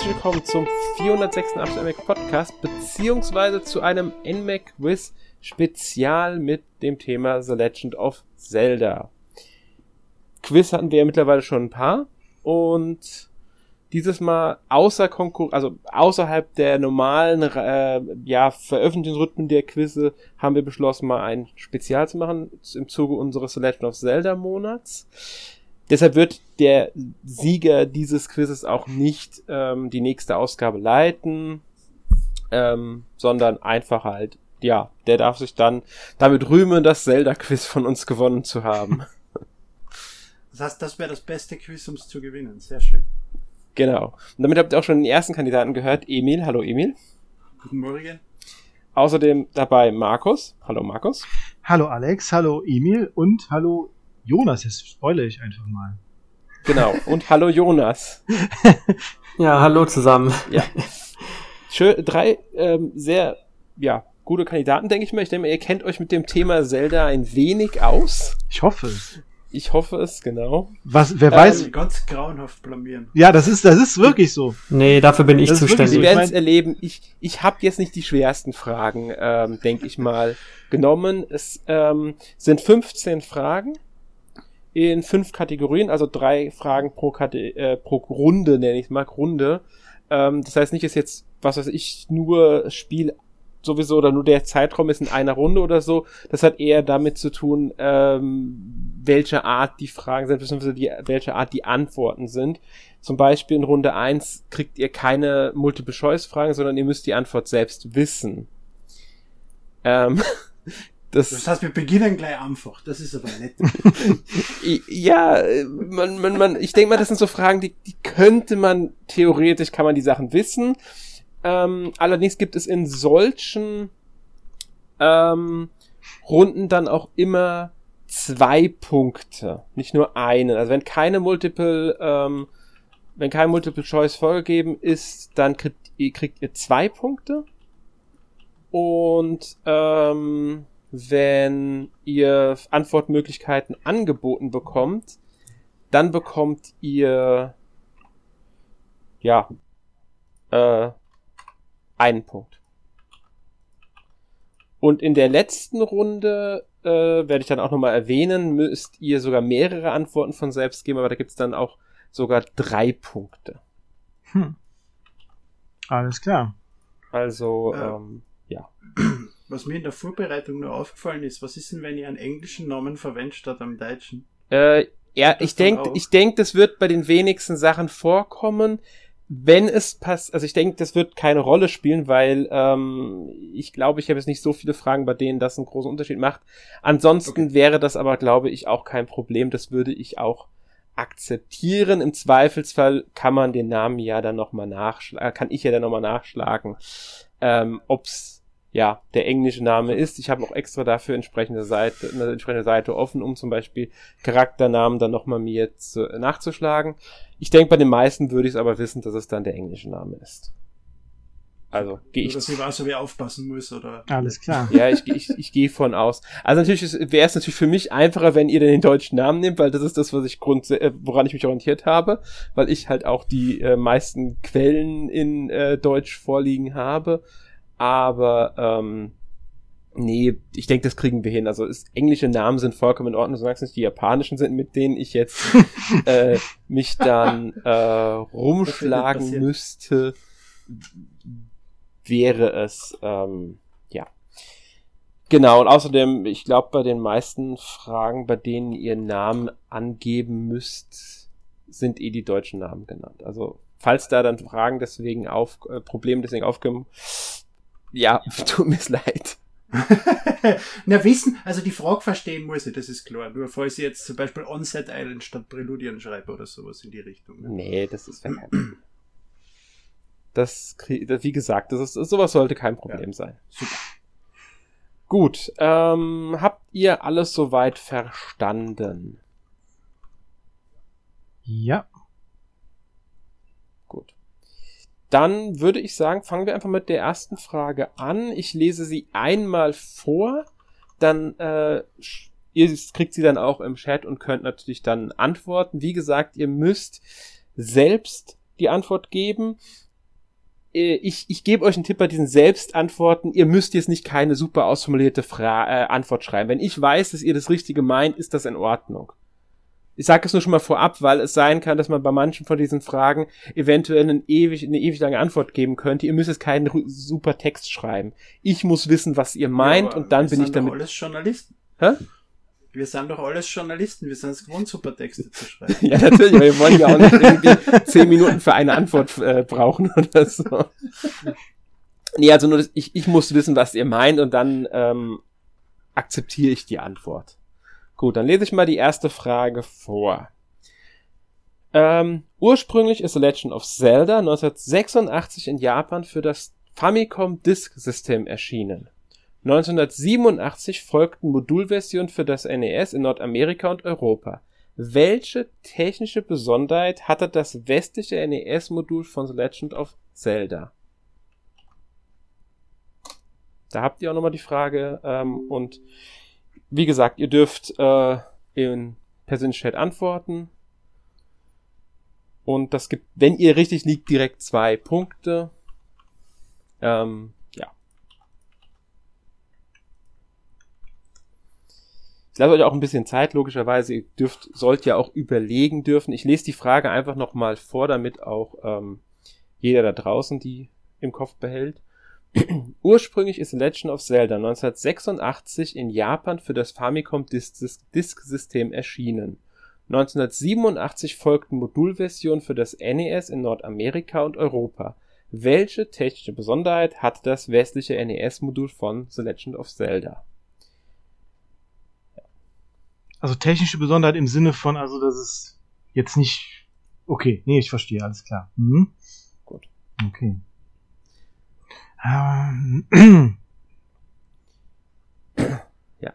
herzlich willkommen zum 486 NMAC Podcast, beziehungsweise zu einem NMAC Quiz Spezial mit dem Thema The Legend of Zelda. Quiz hatten wir ja mittlerweile schon ein paar und dieses Mal außerhalb der normalen Veröffentlichungsrhythmen der Quizze haben wir beschlossen, mal ein Spezial zu machen im Zuge unseres The Legend of Zelda Monats. Deshalb wird der Sieger dieses Quizzes auch nicht die nächste Ausgabe leiten, sondern einfach halt, ja, der darf sich dann damit rühmen, das Zelda-Quiz von uns gewonnen zu haben. Das heißt, das wäre das beste Quiz, um es zu gewinnen. Sehr schön. Genau. Und damit habt ihr auch schon den ersten Kandidaten gehört, Emil. Hallo Emil. Guten Morgen. Außerdem dabei Markus. Hallo Markus. Hallo Alex, hallo Emil und hallo Jonas. Jetzt spoilere ich einfach mal. Genau. Und hallo Jonas. Ja, hallo zusammen. Ja. Schön, drei sehr gute Kandidaten, denke ich mal. Ich denke mal, ihr kennt euch mit dem Thema Zelda ein wenig aus. Ich hoffe es. Ich hoffe es, genau. Wer weiß. Ganz grauenhaft blamieren. Ja, das ist wirklich so. Nee, dafür bin ich zuständig. Sie werden es erleben. Ich habe jetzt nicht die schwersten Fragen, denke ich mal, genommen. Es sind 15 Fragen in 5 Kategorien, also 3 Fragen pro Runde, nenne ich es mal, Runde. Das heißt nicht, ist jetzt, was weiß ich, nur Spiel sowieso oder nur der Zeitraum ist in einer Runde oder so. Das hat eher damit zu tun, welche Art die Fragen sind, beziehungsweise welche Art die Antworten sind. Zum Beispiel in Runde 1 kriegt ihr keine Multiple-Choice-Fragen, sondern ihr müsst die Antwort selbst wissen. Das heißt, wir beginnen gleich einfach. Das ist aber nett. Ja, ich denke mal, das sind so Fragen, die könnte man, theoretisch kann man die Sachen wissen. Allerdings gibt es in solchen Runden dann auch immer 2 Punkte, nicht nur einen. Also wenn kein Multiple Choice vorgegeben ist, dann kriegt ihr 2 Punkte. Und wenn ihr Antwortmöglichkeiten angeboten bekommt, dann bekommt ihr einen Punkt. Und in der letzten Runde werde ich dann auch nochmal erwähnen, müsst ihr sogar mehrere Antworten von selbst geben, aber da gibt's dann auch sogar 3 Punkte. Alles klar. Also, Was mir in der Vorbereitung nur aufgefallen ist, was ist denn, wenn ihr einen englischen Namen verwendet statt am deutschen? Ich denke, das wird bei den wenigsten Sachen vorkommen. Wenn es passt, also ich denke, das wird keine Rolle spielen, weil ich glaube, ich habe jetzt nicht so viele Fragen, bei denen das einen großen Unterschied macht. Ansonsten wäre das aber, glaube ich, auch kein Problem. Das würde ich auch akzeptieren. Im Zweifelsfall kann man den Namen ja dann nochmal nachschlagen, ob's der englische Name ist. Ich habe auch extra dafür eine entsprechende Seite offen, um zum Beispiel Charakternamen dann nochmal mir nachzuschlagen. Ich denke, bei den meisten würde ich es aber wissen, dass es dann der englische Name ist. Also gehe ich. Dass ich weiß, wie ich aufpassen muss, oder? Alles klar. Ja, ich gehe von aus. Also natürlich wäre es natürlich für mich einfacher, wenn ihr den deutschen Namen nehmt, weil das ist das, woran ich mich orientiert habe, weil ich halt auch die meisten Quellen in Deutsch vorliegen habe. Aber nee, ich denke, das kriegen wir hin. Also englische Namen sind vollkommen in Ordnung, solange es nicht die japanischen sind, mit denen ich jetzt mich dann rumschlagen müsste, wäre es, Genau, und außerdem, ich glaube, bei den meisten Fragen, bei denen ihr Namen angeben müsst, sind die deutschen Namen genannt. Also, falls da dann Fragen Probleme deswegen aufkommen, ja, tut mir leid. Na, wissen, also die Frage verstehen muss ich, das ist klar. Nur falls ich jetzt zum Beispiel Onset Island statt Präludien schreibe oder sowas in die Richtung. Ne? Nee, das ist kein Problem. Wie gesagt, sowas sollte kein Problem sein. Super. Gut, habt ihr alles soweit verstanden? Ja. Gut. Dann würde ich sagen, fangen wir einfach mit der ersten Frage an. Ich lese sie einmal vor, dann ihr kriegt sie dann auch im Chat und könnt natürlich dann antworten. Wie gesagt, ihr müsst selbst die Antwort geben. ich gebe euch einen Tipp bei diesen Selbstantworten. Ihr müsst jetzt nicht keine super ausformulierte Antwort schreiben. Wenn ich weiß, dass ihr das Richtige meint, ist das in Ordnung. Ich sage es nur schon mal vorab, weil es sein kann, dass man bei manchen von diesen Fragen eventuell eine ewig lange Antwort geben könnte. Ihr müsst jetzt keinen super Text schreiben. Ich muss wissen, was ihr meint, und dann bin ich damit... Wir sind doch alles Journalisten. Hä? Wir sind doch alles Journalisten. Wir sind es gewohnt, super Texte zu schreiben. Ja, natürlich, aber wir wollen ja auch nicht irgendwie 10 Minuten für eine Antwort brauchen oder so. Nee, also nur, ich muss wissen, was ihr meint, und dann akzeptiere ich die Antwort. Gut, dann lese ich mal die erste Frage vor. Ursprünglich ist The Legend of Zelda 1986 in Japan für das Famicom Disk System erschienen. 1987 folgten Modulversionen für das NES in Nordamerika und Europa. Welche technische Besonderheit hatte das westliche NES-Modul von The Legend of Zelda? Da habt ihr auch nochmal die Frage, und wie gesagt, ihr dürft in persönlichen Chat antworten. Und das gibt, wenn ihr richtig liegt, direkt 2 Punkte. Ja. Ich lasse euch auch ein bisschen Zeit, logischerweise. Ihr sollt ja auch überlegen dürfen. Ich lese die Frage einfach nochmal vor, damit auch jeder da draußen die im Kopf behält. Ursprünglich ist The Legend of Zelda 1986 in Japan für das Famicom Disk System erschienen. 1987 folgten Modulversionen für das NES in Nordamerika und Europa. Welche technische Besonderheit hatte das westliche NES-Modul von The Legend of Zelda? Also technische Besonderheit im Sinne von, also das ist jetzt nicht... Okay, nee, ich verstehe, alles klar. Mhm. Gut. Okay. Ja.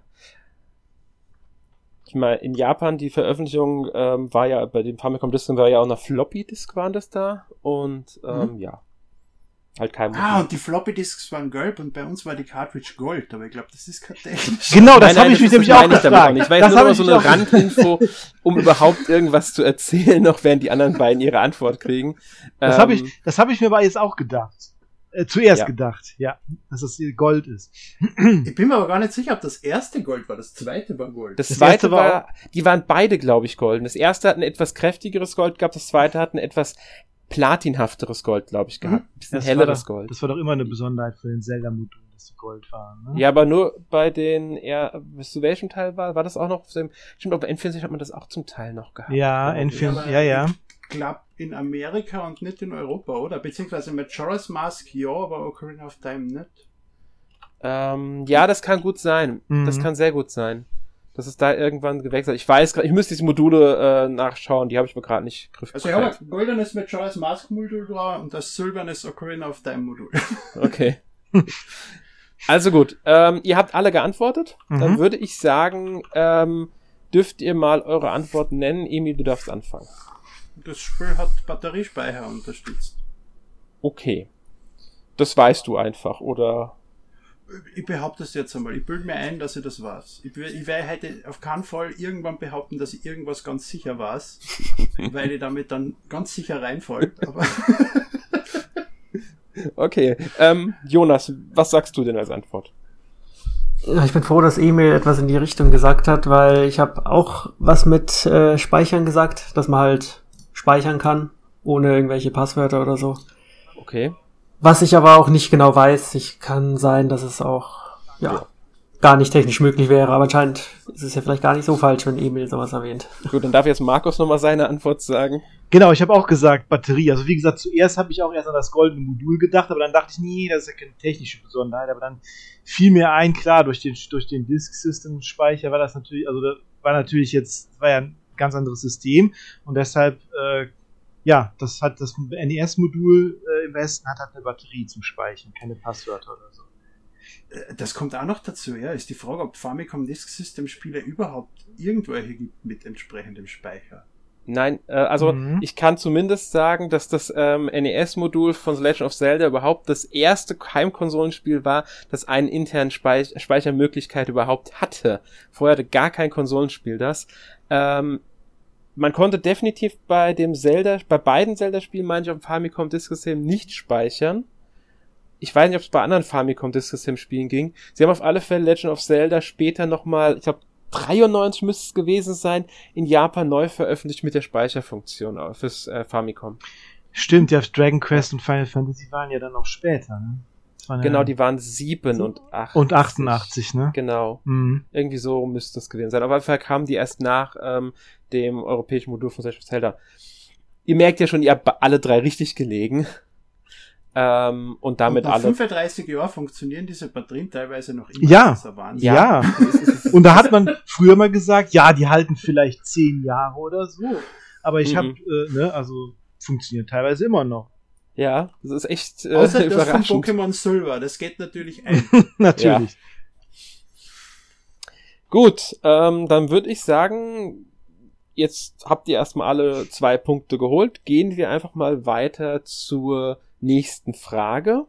Ich meine, in Japan, die Veröffentlichung war ja, bei dem Famicom Disk war ja auch eine Floppy Disk, waren das da, und ja, halt kein Modul. Und die Floppy Disks waren gelb und bei uns war die Cartridge Gold, aber ich glaube, das ist kein technisch. Genau, das habe ich mich nämlich auch gefragt. Ich weiß nur noch so eine Randinfo, um überhaupt irgendwas zu erzählen, noch während die anderen beiden ihre Antwort kriegen. Das habe ich mir aber jetzt auch gedacht. Zuerst gedacht, ja, dass es Gold ist. Ich bin mir aber gar nicht sicher, ob das erste Gold war, das zweite war Gold. Das zweite war, die waren beide, glaube ich, golden. Das erste hat ein etwas kräftigeres Gold gehabt, das zweite hat ein etwas platinhafteres Gold, glaube ich, gehabt. Ein bisschen helleres Gold. Das war doch immer eine Besonderheit für den Zelda-Modulen, dass sie Gold waren, ne? Ja, aber nur bei den, weißt du, welchem Teil war das auch noch auf dem, stimmt, auf N64 hat man das auch zum Teil noch gehabt. Ja, N64, ja. Ich glaube, in Amerika und nicht in Europa, oder? Beziehungsweise Majora's Mask, ja, aber Ocarina of Time nicht. Ja, das kann gut sein. Das kann sehr gut sein. Das ist da irgendwann gewechselt. Ich weiß gerade, ich müsste diese Module nachschauen, die habe ich mir gerade nicht griffbereit. Also ich habe ein goldenes Majora's Mask Modul da und das silbernes Ocarina of Time Modul. Okay. Also gut, ihr habt alle geantwortet. Dann würde ich sagen, dürft ihr mal eure Antworten nennen. Emil, du darfst anfangen. Das Spiel hat Batteriespeicher unterstützt. Okay. Das weißt du einfach, oder? Ich behaupte es jetzt einmal. Ich bilde mir ein, dass ich das weiß. Ich werde heute auf keinen Fall irgendwann behaupten, dass ich irgendwas ganz sicher weiß, weil ich damit dann ganz sicher reinfalle. Aber okay. Jonas, was sagst du denn als Antwort? Ja, ich bin froh, dass Emil etwas in die Richtung gesagt hat, weil ich habe auch was mit Speichern gesagt, dass man halt speichern kann, ohne irgendwelche Passwörter oder so. Okay. Was ich aber auch nicht genau weiß, kann sein, dass es auch gar nicht technisch möglich wäre, aber anscheinend ist es ja vielleicht gar nicht so falsch, wenn Emil sowas erwähnt. Gut, dann darf jetzt Markus nochmal seine Antwort sagen. Genau, ich habe auch gesagt Batterie. Also wie gesagt, zuerst habe ich auch erst an das goldene Modul gedacht, aber dann dachte ich, nee, das ist ja keine technische Besonderheit. Aber dann fiel mir ein, klar, durch den Disk System Speicher war das natürlich, also das war ja ein ganz anderes System und deshalb, das hat das NES-Modul im Westen hat halt eine Batterie zum Speichern, keine Passwörter oder so. Das kommt auch noch dazu, ja. Ist die Frage, ob Famicom Disk System Spiele überhaupt irgendwelche gibt mit entsprechendem Speicher. Nein, ich kann zumindest sagen, dass das NES-Modul von The Legend of Zelda überhaupt das erste Heimkonsolenspiel war, das einen internen Speichermöglichkeit überhaupt hatte. Vorher hatte gar kein Konsolenspiel das. man konnte definitiv bei beiden Zelda-Spielen, meine ich, auf dem Famicom Disk System nicht speichern. Ich weiß nicht, ob es bei anderen Famicom Disk System Spielen ging. Sie haben auf alle Fälle Legend of Zelda später nochmal, ich glaube 93 müsste es gewesen sein, in Japan neu veröffentlicht mit der Speicherfunktion fürs Famicom. Stimmt, ja, Dragon Quest und Final Fantasy waren ja dann auch später, ne? Genau, die waren 7 und 8. Und 88, ne? Genau. Mhm. Irgendwie so müsste es gewesen sein. Auf jeden Fall kamen die erst nach dem europäischen Modul von Legend of Zelda. Ihr merkt ja schon, ihr habt alle 3 richtig gelegen. Und damit und nach alle. 35 Jahren funktionieren diese Batterien teilweise noch immer. Ja, Das ist ein Wahnsinn. ja. Und da hat man früher mal gesagt, ja, die halten vielleicht 10 Jahre oder so. Aber ich habe, also funktioniert teilweise immer noch. Ja, das ist echt Außer das von überraschend. Pokémon Silver, das geht natürlich ein. Natürlich. Ja. Gut, dann würde ich sagen, jetzt habt ihr erstmal alle 2 Punkte geholt. Gehen wir einfach mal weiter zur nächsten Frage.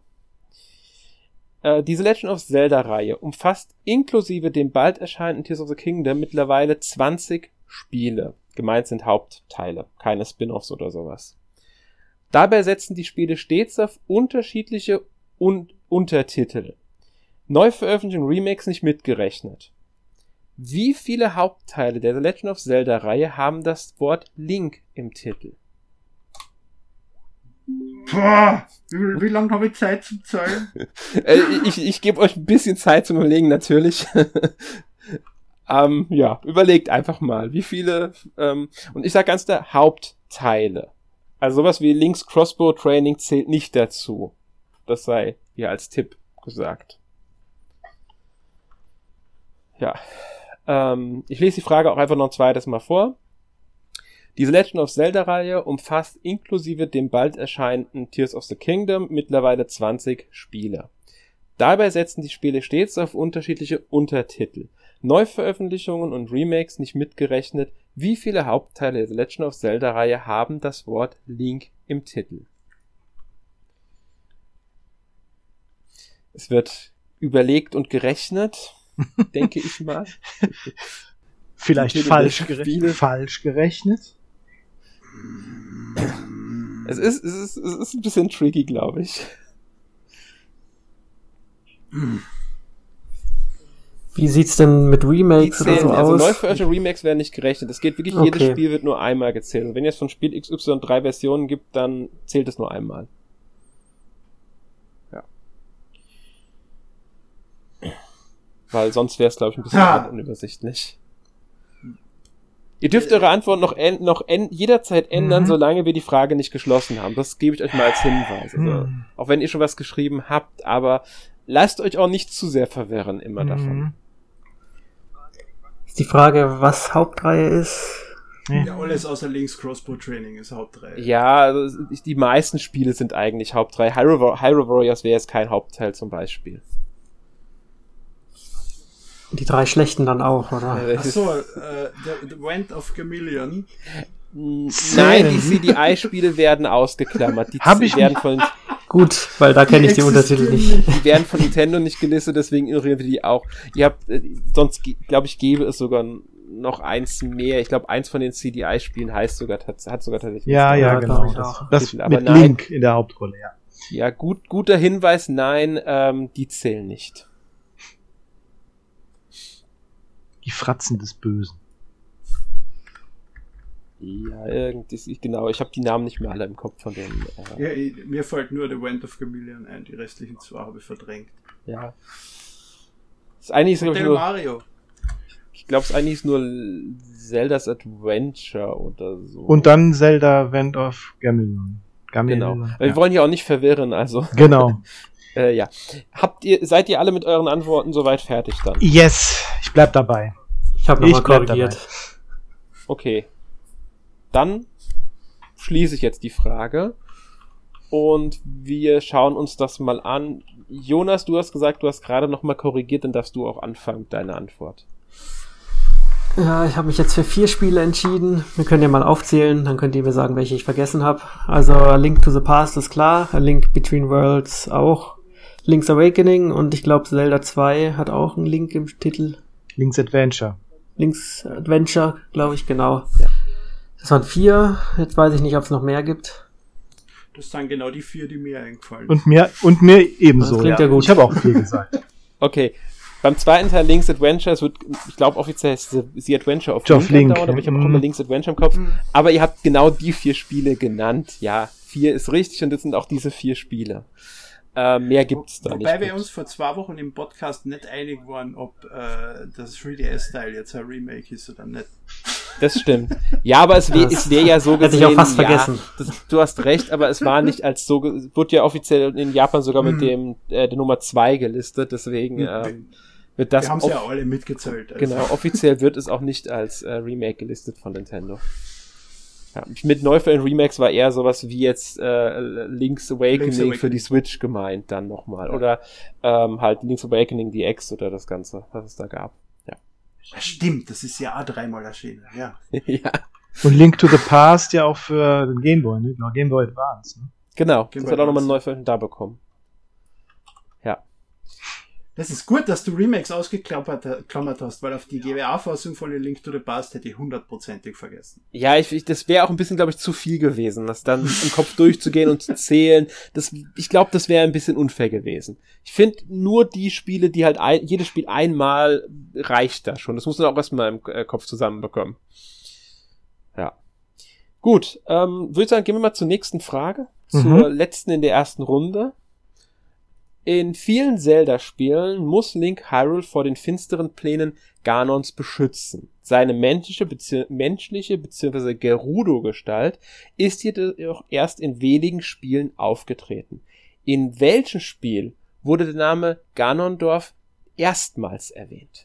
Diese Legend of Zelda-Reihe umfasst inklusive dem bald erscheinenden Tears of the Kingdom mittlerweile 20 Spiele. Gemeint sind Hauptteile, keine Spin-offs oder sowas. Dabei setzen die Spiele stets auf unterschiedliche Untertitel. Neuveröffentlichungen und Remakes nicht mitgerechnet. Wie viele Hauptteile der The Legend of Zelda-Reihe haben das Wort Link im Titel? Boah, wie lange habe ich Zeit zum Zahlen? Ich gebe euch ein bisschen Zeit zum Überlegen, natürlich. Ja, überlegt einfach mal, wie viele, und ich sage ganz klar, Hauptteile. Also sowas wie Link's Crossbow Training zählt nicht dazu. Das sei hier als Tipp gesagt. Ja, ich lese die Frage auch einfach noch ein zweites Mal vor. Diese Legend of Zelda-Reihe umfasst inklusive dem bald erscheinenden Tears of the Kingdom mittlerweile 20 Spiele. Dabei setzen die Spiele stets auf unterschiedliche Untertitel. Neuveröffentlichungen und Remakes nicht mitgerechnet. Wie viele Hauptteile der The Legend of Zelda-Reihe haben das Wort Link im Titel? Es wird überlegt und gerechnet, denke ich mal. Vielleicht falsch gerechnet. Es ist ein bisschen tricky, glaube ich. Wie sieht's denn mit Remakes oder so also aus? Neuveröffentlichte Remakes werden nicht gerechnet. Es geht wirklich, jedes Spiel wird nur einmal gezählt. Und wenn es von Spiel XY 3 Versionen gibt, dann zählt es nur einmal. Ja. Weil sonst wäre es, glaube ich, ein bisschen unübersichtlich. Ihr dürft eure Antwort noch jederzeit ändern, solange wir die Frage nicht geschlossen haben. Das gebe ich euch mal als Hinweis. Also, auch wenn ihr schon was geschrieben habt, aber lasst euch auch nicht zu sehr verwirren immer davon. Ist die Frage, was Hauptreihe ist? Ja, alles außer Link's Crossbow Training ist Hauptreihe. Ja, also die meisten Spiele sind eigentlich Hauptreihe. Hyrule Warriors wäre jetzt kein Hauptteil zum Beispiel. Die 3 schlechten dann auch, oder? Achso, The Wand of Chameleon. Nein, die CDI-Spiele werden ausgeklammert. Die werden von Gut, weil da kenne ich die Untertitel nicht. Die werden von Nintendo nicht gelistet, deswegen ignorieren wir die auch. Ihr habt, sonst glaube ich, gäbe es sogar noch eins mehr. Ich glaube, eins von den CDI-Spielen hat sogar tatsächlich. Ja, genau. Das mit Link in der Hauptrolle, ja. Ja, guter Hinweis, nein, die zählen nicht. Die Fratzen des Bösen. Ja, irgendwie, genau. Ich habe die Namen nicht mehr alle im Kopf von den. Mir fällt nur The Wand of Chameleon ein. Die restlichen 2 habe ich verdrängt. Ja. Das eine ist, Mario. Ich glaube, es eigentlich ist nur Zelda's Adventure oder so. Und dann Zelda Wand of Chameleon. Genau. Wir wollen hier auch nicht verwirren, also. Genau. Ja. Seid ihr alle mit euren Antworten soweit fertig dann? Yes, ich bleib dabei. Ich habe nochmal korrigiert. Okay. Dann schließe ich jetzt die Frage und wir schauen uns das mal an. Jonas, du hast gesagt, du hast gerade nochmal korrigiert, dann darfst du auch anfangen mit deiner Antwort. Ja, ich habe mich jetzt für 4 Spiele entschieden. Wir können ja mal aufzählen, dann könnt ihr mir sagen, welche ich vergessen habe. Also A Link to the Past ist klar, A Link Between Worlds auch, Link's Awakening und ich glaube Zelda 2 hat auch einen Link im Titel. Link's Adventure. Link's Adventure, glaube ich, genau. Ja. Das waren 4. Jetzt weiß ich nicht, ob es noch mehr gibt. Das sind genau die 4, die mir eingefallen Und mir ebenso. Das klingt ja gut. Ich habe auch 4 gesagt. Okay. Beim zweiten Teil Link's Adventure, es wird, ich glaube offiziell ist The Adventure of Link. Dauern, aber ich habe auch immer Link's Adventure im Kopf. Aber ihr habt genau die 4 Spiele genannt. Ja, 4 ist richtig und das sind auch diese 4 Spiele. Mehr gibt's da nicht. Wobei wir uns vor 2 Wochen im Podcast nicht einig waren, ob das 3DS-Teil jetzt ein Remake ist oder nicht. Das stimmt. Ja, aber es wäre ja so gesehen. Hätte ich auch fast vergessen. Du hast recht, aber es war nicht als so, wurde ja offiziell in Japan sogar mit dem der Nummer 2 gelistet, deswegen wird das. Wir haben es ja alle mitgezählt. Also. Genau, offiziell wird es auch nicht als Remake gelistet von Nintendo. Ja, mit Neufällen Remakes war eher sowas wie jetzt Link's Awakening für die Switch gemeint dann nochmal. Ja. Oder halt Link's Awakening DX oder das Ganze, was es da gab. Ja, stimmt, das ist ja auch 3-mal erschienen, ja. Ja. Und Link to the Past ja auch für den Game Boy, ne? Game Boy Advance, ne? Genau, das hat auch nochmal einen Neufällen da bekommen. Ja. Das ist gut, dass du Remakes ausgeklammert hast, weil auf die GBA-Fassung von den Link to the Past hätte ich 100%ig vergessen. Ja, das wäre auch ein bisschen, glaube ich, zu viel gewesen, das dann im Kopf durchzugehen und zu zählen. Ich glaube, das wäre ein bisschen unfair gewesen. Ich finde, nur die Spiele, die halt jedes Spiel einmal reicht da schon. Das muss man auch erstmal im Kopf zusammenbekommen. Ja. Gut, würde ich sagen, gehen wir mal zur nächsten Frage. Zur letzten in der ersten Runde. In vielen Zelda-Spielen muss Link Hyrule vor den finsteren Plänen Ganons beschützen. Seine menschliche bzw. Gerudo-Gestalt ist jedoch erst in wenigen Spielen aufgetreten. In welchem Spiel wurde der Name Ganondorf erstmals erwähnt?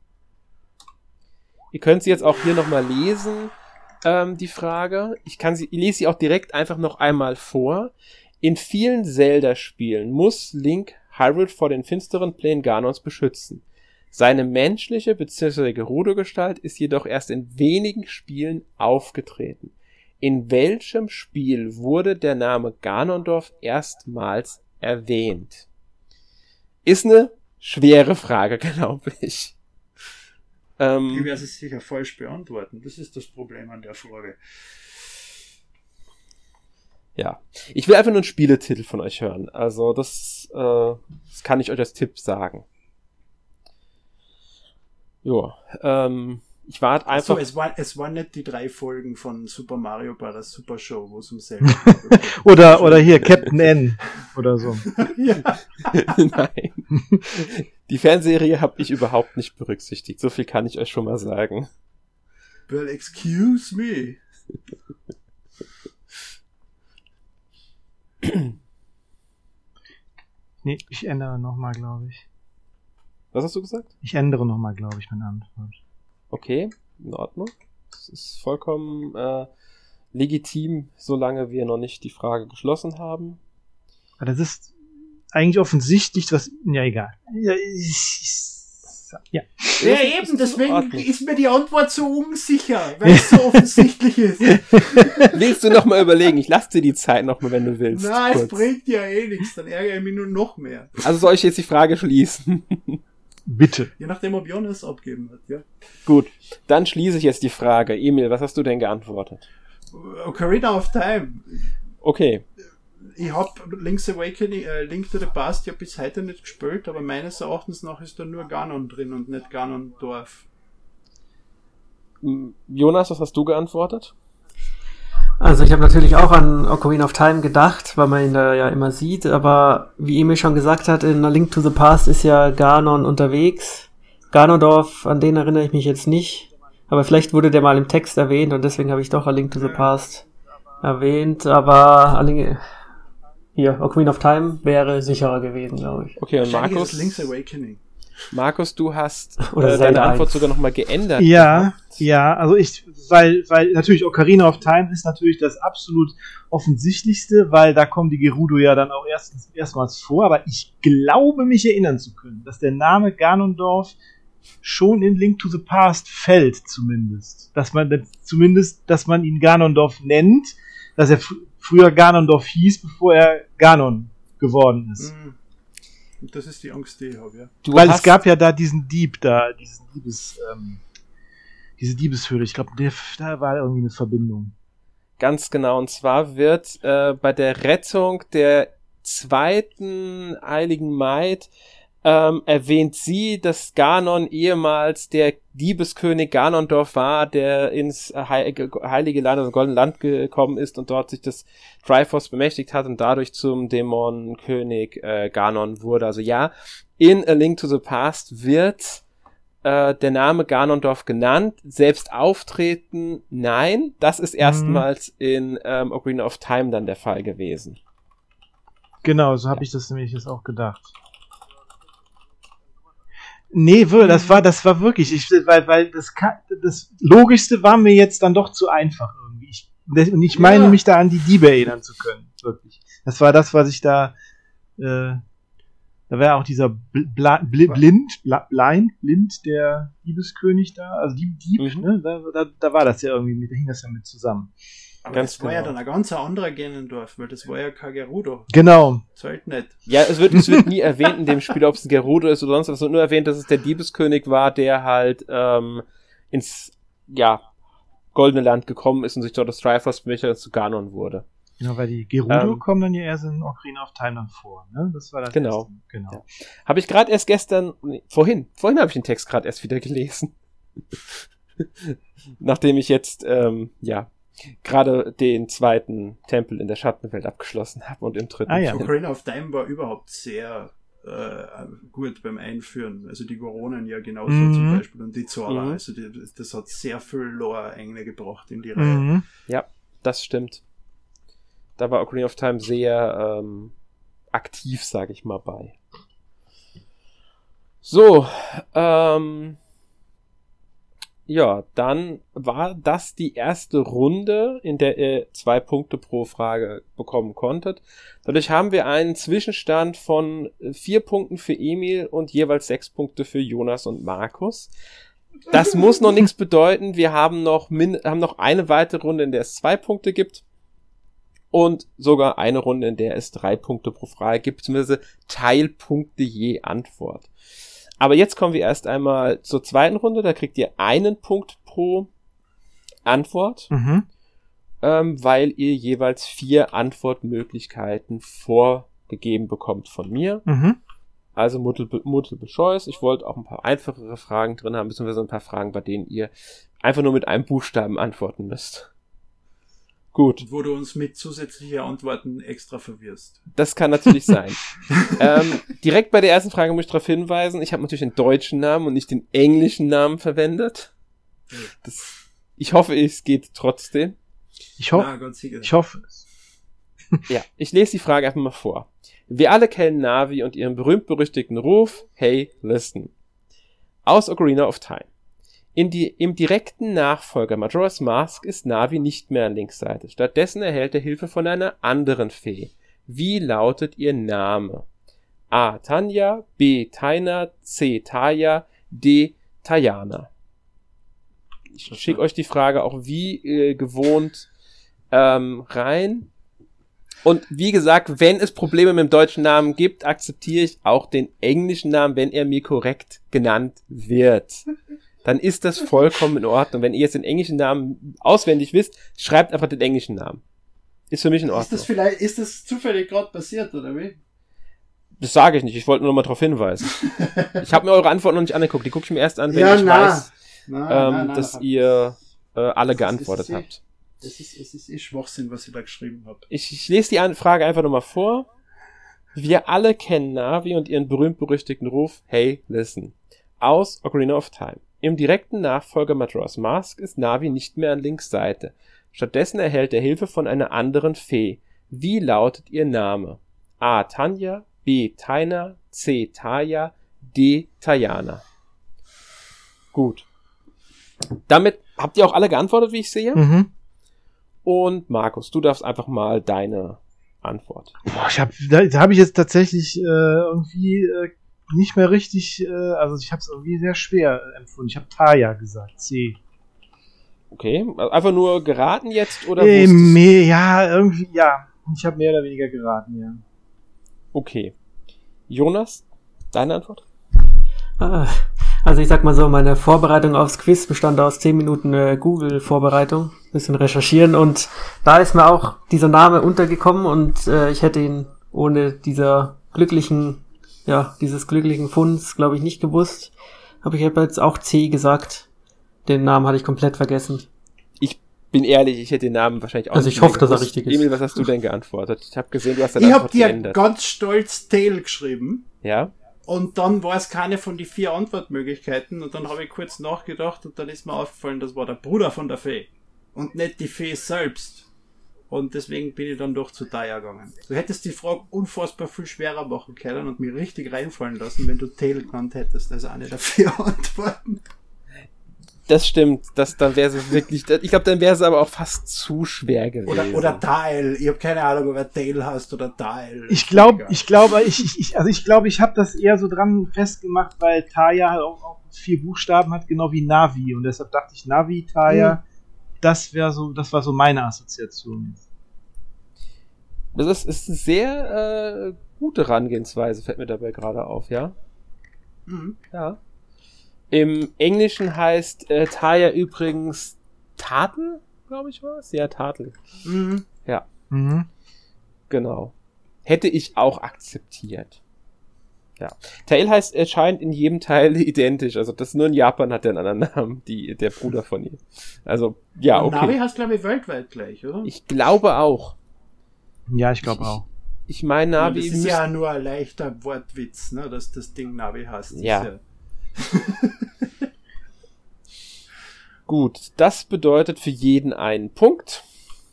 Ihr könnt sie jetzt auch hier nochmal lesen, die Frage. Ich lese sie auch direkt einfach noch einmal vor. In vielen Zelda-Spielen muss Link Hyrule vor den finsteren Plänen Ganons beschützen. Seine menschliche bzw. Gerudo-Gestalt ist jedoch erst in wenigen Spielen aufgetreten. In welchem Spiel wurde der Name Ganondorf erstmals erwähnt? Ist eine schwere Frage, glaube ich. Ich werde es sicher falsch beantworten. Das ist das Problem an der Frage. Ja, ich will einfach nur einen Spieletitel von euch hören. Also das kann ich euch als Tipp sagen. Jo, ich warte einfach... So, es waren nicht die 3 Folgen von Super Mario Bros. Super Show, wo es um Zelda oder hier Captain N oder so. Ja. Nein. Die Fernsehserie habe ich überhaupt nicht berücksichtigt. So viel kann ich euch schon mal sagen. Well, excuse me. Nee, ich ändere nochmal, glaube ich. Was hast du gesagt? Ich ändere nochmal, glaube ich, meine Antwort. Okay, in Ordnung. Das ist vollkommen legitim, solange wir noch nicht die Frage geschlossen haben. Aber das ist eigentlich offensichtlich, was... Ja, egal. Ja. Ja, eben, deswegen ist mir die Antwort so unsicher, weil es so offensichtlich ist. Willst du nochmal überlegen? Ich lasse dir die Zeit nochmal, wenn du willst. Nein, es bringt ja eh nichts, dann ärgere ich mich nur noch mehr. Also soll ich jetzt die Frage schließen? Bitte. Je nachdem, ob Jonas abgeben hat, ja. Gut, dann schließe ich jetzt die Frage. Emil, was hast du denn geantwortet? Ocarina of Time. Okay. Ich hab Link's Awakening, Link to the Past ja bis heute nicht gespielt, aber meines Erachtens nach ist da nur Ganon drin und nicht Ganondorf. Jonas, was hast du geantwortet? Also ich habe natürlich auch an Ocarina of Time gedacht, weil man ihn da ja immer sieht, aber wie Emil schon gesagt hat, in A Link to the Past ist ja Ganon unterwegs. Ganondorf, an den erinnere ich mich jetzt nicht, aber vielleicht wurde der mal im Text erwähnt und deswegen habe ich doch A Link to the Past erwähnt, aber hier, Ocarina of Time wäre sicherer gewesen, glaube ich. Okay, und Markus? Ist Link's Awakening. Markus, du hast deine Antwort sogar nochmal geändert. Ja, also weil natürlich Ocarina of Time ist natürlich das absolut offensichtlichste, weil da kommen die Gerudo ja dann auch erstmals vor, aber ich glaube, mich erinnern zu können, dass der Name Ganondorf schon in Link to the Past fällt, zumindest. Dass man ihn Ganondorf nennt, dass er früher Ganondorf hieß, bevor er Ganon geworden ist. Das ist die Angst, die ich habe, ja. Weil es gab ja da diesen Dieb da, diesen diese Diebeshöhle. Ich glaube, da war irgendwie eine Verbindung. Ganz genau. Und zwar wird bei der Rettung der zweiten Heiligen Maid erwähnt sie, dass Ganon ehemals der Diebeskönig Ganondorf war, der ins heilige Land, also Goldene Land gekommen ist und dort sich des Triforce bemächtigt hat und dadurch zum Dämonenkönig Ganon wurde. Also ja, in A Link to the Past wird der Name Ganondorf genannt, selbst auftreten, nein, das ist erstmals in Ocarina of Time dann der Fall gewesen. Genau, so habe ich das nämlich jetzt auch gedacht. Nee, das war wirklich, weil das Logischste war mir jetzt dann doch zu einfach irgendwie. Ich meine, mich da an die Diebe erinnern zu können, wirklich. Das war das, was ich da war ja auch dieser Blind, der Diebeskönig da, also Dieb, ne? Da war das ja irgendwie, da hing das ja mit zusammen. Aber das war ja dann ein ganz anderer Ganondorf, weil das war ja kein Gerudo. Genau. Zählt nicht. Ja, es wird nie erwähnt in dem Spiel, ob es ein Gerudo ist oder sonst was. Es wird nur erwähnt, dass es der Diebeskönig war, der halt ins Goldene Land gekommen ist und sich dort das Triforce bemächtigt zu Ganon wurde. Genau, weil die Gerudo kommen dann ja erst in Ocarina of Time dann vor, ne? Das war das genau. Erste. Genau. Ja. Habe ich gerade erst vorhin habe ich den Text gerade erst wieder gelesen. Nachdem ich jetzt, gerade den zweiten Tempel in der Schattenwelt abgeschlossen habe und im dritten. Ocarina of Time war überhaupt sehr gut beim Einführen. Also die Goronen ja genauso zum Beispiel und die Zora. Also das hat sehr viel Lore eingebracht in die Reihe. Ja, das stimmt. Da war Ocarina of Time sehr aktiv, sage ich mal, bei. So, dann war das die erste Runde, in der ihr 2 Punkte pro Frage bekommen konntet. Dadurch haben wir einen Zwischenstand von 4 Punkten für Emil und jeweils 6 Punkte für Jonas und Markus. Das muss noch nichts bedeuten. Wir haben noch eine weitere Runde, in der es 2 Punkte gibt. Und sogar eine Runde, in der es 3 Punkte pro Frage gibt, beziehungsweise Teilpunkte je Antwort. Aber jetzt kommen wir erst einmal zur zweiten Runde, da kriegt ihr 1 Punkt pro Antwort, weil ihr jeweils 4 Antwortmöglichkeiten vorgegeben bekommt von mir. Also multiple choice. Ich wollte auch ein paar einfachere Fragen drin haben, beziehungsweise ein paar Fragen, bei denen ihr einfach nur mit einem Buchstaben antworten müsst. Gut. Wo du uns mit zusätzlichen Antworten extra verwirrst. Das kann natürlich sein. Direkt bei der ersten Frage muss ich darauf hinweisen, ich habe natürlich den deutschen Namen und nicht den englischen Namen verwendet. Ich hoffe, es geht trotzdem. Ich hoffe es. Ja, ich lese die Frage einfach mal vor. Wir alle kennen Navi und ihren berühmt-berüchtigten Ruf, Hey, listen. Aus Ocarina of Time. Im direkten Nachfolger Majora's Mask ist Navi nicht mehr an Links Seite. Stattdessen erhält er Hilfe von einer anderen Fee. Wie lautet ihr Name? A. Tanja, B. Taina, C. Taya, D. Tajana. Ich schicke euch die Frage auch wie gewohnt rein. Und wie gesagt, wenn es Probleme mit dem deutschen Namen gibt, akzeptiere ich auch den englischen Namen, wenn er mir korrekt genannt wird. Dann ist das vollkommen in Ordnung. Wenn ihr jetzt den englischen Namen auswendig wisst, schreibt einfach den englischen Namen. Ist für mich in Ordnung. Ist das zufällig gerade passiert, oder wie? Das sage ich nicht, ich wollte nur noch mal darauf hinweisen. Ich habe mir eure Antwort noch nicht angeguckt, die gucke ich mir erst an, wenn ich weiß, dass ihr alle geantwortet habt. Es ist Schwachsinn, was ich da geschrieben habe. Ich lese die Frage einfach nochmal vor. Wir alle kennen Navi und ihren berühmt-berüchtigten Ruf, Hey, listen. Aus Ocarina of Time. Im direkten Nachfolger Majora's Mask ist Navi nicht mehr an Links Seite. Stattdessen erhält er Hilfe von einer anderen Fee. Wie lautet ihr Name? A. Tanja, B. Taina, C. Taya, D. Tajana. Gut. Damit habt ihr auch alle geantwortet, wie ich sehe. Und Markus, du darfst einfach mal deine Antwort. Da hab ich jetzt tatsächlich irgendwie nicht mehr richtig, also ich habe es irgendwie sehr schwer empfunden. Ich habe Taya gesagt, C. Okay, einfach nur geraten jetzt oder ja, irgendwie, ja. Ich habe mehr oder weniger geraten, ja. Okay. Jonas, deine Antwort? Also ich sag mal so, meine Vorbereitung aufs Quiz bestand aus 10 Minuten Google-Vorbereitung, bisschen recherchieren und da ist mir auch dieser Name untergekommen und ich hätte ihn ohne dieses glücklichen Funds, glaube ich, nicht gewusst. Aber ich habe jetzt auch C gesagt. Den Namen hatte ich komplett vergessen. Ich bin ehrlich, ich hätte den Namen wahrscheinlich auch nicht. Also ich hoffe, dass er richtig ist. Emil, was hast du denn geantwortet? Ich habe gesehen, du hast deine Antwort geändert. Ich habe dir ganz stolz Tail geschrieben. Ja. Und dann war es keine von den 4 Antwortmöglichkeiten und dann habe ich kurz nachgedacht und dann ist mir aufgefallen, das war der Bruder von der Fee und nicht die Fee selbst. Und deswegen bin ich dann doch zu Taya gegangen. Du hättest die Frage unfassbar viel schwerer machen können und mir richtig reinfallen lassen, wenn du Tail genannt hättest. Also eine der 4 Antworten. Das stimmt, dann wäre es wirklich, ich glaube, dann wäre es aber auch fast zu schwer gewesen. Oder Tail, ich habe keine Ahnung, ob er Tail heißt oder Tail. Ich glaube, ich habe das eher so dran festgemacht, weil Taya halt auch 4 Buchstaben hat, genau wie Navi. Und deshalb dachte ich, Navi, Taya, das war so meine Assoziation. Das ist eine sehr gute Herangehensweise, fällt mir dabei gerade auf, ja? Mhm. Ja. Im Englischen heißt Taya übrigens Tatel, glaube ich war es. Ja, Tatel. Mhm. Ja. Mhm. Genau. Hätte ich auch akzeptiert. Ja. Tail heißt erscheint in jedem Teil identisch. Also das nur in Japan hat der einen anderen Namen, der Bruder von ihr. Also, ja, okay. Navi heißt, glaube ich, weltweit gleich, oder? Ich glaube auch. Ja, ich glaube auch. Ich meine, Navi... Das ist ja nur ein leichter Wortwitz, ne, dass das Ding Navi heißt. Ja. Gut, das bedeutet für jeden einen Punkt.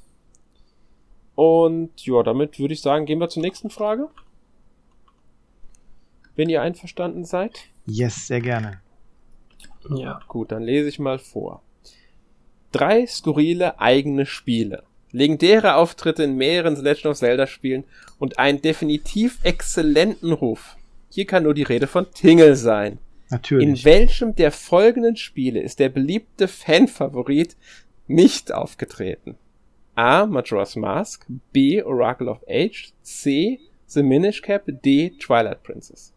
Und ja, damit würde ich sagen, gehen wir zur nächsten Frage. Wenn ihr einverstanden seid. Yes, sehr gerne. Ja. Gut, dann lese ich mal vor. 3 skurrile eigene Spiele, legendäre Auftritte in mehreren The Legend of Zelda Spielen und einen definitiv exzellenten Ruf. Hier kann nur die Rede von Tingle sein. Natürlich. In welchem der folgenden Spiele ist der beliebte Fanfavorit nicht aufgetreten? A. Majora's Mask, B. Oracle of Age, C. The Minish Cap, D. Twilight Princess.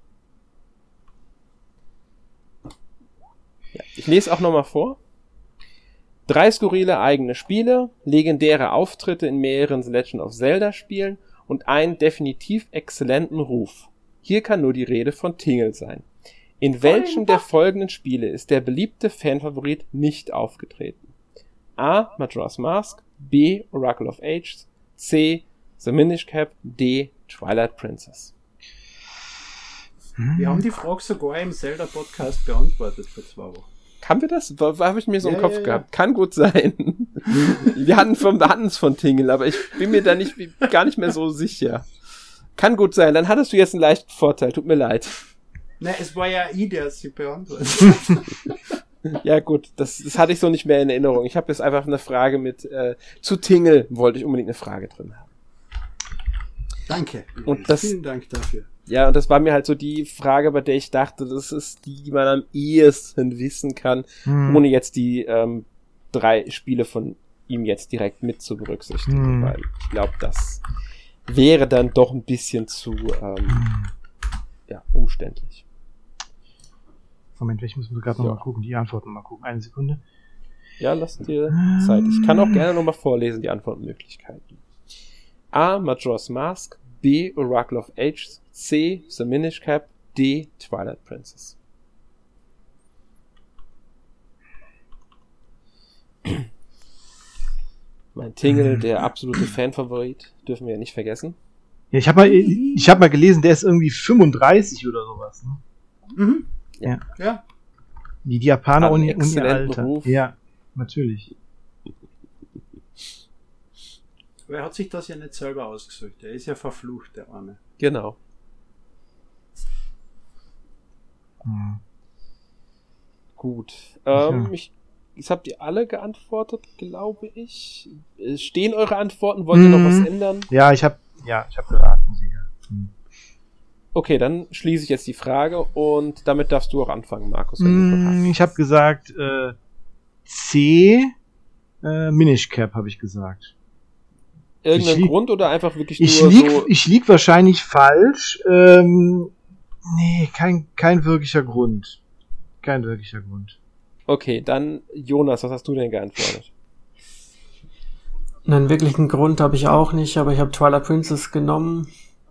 Ja, ich lese auch nochmal vor. 3 skurrile eigene Spiele, legendäre Auftritte in mehreren The Legend of Zelda Spielen und einen definitiv exzellenten Ruf. Hier kann nur die Rede von Tingle sein. In welchem der folgenden Spiele ist der beliebte Fanfavorit nicht aufgetreten? A. Majora's Mask, B. Oracle of Ages, C. The Minish Cap, D. Twilight Princess. Wir haben die Frage sogar im Zelda-Podcast beantwortet vor 2 Wochen. Haben wir das? Habe ich mir so im Kopf gehabt. Kann gut sein. Wir hatten es von Tingle, aber ich bin mir da gar nicht mehr so sicher. Kann gut sein. Dann hattest du jetzt einen leichten Vorteil. Tut mir leid. Nein, es war ja der sie beantwortet. Ja gut, das hatte ich so nicht mehr in Erinnerung. Ich habe jetzt einfach eine Frage mit zu Tingle wollte ich unbedingt eine Frage drin haben. Danke. Und vielen Dank dafür. Ja, und das war mir halt so die Frage, bei der ich dachte, das ist die man am ehesten wissen kann, ohne jetzt die 3 Spiele von ihm jetzt direkt mit zu berücksichtigen, weil ich glaube, das wäre dann doch ein bisschen zu umständlich. Moment, ich muss gerade noch mal gucken, die Antworten mal gucken. Eine Sekunde. Ja, lass dir Zeit. Ich kann auch gerne noch mal vorlesen, die Antwortmöglichkeiten. A. Majora's Mask, B. Oracle of Ages, C. The Minish Cap, D. Twilight Princess. Mein Tingle, der absolute Fanfavorit, dürfen wir ja nicht vergessen. Ja, ich hab mal gelesen, der ist irgendwie 35 oder sowas. Ne? Mhm. Ja. Die Japaner und ihr Alter. Ruf. Ja, natürlich. Aber er hat sich das ja nicht selber ausgesucht. Er ist ja verflucht, der Arme. Genau. Gut. Ich habt ihr alle geantwortet, glaube ich. Stehen eure Antworten? Wollt ihr noch was ändern? Ja, ich hab geraten. Okay, dann schließe ich jetzt die Frage und damit darfst du auch anfangen, Markus. Ich habe gesagt C, Minish Cap habe ich gesagt. Irgendein Grund oder einfach wirklich Ich lieg wahrscheinlich falsch. Nee, kein wirklicher Grund. kein wirklicher Grund. Okay, dann Jonas, was hast du denn geantwortet? Einen wirklichen Grund habe ich auch nicht, aber ich habe Twilight Princess genommen.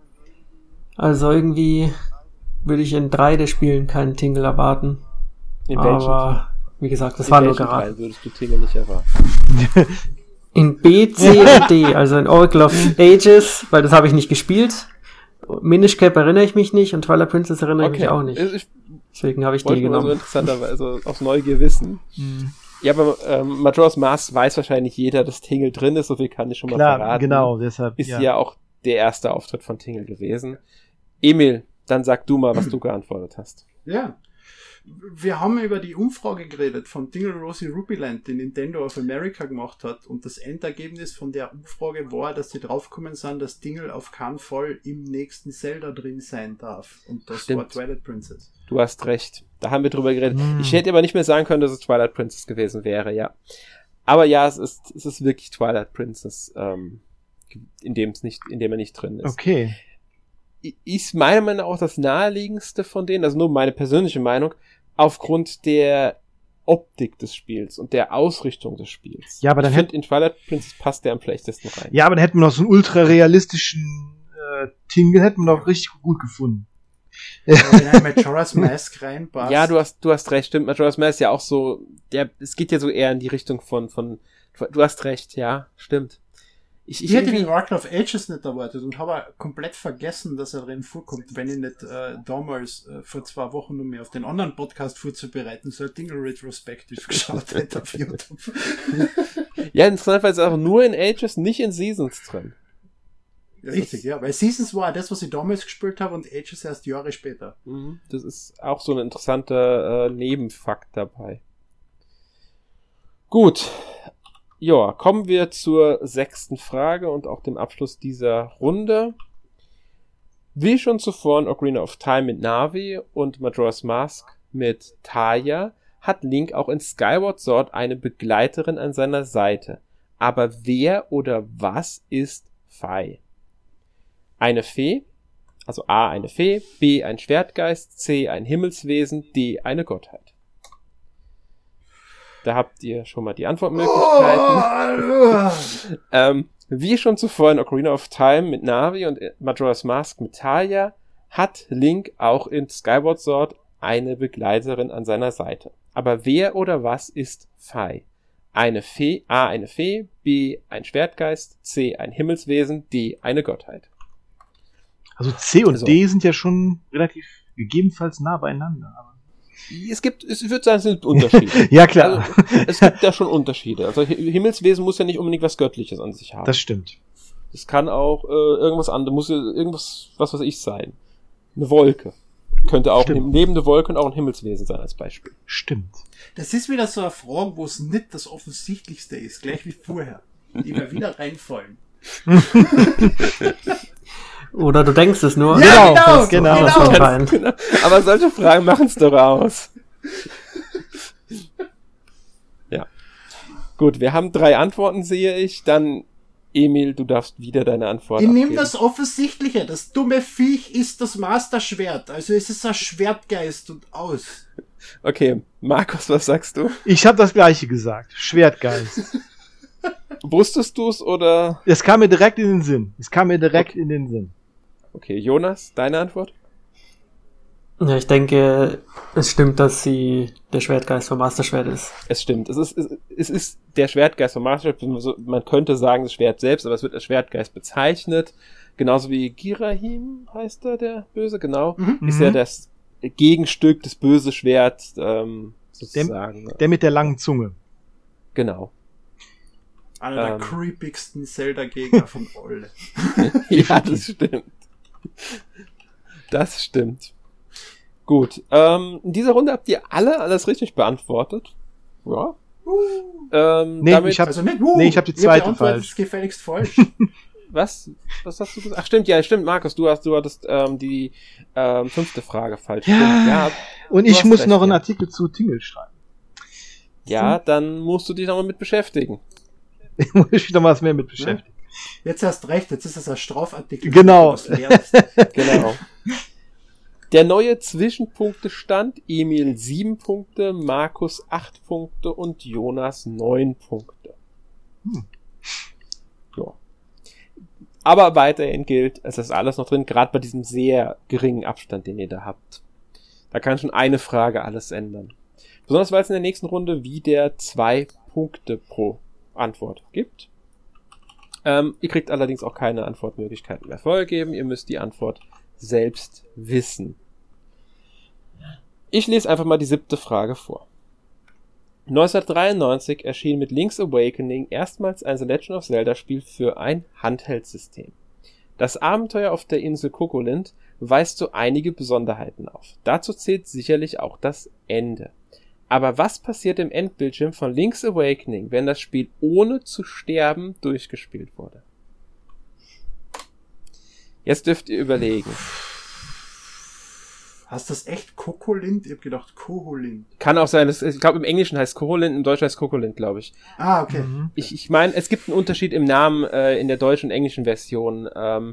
Also irgendwie würde ich in 3 der Spielen keinen Tingle erwarten. In welchen? Aber wie gesagt, das war nur Teil geraten. würdest du Tingle nicht erwarten? In B, C und D, also in Oracle of Ages, weil das habe ich nicht gespielt. Minish Cap erinnere ich mich nicht und Twilight Princess erinnere ich mich auch nicht. Deswegen habe ich die wollte genommen. So interessanterweise aus Neugier wissen. Ja, aber Majora's Mask weiß wahrscheinlich jeder, dass Tingle drin ist, so viel kann ich schon mal verraten. Genau, deshalb. Ist ja auch der erste Auftritt von Tingle gewesen. Emil, dann sag du mal, was du geantwortet hast. Ja. Wir haben über die Umfrage geredet von Tingle Rosie Rubyland, die Nintendo of America gemacht hat, und das Endergebnis von der Umfrage war, dass sie draufgekommen sind, dass Tingle auf keinen Fall im nächsten Zelda drin sein darf. Und das war Twilight Princess. Du hast recht. Da haben wir drüber geredet. Ich hätte aber nicht mehr sagen können, dass es Twilight Princess gewesen wäre, ja. Aber ja, es ist wirklich Twilight Princess, in dem er nicht drin ist. Okay. Ist meiner Meinung nach auch das naheliegendste von denen, also nur meine persönliche Meinung, aufgrund der Optik des Spiels und der Ausrichtung des Spiels. Ja, aber dann in Twilight Princess passt der am schlechtesten rein. Ja, aber dann hätten wir noch so einen ultra realistischen Tingle, hätten wir noch richtig gut gefunden. Wenn Majora's Mask reinpasst. Ja, du hast recht, stimmt. Majora's Mask ist ja auch so, es geht ja so eher in die Richtung von du hast recht, ja, stimmt. Ich hätte den Oracle of Ages nicht erwartet und habe komplett vergessen, dass er drin vorkommt, wenn ich nicht damals vor 2 Wochen, um mich auf den anderen Podcast vorzubereiten, so ein Dingle Retrospective geschaut hätte auf YouTube. Ja, interessanterweise ist auch nur in Ages, nicht in Seasons drin. Richtig, ja, weil Seasons war das, was ich damals gespielt habe, und Ages erst Jahre später. Das ist auch so ein interessanter Nebenfakt dabei. Gut. Ja, kommen wir zur 6. Frage und auch dem Abschluss dieser Runde. Wie schon zuvor in Ocarina of Time mit Navi und Majora's Mask mit Taya hat Link auch in Skyward Sword eine Begleiterin an seiner Seite. Aber wer oder was ist Fei? Eine Fee, also A, eine Fee, B, ein Schwertgeist, C, ein Himmelswesen, D, eine Gottheit. Da habt ihr schon mal die Antwortmöglichkeiten. Wie schon zuvor in Ocarina of Time mit Navi und Majora's Mask mit Taya hat Link auch in Skyward Sword eine Begleiterin an seiner Seite. Aber wer oder was ist Fei? Eine Fee, A, eine Fee, B, ein Schwertgeist, C, ein Himmelswesen, D, eine Gottheit. Also C und D sind ja schon relativ gegebenenfalls nah beieinander. Aber ich würde sagen, es sind Unterschiede. Ja, klar. Also, es gibt da schon Unterschiede. Also Himmelswesen muss ja nicht unbedingt was Göttliches an sich haben. Das stimmt. Es kann auch irgendwas anderes, muss ja irgendwas, was weiß ich, sein. Eine Wolke. Könnte auch eine lebende Wolke und auch ein Himmelswesen sein als Beispiel. Stimmt. Das ist wieder so eine Frage, wo es nicht das Offensichtlichste ist, gleich wie vorher. Die wir wieder reinfallen. Oder du denkst es nur. Ja, genau. Aber solche Fragen machen es doch aus. Ja. Gut, wir haben 3 Antworten, sehe ich. Dann, Emil, du darfst wieder deine Antwort abgeben. Ich nehme das Offensichtliche. Das dumme Viech ist das Master-Schwert. Also es ist ein Schwertgeist und aus. Okay, Markus, was sagst du? Ich habe das Gleiche gesagt. Schwertgeist. Wusstest du es oder? Es kam mir direkt in den Sinn. Okay, Jonas, deine Antwort? Ja, ich denke, es stimmt, dass sie der Schwertgeist vom Master-Schwert ist. Es stimmt. Es ist der Schwertgeist vom Master-Schwert. Man könnte sagen, das Schwert selbst, aber es wird als Schwertgeist bezeichnet. Genauso wie Girahim heißt er, der Böse, genau. Ist ja das Gegenstück, das böse Schwert, sozusagen. Der mit der langen Zunge. Genau. Einer der creepigsten Zelda-Gegner von alle. Ja, das stimmt. Das stimmt. Gut. In dieser Runde habt ihr alles richtig beantwortet. Ja. Ich habe die zweite falsch. Ist gefälligst falsch. Was hast du gesagt? Ach, stimmt, Markus, du hattest die 5. Frage falsch. Ja, und ich muss noch einen Artikel zu Tingle schreiben. Ja, dann musst du dich nochmal mit beschäftigen. Ich muss mich noch was mehr mit beschäftigen. Jetzt hast recht, jetzt ist das ein Strafartikel. Genau. Genau. Der neue Zwischenpunktestand: Emil 7 Punkte, Markus 8 Punkte und Jonas 9 Punkte. Ja. Aber weiterhin gilt, es ist alles noch drin, gerade bei diesem sehr geringen Abstand, den ihr da habt. Da kann schon eine Frage alles ändern. Besonders weil es in der nächsten Runde wieder 2 Punkte pro Antwort gibt. Ihr kriegt allerdings auch keine Antwortmöglichkeiten mehr vorgegeben. Ihr müsst die Antwort selbst wissen. Ich lese einfach mal die 7. Frage vor. 1993 erschien mit Link's Awakening erstmals ein The Legend of Zelda Spiel für ein Handheld-System. Das Abenteuer auf der Insel Kokolind weist so einige Besonderheiten auf. Dazu zählt sicherlich auch das Ende. Aber was passiert im Endbildschirm von Link's Awakening, wenn das Spiel ohne zu sterben durchgespielt wurde? Jetzt dürft ihr überlegen. Heißt das echt Kokolind? Ich hab gedacht Koholind. Kann auch sein, ich glaube im Englischen heißt Koholind, im Deutschen heißt Kokolind, glaube ich. Ah, okay. Ich meine, es gibt einen Unterschied im Namen in der deutschen und englischen Version.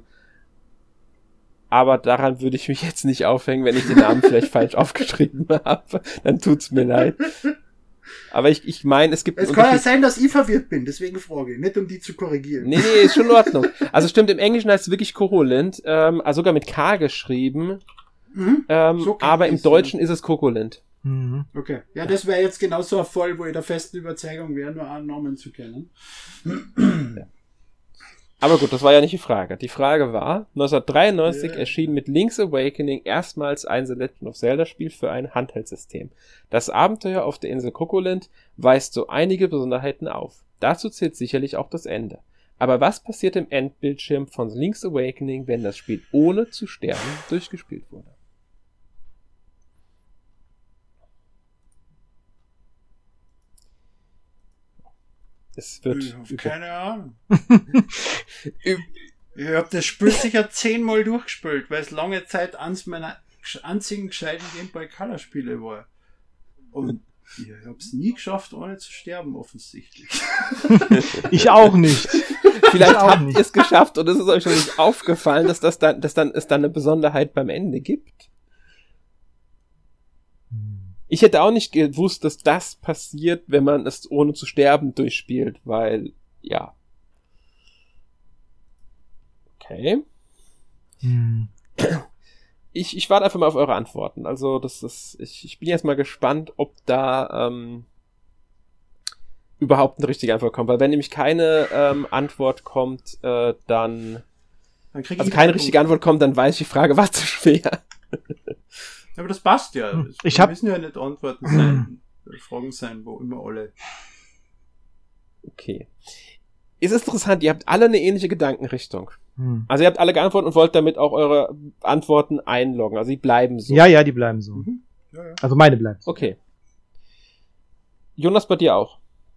Aber daran würde ich mich jetzt nicht aufhängen, wenn ich den Namen vielleicht falsch aufgeschrieben habe. Dann tut's mir leid. Aber ich meine, es gibt... Es kann ja sein, dass ich verwirrt bin, deswegen frage ich. Nicht, um die zu korrigieren. Nee, ist schon in Ordnung. Also stimmt, im Englischen heißt es wirklich Koholind, also sogar mit K geschrieben. So aber im Deutschen ist es Kokolind. Okay. Ja, das wäre jetzt genauso ein Fall, wo ich der festen Überzeugung wäre, nur einen Namen zu kennen. Ja. Aber gut, das war ja nicht die Frage. Die Frage war, 1993 erschien mit Link's Awakening erstmals ein The Legend of Zelda Spiel für ein Handheld-System. Das Abenteuer auf der Insel Kokolind weist so einige Besonderheiten auf. Dazu zählt sicherlich auch das Ende. Aber was passiert im Endbildschirm von Link's Awakening, wenn das Spiel ohne zu sterben durchgespielt wurde? Es wird... Keine Ahnung. Ich habe das Spiel sicher 10-mal durchgespielt, weil es lange Zeit eins meiner einzigen gescheiten Game Boy Color Spiele war. Und ich habe es nie geschafft, ohne zu sterben, offensichtlich. Ich auch nicht. Vielleicht habt ihr es geschafft und es ist euch schon nicht aufgefallen, dass es dann eine Besonderheit beim Ende gibt. Ich hätte auch nicht gewusst, dass das passiert, wenn man es ohne zu sterben durchspielt, weil, ja. Okay. Ich warte einfach mal auf eure Antworten. Also, ich bin jetzt mal gespannt, ob da überhaupt eine richtige Antwort kommt. Weil wenn nämlich keine Antwort kommt, dann also keine richtige Antwort kommt, dann weiß ich, die Frage war zu schwer. Aber das passt ja. Wir müssen ja nicht Antworten sein, Fragen sein, wo immer alle. Okay. Ist interessant, ihr habt alle eine ähnliche Gedankenrichtung. Also ihr habt alle geantwortet und wollt damit auch eure Antworten einloggen. Also die bleiben so. Ja, die bleiben so. Ja. Also meine bleiben so. Okay. Jonas, bei dir auch?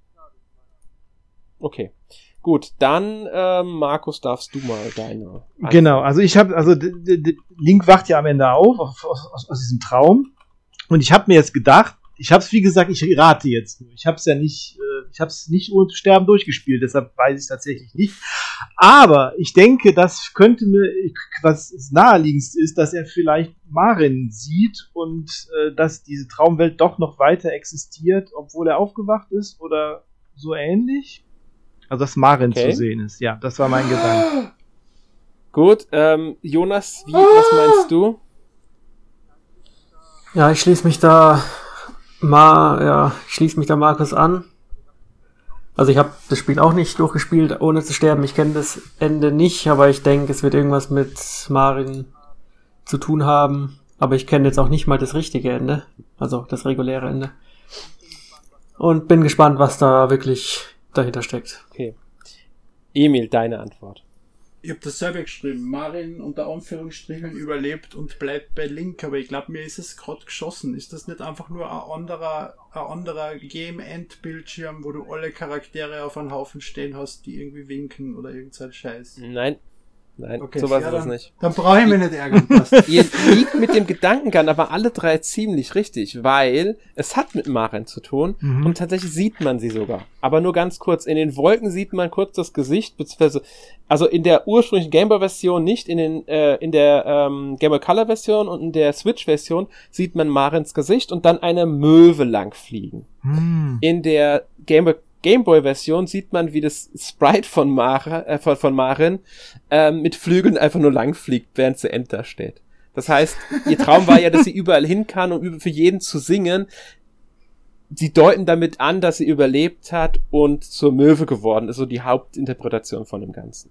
Okay. Gut, dann Markus, darfst du mal deine Antwort. Genau, also Link wacht ja am Ende auf aus diesem Traum. Und ich habe mir jetzt gedacht, ich habe es, wie gesagt, ich rate jetzt nur. Ich habe es ja nicht, ohne zu sterben durchgespielt, deshalb weiß ich es tatsächlich nicht. Aber ich denke, das könnte mir, was naheliegendst ist, dass er vielleicht Marin sieht und dass diese Traumwelt doch noch weiter existiert, obwohl er aufgewacht ist oder so ähnlich. Also dass Marin zu sehen ist. Ja, das war mein Gedanke. Gut, Jonas, was meinst du? Ja, ich schließe mich da Markus an. Also ich habe das Spiel auch nicht durchgespielt, ohne zu sterben. Ich kenne das Ende nicht, aber ich denke, es wird irgendwas mit Marin zu tun haben. Aber ich kenne jetzt auch nicht mal das richtige Ende, also das reguläre Ende. Und bin gespannt, was da wirklich dahinter steckt. Okay. Emil, deine Antwort. Ich habe das selber geschrieben. Marin unter Anführungsstrichen überlebt und bleibt bei Link, aber ich glaube, mir ist es gerade geschossen. Ist das nicht einfach nur ein anderer Game-End-Bildschirm, wo du alle Charaktere auf einen Haufen stehen hast, die irgendwie winken oder irgendein Scheiß? Nein. Nein, Okay, sowas ja, ist es dann- nicht. Dann brauche ich mich nicht ärgern. Passt. Ihr liegt mit dem Gedankengang aber alle drei ziemlich richtig, weil es hat mit Maren zu tun und tatsächlich sieht man sie sogar. Aber nur ganz kurz. In den Wolken sieht man kurz das Gesicht, beziehungsweise, also in der ursprünglichen Gameboy-Version nicht, in der Game Boy Color-Version und in der Switch-Version sieht man Marens Gesicht und dann eine Möwe langfliegen. In der Gameboy-Version sieht man, wie das Sprite von Maren mit Flügeln einfach nur lang fliegt, während sie Enter steht. Das heißt, ihr Traum war ja, dass sie überall hin kann, um für jeden zu singen. Sie deuten damit an, dass sie überlebt hat und zur Möwe geworden ist, so die Hauptinterpretation von dem Ganzen.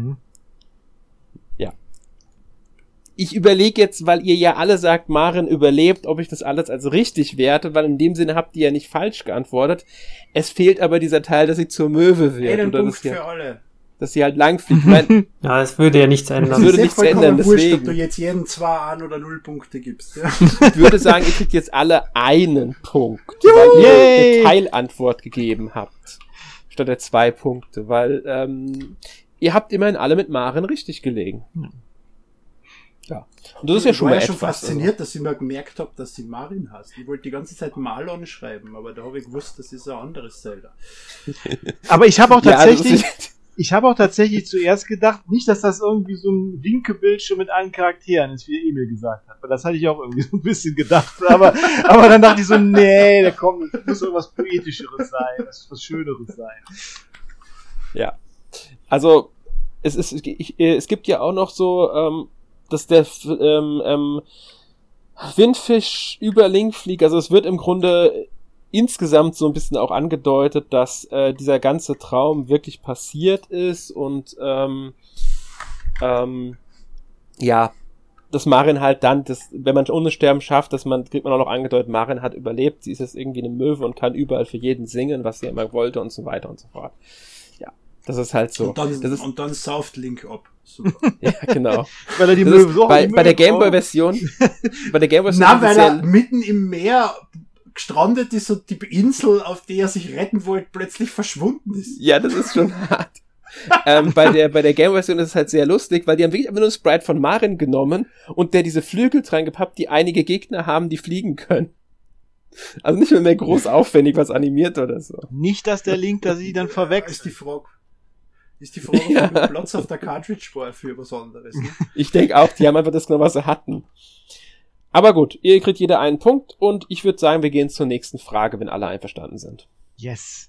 Ja. Ich überlege jetzt, weil ihr ja alle sagt, Maren überlebt, ob ich das alles als richtig werte, weil in dem Sinne habt ihr ja nicht falsch geantwortet. Es fehlt aber dieser Teil, dass sie zur Möwe wird. Einen Oder Punkt dass sie, für alle. dass sie halt lang fliegt. Ich mein, Ja, es würde ja nichts Das ändern. würde ist nichts vollkommen ändern, wurscht, deswegen. ob du jetzt jeden 2 an oder 0 Punkte gibst. Ja. ich würde sagen, ihr kriegt jetzt alle einen Punkt, weil ihr Yay! eine Teilantwort gegeben habt. Statt der 2 Punkte, weil ihr habt immerhin alle mit Maren richtig gelegen. Ja. Und das ist ja schon war mal ja schon etwas. fasziniert, dass ich mir gemerkt habe, dass sie Marin heißt. Ich wollte die ganze Zeit Marlon schreiben, aber da habe ich gewusst, das ist ein anderes Zelda. Aber ich habe auch Ja, das tatsächlich, ist- ich habe auch tatsächlich zuerst gedacht, nicht, dass das irgendwie so ein Winkebildschirm mit allen Charakteren ist, wie Emil gesagt hat. Weil das hatte ich auch irgendwie so ein bisschen gedacht. Aber dann dachte ich so, nee, da kommt, das muss irgendwas Poetischeres sein, das muss was Schöneres sein. Ja. Also, es gibt ja auch noch so, dass der Windfisch über Link fliegt. Also es wird im Grunde insgesamt so ein bisschen auch angedeutet, dass dieser ganze Traum wirklich passiert ist und ja, dass Marin halt dann, wenn man ohne Sterben schafft, kriegt man auch noch angedeutet, Marin hat überlebt, sie ist jetzt irgendwie eine Möwe und kann überall für jeden singen, was sie immer wollte und so weiter und so fort. Ja, das ist halt so. Und dann sauft Link ab. Super. Ja, genau. Weil er die Das Möwe ist so bei der Gameboy-Version, Na, weil er mitten im Meer gestrandet ist und die Insel, auf der er sich retten wollte, plötzlich verschwunden ist. ja, das ist schon hart. Bei der Game-Version ist es halt sehr lustig, weil die haben wirklich einfach nur ein Sprite von Marin genommen und der diese Flügel dran gepappt, die einige Gegner haben, die fliegen können. Also nicht mehr groß aufwendig was animiert oder so. Nicht, dass der Link da sie dann Ist verwechselt. die Frage, Ja. ob der Platz auf der Cartridge war für was anderes. Ne? Ich denke auch, die haben einfach das genommen, was sie hatten. Aber gut, ihr kriegt jeder einen Punkt und ich würde sagen, wir gehen zur nächsten Frage, wenn alle einverstanden sind. Yes.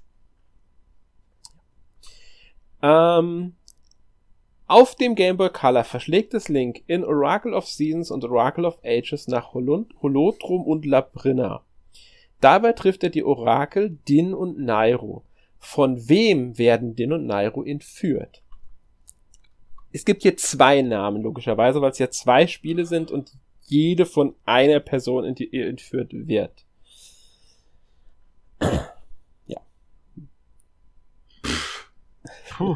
Auf dem Game Boy Color verschlägt es Link in Oracle of Seasons und Oracle of Ages nach Holotrum und Labrynna. Dabei trifft er die Orakel Din und Nairo. Von wem werden Din und Nairo entführt? Es gibt hier 2 Namen, logischerweise, weil es ja 2 Spiele sind und jede von einer Person entführt wird. Ja. Puh.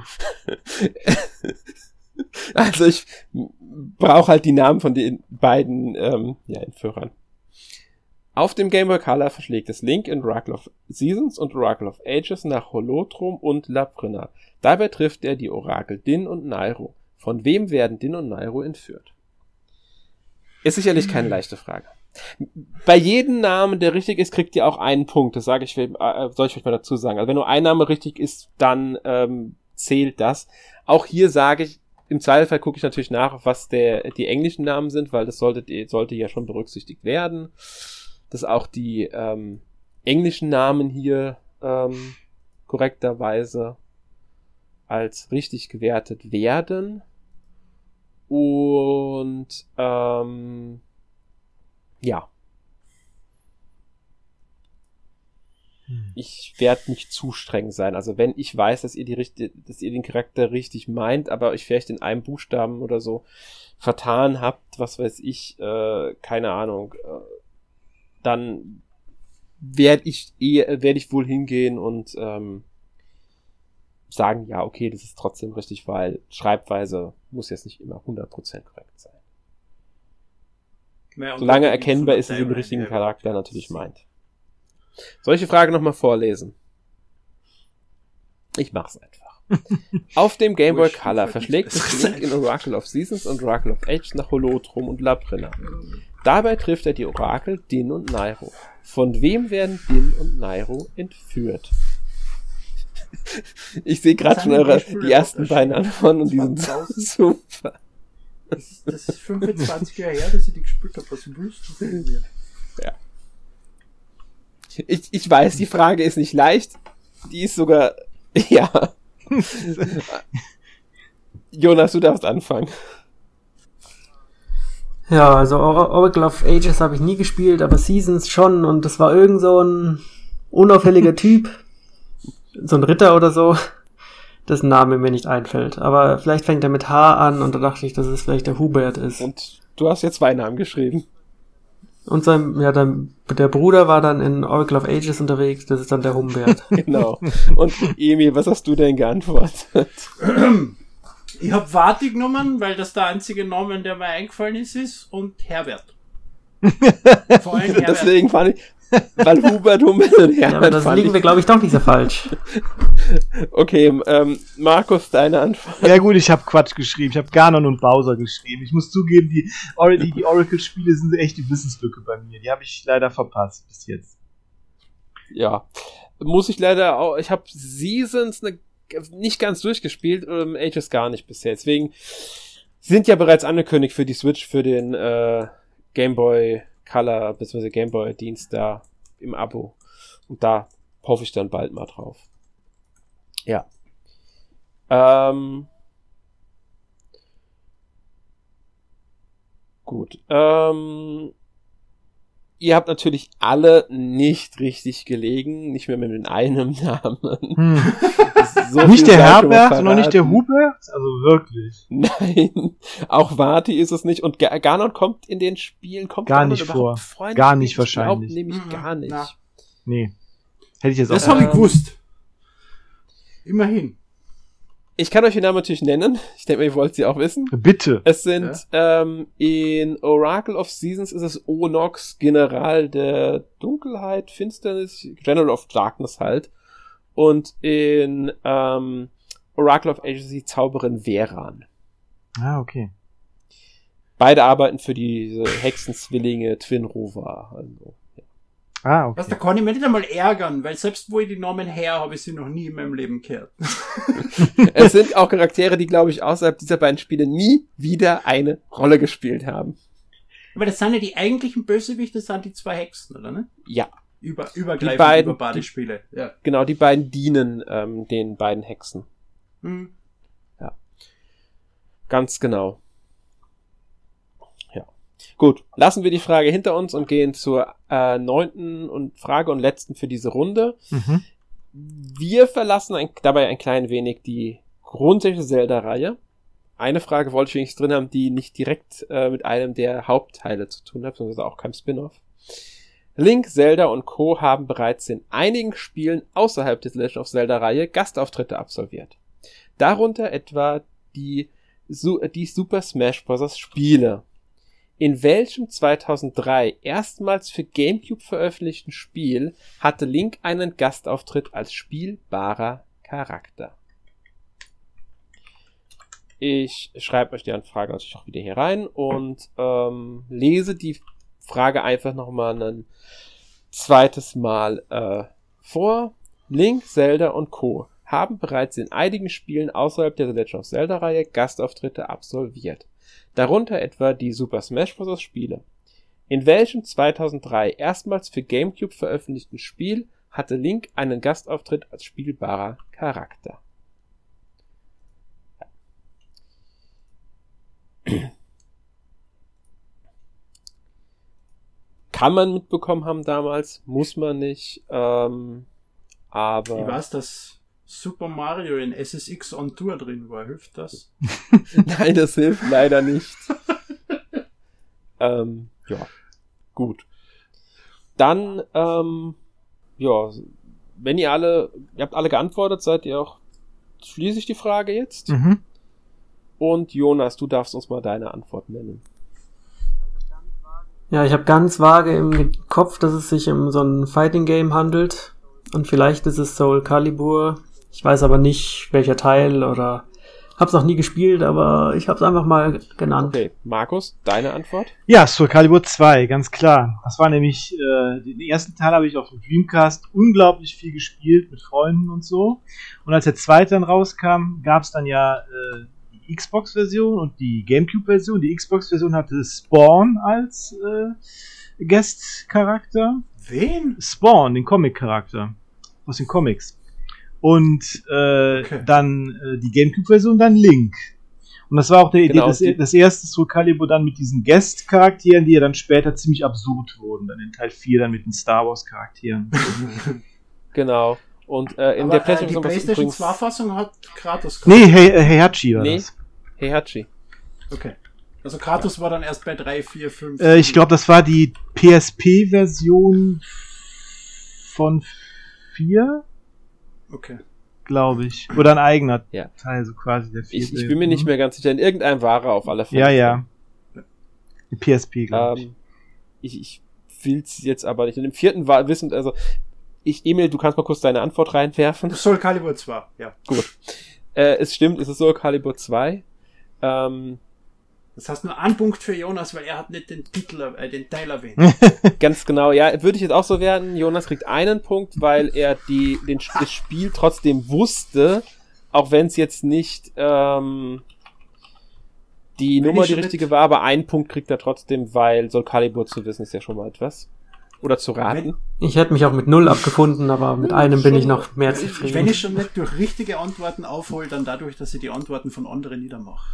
Also ich brauche halt die Namen von den beiden Entführern. Auf dem Game Boy Color verschlägt es Link in Oracle of Seasons und Oracle of Ages nach Holotrum und Labrynna. Dabei trifft er die Orakel Din und Nairo. Von wem werden Din und Nairo entführt? Ist sicherlich keine leichte Frage. Bei jedem Namen, der richtig ist, kriegt ihr auch einen Punkt. Das soll ich euch mal dazu sagen. Also wenn nur ein Name richtig ist, dann zählt das. Auch hier sage ich, im Zweifelsfall gucke ich natürlich nach, was die englischen Namen sind, weil das sollte ja schon berücksichtigt werden, dass auch die englischen Namen hier korrekterweise als richtig gewertet werden. Und ja. Ich werde nicht zu streng sein. Also wenn ich weiß, dass ihr den Charakter richtig meint, aber euch vielleicht in einem Buchstaben oder so vertan habt, was weiß ich, keine Ahnung, dann werde ich wohl hingehen und sagen, ja, okay, das ist trotzdem richtig, weil Schreibweise muss jetzt nicht immer 100% korrekt sein. Naja, und Solange dann erkennbar von ist, dass der ihr den richtigen Timeline her. Charakter natürlich meint. Soll ich die Frage nochmal vorlesen? Ich mach's einfach. Auf dem Game Boy Color verschlägt sich Link in Oracle of Seasons und Oracle of Ages nach Holodrum und Labrynna. Dabei trifft er die Orakel Din und Nairo. Von wem werden Din und Nairo entführt? Ich sehe gerade schon die ersten beiden Antworten und die sind super. Das ist 25 Jahre her, dass ich die gespielt habe. Was willst du von mir? Ja. Ich weiß, die Frage ist nicht leicht. Die ist sogar, ja. Jonas, du darfst anfangen. Ja, also Oracle of Ages habe ich nie gespielt, aber Seasons schon, und das war irgend so ein unauffälliger Typ, so ein Ritter oder so, dessen Name mir nicht einfällt. Aber vielleicht fängt er mit H an, und da dachte ich, dass es vielleicht der Hubert ist. Und du hast jetzt 2 Namen geschrieben. Und der Bruder war dann in Oracle of Ages unterwegs, das ist dann der Humbert. Genau. Und Emil, was hast du denn geantwortet? Ich habe Vati genommen, weil das der einzige Name, der mir eingefallen ist, und Herbert. Vor allem Herbert. Deswegen fand ich, weil Hubert und Herbert. Ja, aber das liegen wir, glaube ich, doch nicht so falsch. Okay, Markus, deine Antwort. Ja gut, ich habe Quatsch geschrieben. Ich habe Ganon und Bowser geschrieben. Ich muss zugeben, die Oracle-Spiele sind echt die Wissenslücke bei mir. Die habe ich leider verpasst bis jetzt. Ja, muss ich leider auch. Ich habe Seasons nicht ganz durchgespielt, Ages gar nicht bisher. Deswegen sind ja bereits angekündigt für die Switch, für den Game Boy Color bzw. Game Boy Dienst da im Abo. Und da hoffe ich dann bald mal drauf. Ja. Gut. Ihr habt natürlich alle nicht richtig gelegen, nicht mehr mit einem Namen. So nicht der Herbert und noch nicht der Hubert? Also wirklich. Nein, auch Vati ist es nicht. Und Ganon kommt in den Spielen gar nicht vor. Gar nicht wahrscheinlich. Ich glaube nämlich gar nicht. Na. Nee. Hätte ich jetzt auch. Das habe ich gewusst. Immerhin. Ich kann euch den Namen natürlich nennen. Ich denke, ihr wollt sie auch wissen. Bitte. Es sind, in Oracle of Seasons ist es Onox, General der Dunkelheit, Finsternis, General of Darkness halt. Und in Oracle of Ages die Zauberin Veran. Ah, okay. Beide arbeiten für diese Hexenzwillinge Twin Rover. Also, ja. Ah, okay. Da kann ich mich nicht einmal ärgern, weil selbst wo ich die Namen her, habe ich sie noch nie in meinem Leben gehört. Es sind auch Charaktere, die, glaube ich, außerhalb dieser beiden Spiele nie wieder eine Rolle gespielt haben. Aber das sind ja die eigentlichen Bösewichte, das sind die 2 Hexen, oder ne? Ja. Übergreifend über beide Spiele. Ja. Genau, die beiden dienen den beiden Hexen. Hm. Ja. Ganz genau. Ja. Gut, lassen wir die Frage hinter uns und gehen zur 9. Frage und letzten für diese Runde. Mhm. Wir verlassen dabei ein klein wenig die grundsätzliche Zelda-Reihe. Eine Frage wollte ich wenigstens drin haben, die nicht direkt mit einem der Hauptteile zu tun hat, beziehungsweise auch keinem Spin-off. Link, Zelda und Co. haben bereits in einigen Spielen außerhalb der Legend of Zelda-Reihe Gastauftritte absolviert. Darunter etwa die Super Smash Bros. Spiele. In welchem 2003 erstmals für GameCube veröffentlichten Spiel hatte Link einen Gastauftritt als spielbarer Charakter? Ich schreibe euch die Anfrage natürlich auch wieder hier rein und lese die Frage einfach nochmal ein zweites Mal vor. Link, Zelda und Co. haben bereits in einigen Spielen außerhalb der The Legend of Zelda-Reihe Gastauftritte absolviert. Darunter etwa die Super Smash Bros. Spiele. In welchem 2003 erstmals für GameCube veröffentlichten Spiel hatte Link einen Gastauftritt als spielbarer Charakter? Kann man mitbekommen haben damals, muss man nicht, aber... Ich weiß, dass Super Mario in SSX on Tour drin war, hilft das? Nein, das hilft leider nicht. Ja, gut. Dann, ja, wenn ihr habt alle geantwortet, seid ihr auch, schließe ich die Frage jetzt. Mhm. Und Jonas, du darfst uns mal deine Antwort nennen. Ja, ich habe ganz vage im Kopf, dass es sich um so ein Fighting Game handelt. Und vielleicht ist es Soul Calibur. Ich weiß aber nicht, welcher Teil oder hab's noch nie gespielt, aber ich hab's einfach mal genannt. Okay, Markus, deine Antwort? Ja, Soul Calibur 2, ganz klar. Das war nämlich, den ersten Teil habe ich auf dem Dreamcast unglaublich viel gespielt mit Freunden und so. Und als der zweite dann rauskam, gab's dann ja die Xbox-Version und die Gamecube-Version. Die Xbox-Version hatte Spawn als Guest-Charakter. Wen? Spawn, den Comic-Charakter. Aus den Comics. Und dann die Gamecube-Version, dann Link. Und das war auch das erste Soul Calibur dann mit diesen Guest-Charakteren, die ja dann später ziemlich absurd wurden. Dann in Teil 4 dann mit den Star Wars-Charakteren. Genau. Und in der PlayStation 2-Fassung hat Kratos... Nee, Heihachi war das. Heihachi. Okay. Also Kratos war dann erst bei 3, 4, 5... ich glaube, das war die PSP-Version von 4... Okay. Glaube ich. Oder ein eigener Ja. Teil, so quasi der 4. Ich bin mir nicht mehr ganz sicher. In irgendeinem war er auf alle Fälle. Ja, ja. Die PSP, glaube ich. Ich will es jetzt aber nicht. Und im 4. war wissen, also Emil, du kannst mal kurz deine Antwort reinwerfen. Soul Calibur 2, ja. Gut. Es stimmt, es ist Soul Calibur 2. Das heißt nur ein Punkt für Jonas, weil er hat nicht den den Teil erwähnt. Ganz genau, ja, würde ich jetzt auch so werden. Jonas kriegt einen Punkt, weil er das Spiel trotzdem wusste, auch wenn es jetzt nicht die Nummer die richtige war, aber einen Punkt kriegt er trotzdem, weil Soul Calibur zu wissen ist ja schon mal etwas. Oder zu raten. Ich hätte mich auch mit 0 abgefunden, aber mit einem bin ich noch mehr zufrieden. Wenn ich schon nicht durch richtige Antworten aufhole, dann dadurch, dass ich die Antworten von anderen niedermache.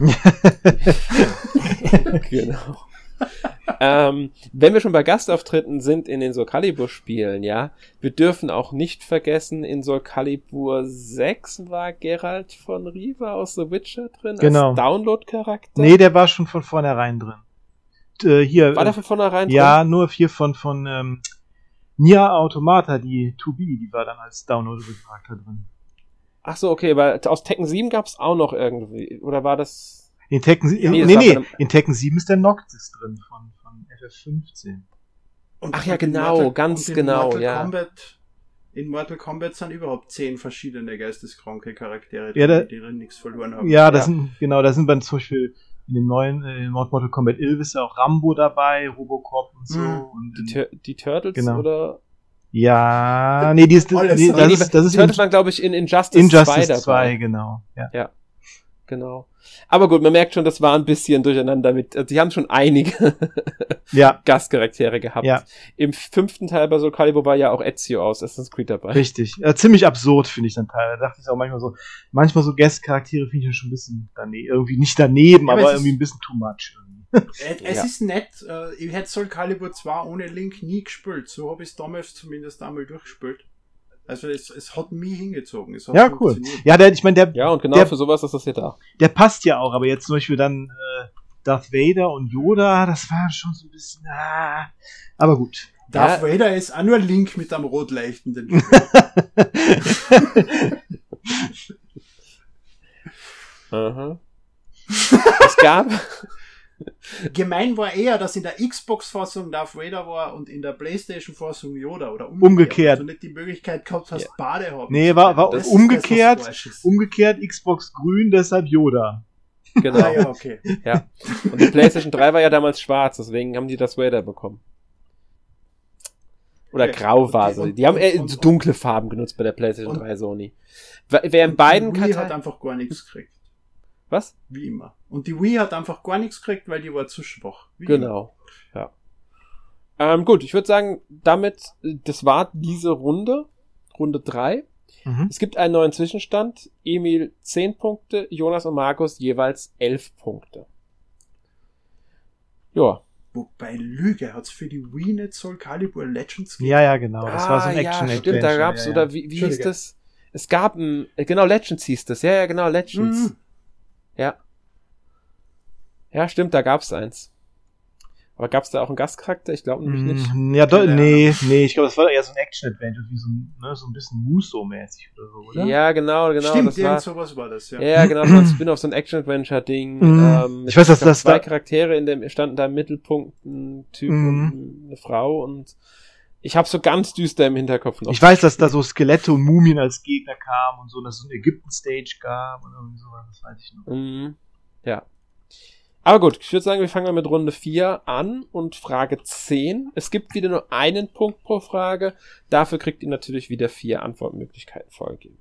Genau. Wenn wir schon bei Gastauftritten sind in den Soul Calibur Spielen, ja, wir dürfen auch nicht vergessen, in Soul Calibur 6 war Geralt von Riva aus The Witcher drin, genau. Als Download-Charakter. Nee, der war schon von vornherein drin. Hier, war der von vornherein drin? Ja, nur hier von Nier Automata, die 2B, die war dann als Download-Charakter drin. Ach so, okay, weil aus Tekken 7 gab's auch noch irgendwie, oder war das... In Tekken 7 ist der Noctis drin von FF15. Und ach ja, genau, ganz genau, ja. In Mortal Kombat sind überhaupt 10 verschiedene geisteskranke Charaktere, ja, die nichts verloren haben. Ja, da sind dann zum Beispiel in dem neuen Mortal Kombat 11 ist ja auch Rambo dabei, Robocop und so. Und die Turtles, genau. Oder? Ja, nee, das ist Turtles waren, glaube ich, in Injustice 2 dabei. 2, genau. Ja, genau. Aber gut, man merkt schon, das war ein bisschen durcheinander mit, also die haben schon einige Gastcharaktere gehabt. Ja. Im 5. Teil bei Soul Calibur war ja auch Ezio aus Assassin's Creed dabei. Richtig. Ziemlich absurd, finde ich dann teilweise. Da dachte ich auch manchmal so Guest-Charaktere finde ich schon ein bisschen daneben, irgendwie nicht daneben, ja, aber irgendwie ein bisschen too much. Es ist nett, ich hätte Soul Calibur 2 ohne Link nie gespielt, so habe ich es damals zumindest einmal durchgespielt. Also es hat mich hingezogen. Es hat ja, cool. Ja, ja, und genau für sowas ist das hier da. Der passt ja auch, aber jetzt zum Beispiel dann Darth Vader und Yoda, das war schon so ein bisschen, aber gut. Darth Vader ist auch nur Link mit einem rot leuchtenden Aha. Es gab... Gemein war eher, dass in der Xbox-Fassung Darth Vader war und in der PlayStation-Fassung Yoda oder umgekehrt. Du nicht die Möglichkeit gehabt hast, Bade haben. Nee, war umgekehrt. Umgekehrt Xbox grün, deshalb Yoda. Genau. Ja, okay. Ja. Und die PlayStation 3 war ja damals schwarz, deswegen haben die das Vader bekommen. Oder grau war sie. Die haben eher so dunkle Farben genutzt bei der PlayStation 3 Sony. Wer in beiden Wii hat einfach gar nichts gekriegt. Was? Wie immer. Und die Wii hat einfach gar nichts gekriegt, weil die war zu schwach. Genau. Ja. Gut, ich würde sagen, damit, das war diese Runde 3. Mhm. Es gibt einen neuen Zwischenstand. Emil 10 Punkte, Jonas und Markus jeweils 11 Punkte. Ja. Wobei Lüge, hat's für die Wii nicht Soul Calibur Legends gegeben? Ja, genau. Das war so ein Action-Adventure. Stimmt, da gab's, oder wie hieß das? Es gab genau, Legends hieß das. Ja, genau, Legends. Mhm. Ja. Ja, stimmt, da gab's eins. Aber gab's da auch einen Gastcharakter? Ich glaube nämlich nicht. Ja, nee, ich glaube, das war eher so ein Action-Adventure, wie so ein bisschen Muso-mäßig oder so, oder? Ja, genau. Stimmt, sowas war das, ja. Ja, genau, das war ein Spin-off, so ein Action-Adventure-Ding. Ich weiß, dass das zwei Charaktere standen da im Mittelpunkt, ein Typ und eine Frau und Ich habe so ganz düster im Hinterkopf noch. Ich weiß, dass da so Skelette und Mumien als Gegner kamen und so, dass es so ein Ägypten-Stage gab und irgendwie sowas, das weiß ich noch. Ja. Aber gut, ich würde sagen, wir fangen mal mit Runde 4 an und Frage 10. Es gibt wieder nur einen Punkt pro Frage. Dafür kriegt ihr natürlich wieder 4 Antwortmöglichkeiten vorgegeben.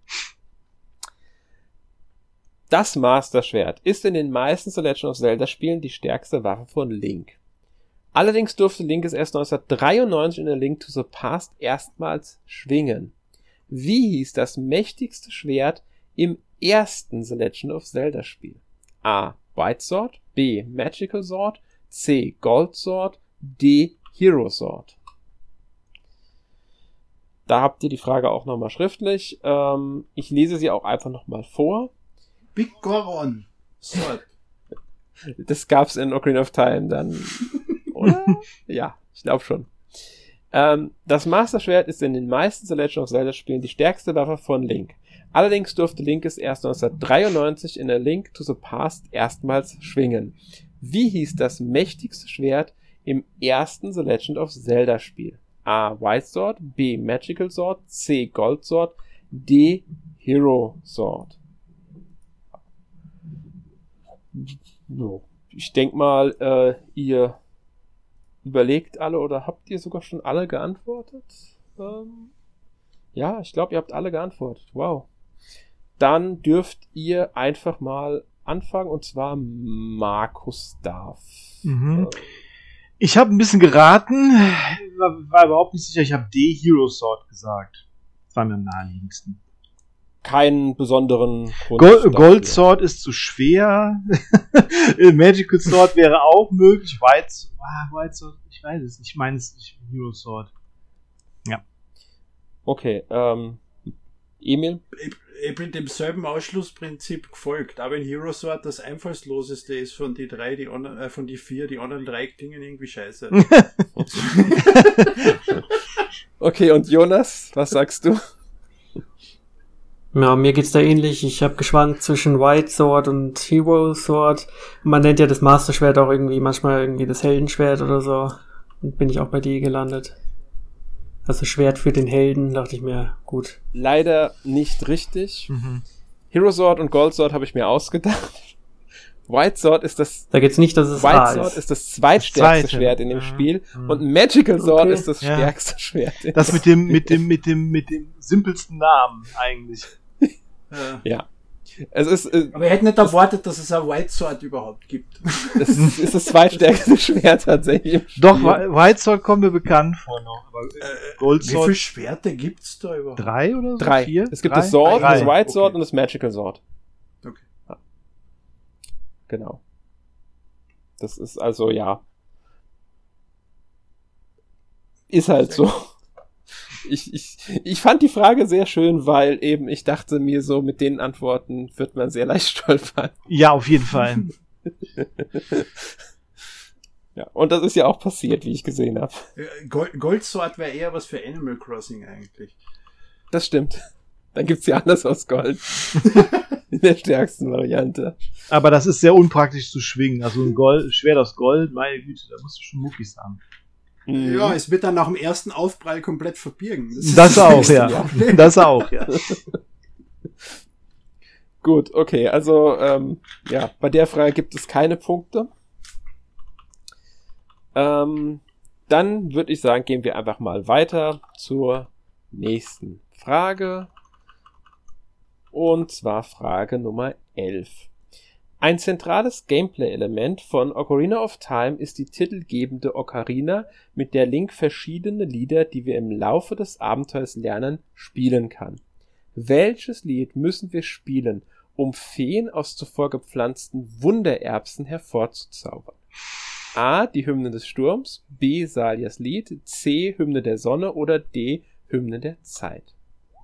Das Master-Schwert ist in den meisten The Legend of Zelda Spielen die stärkste Waffe von Link. Allerdings durfte Link es erst 1993 in A Link to the Past erstmals schwingen. Wie hieß das mächtigste Schwert im ersten The Legend of Zelda Spiel? A. White Sword, B. Magical Sword, C. Gold Sword, D. Hero Sword. Da habt ihr die Frage auch nochmal schriftlich. Ich lese sie auch einfach nochmal vor. Big Goron Sword. Das gab's in Ocarina of Time dann, oder? Ja, ich glaube schon. Das Master Schwert ist in den meisten The Legend of Zelda Spielen die stärkste Waffe von Link. Allerdings durfte Link es erst 1993 in A Link to the Past erstmals schwingen. Wie hieß das mächtigste Schwert im ersten The Legend of Zelda Spiel? A. White Sword, B. Magical Sword, C. Gold Sword, D. Hero Sword. Ich denke mal, ihr überlegt alle oder habt ihr sogar schon alle geantwortet? Ja, ich glaube, ihr habt alle geantwortet. Wow. Dann dürft ihr einfach mal anfangen, und zwar Markus darf. Ich habe ein bisschen geraten, war überhaupt nicht sicher. Ich habe D, Hero Sword gesagt. Das war mir am naheliegendsten. Keinen besonderen Grund. Gold Sword ist zu schwer. Magical Sword wäre auch möglich. White Sword, ich weiß es nicht. Ich meine es nicht. Hero Sword. Ja. Okay, Emil? Ich bin demselben Ausschlussprinzip gefolgt. Aber in Hero Sword das einfallsloseste ist von die 3, von die 4, die anderen 3 klingen irgendwie scheiße. Okay, und Jonas, was sagst du? Ja, mir geht's da ähnlich. Ich habe geschwankt zwischen White Sword und Hero Sword. Man nennt ja das Master Schwert auch irgendwie manchmal irgendwie das Heldenschwert oder so. Und bin ich auch bei D gelandet. Also Schwert für den Helden, dachte ich mir, gut. Leider nicht richtig. Hero Sword und Gold Sword habe ich mir ausgedacht. White Sword ist das. Da geht's nicht, dass es White A Sword ist. ist das zweitstärkste Schwert in dem Spiel und Magical Sword ist das stärkste Schwert. Das mit dem simpelsten Namen eigentlich. Ja. Es ist, aber ich hätte nicht erwartet, dass es ein White Sword überhaupt gibt. Das ist das zweitstärkste Schwert tatsächlich im Spiel. Doch, White Sword kommt mir bekannt vor noch. Aber Gold Sword. Wie viele Schwerter gibt's da überhaupt? 3 oder so? 3. 4? Es gibt 3? das Sword, 3. das White Sword und das Magical Sword. Okay. Ja. Genau. Das ist also, ja. Ist halt so. Ich fand die Frage sehr schön, weil eben ich dachte mir so, mit den Antworten wird man sehr leicht stolpern. Ja, auf jeden Fall. Ja, und das ist ja auch passiert, wie ich gesehen habe. Gold Sword wäre eher was für Animal Crossing eigentlich. Das stimmt. Dann gibt's ja anders aus Gold. In der stärksten Variante. Aber das ist sehr unpraktisch zu schwingen. Also ein Schwert aus Gold, meine Güte, da musst du schon Muckis haben. Ja, es wird dann nach dem ersten Aufprall komplett verbirgen. Das auch, ja. Das auch, ja. Gut, okay, also ja, bei der Frage gibt es keine Punkte. Dann würde ich sagen, gehen wir einfach mal weiter zur nächsten Frage. Und zwar Frage Nummer 11. Ein zentrales Gameplay-Element von Ocarina of Time ist die titelgebende Ocarina, mit der Link verschiedene Lieder, die wir im Laufe des Abenteuers lernen, spielen kann. Welches Lied müssen wir spielen, um Feen aus zuvor gepflanzten Wundererbsen hervorzuzaubern? A. Die Hymne des Sturms, B. Salias Lied, C. Hymne der Sonne oder D. Hymne der Zeit.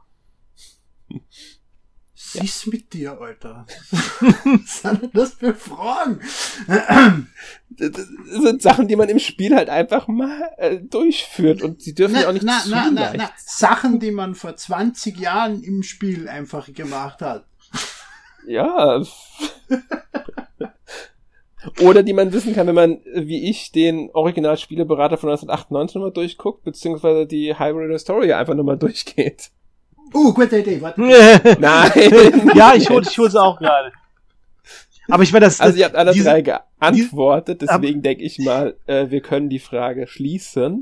Was ist mit dir, Alter? Was sind das für Fragen? Das sind Sachen, die man im Spiel halt einfach mal durchführt und sie dürfen ja auch nicht zu leicht. Sachen, die man vor 20 Jahren im Spiel einfach gemacht hat. Ja. Oder die man wissen kann, wenn man, wie ich, den Originalspieleberater von 1998 nochmal durchguckt, beziehungsweise die Hyrule Historia einfach nochmal durchgeht. Gute Idee, warte. Nein! Ja, ich hol's auch gerade. Aber ich meine, also ihr habt alle drei geantwortet, deswegen denke ich mal, wir können die Frage schließen.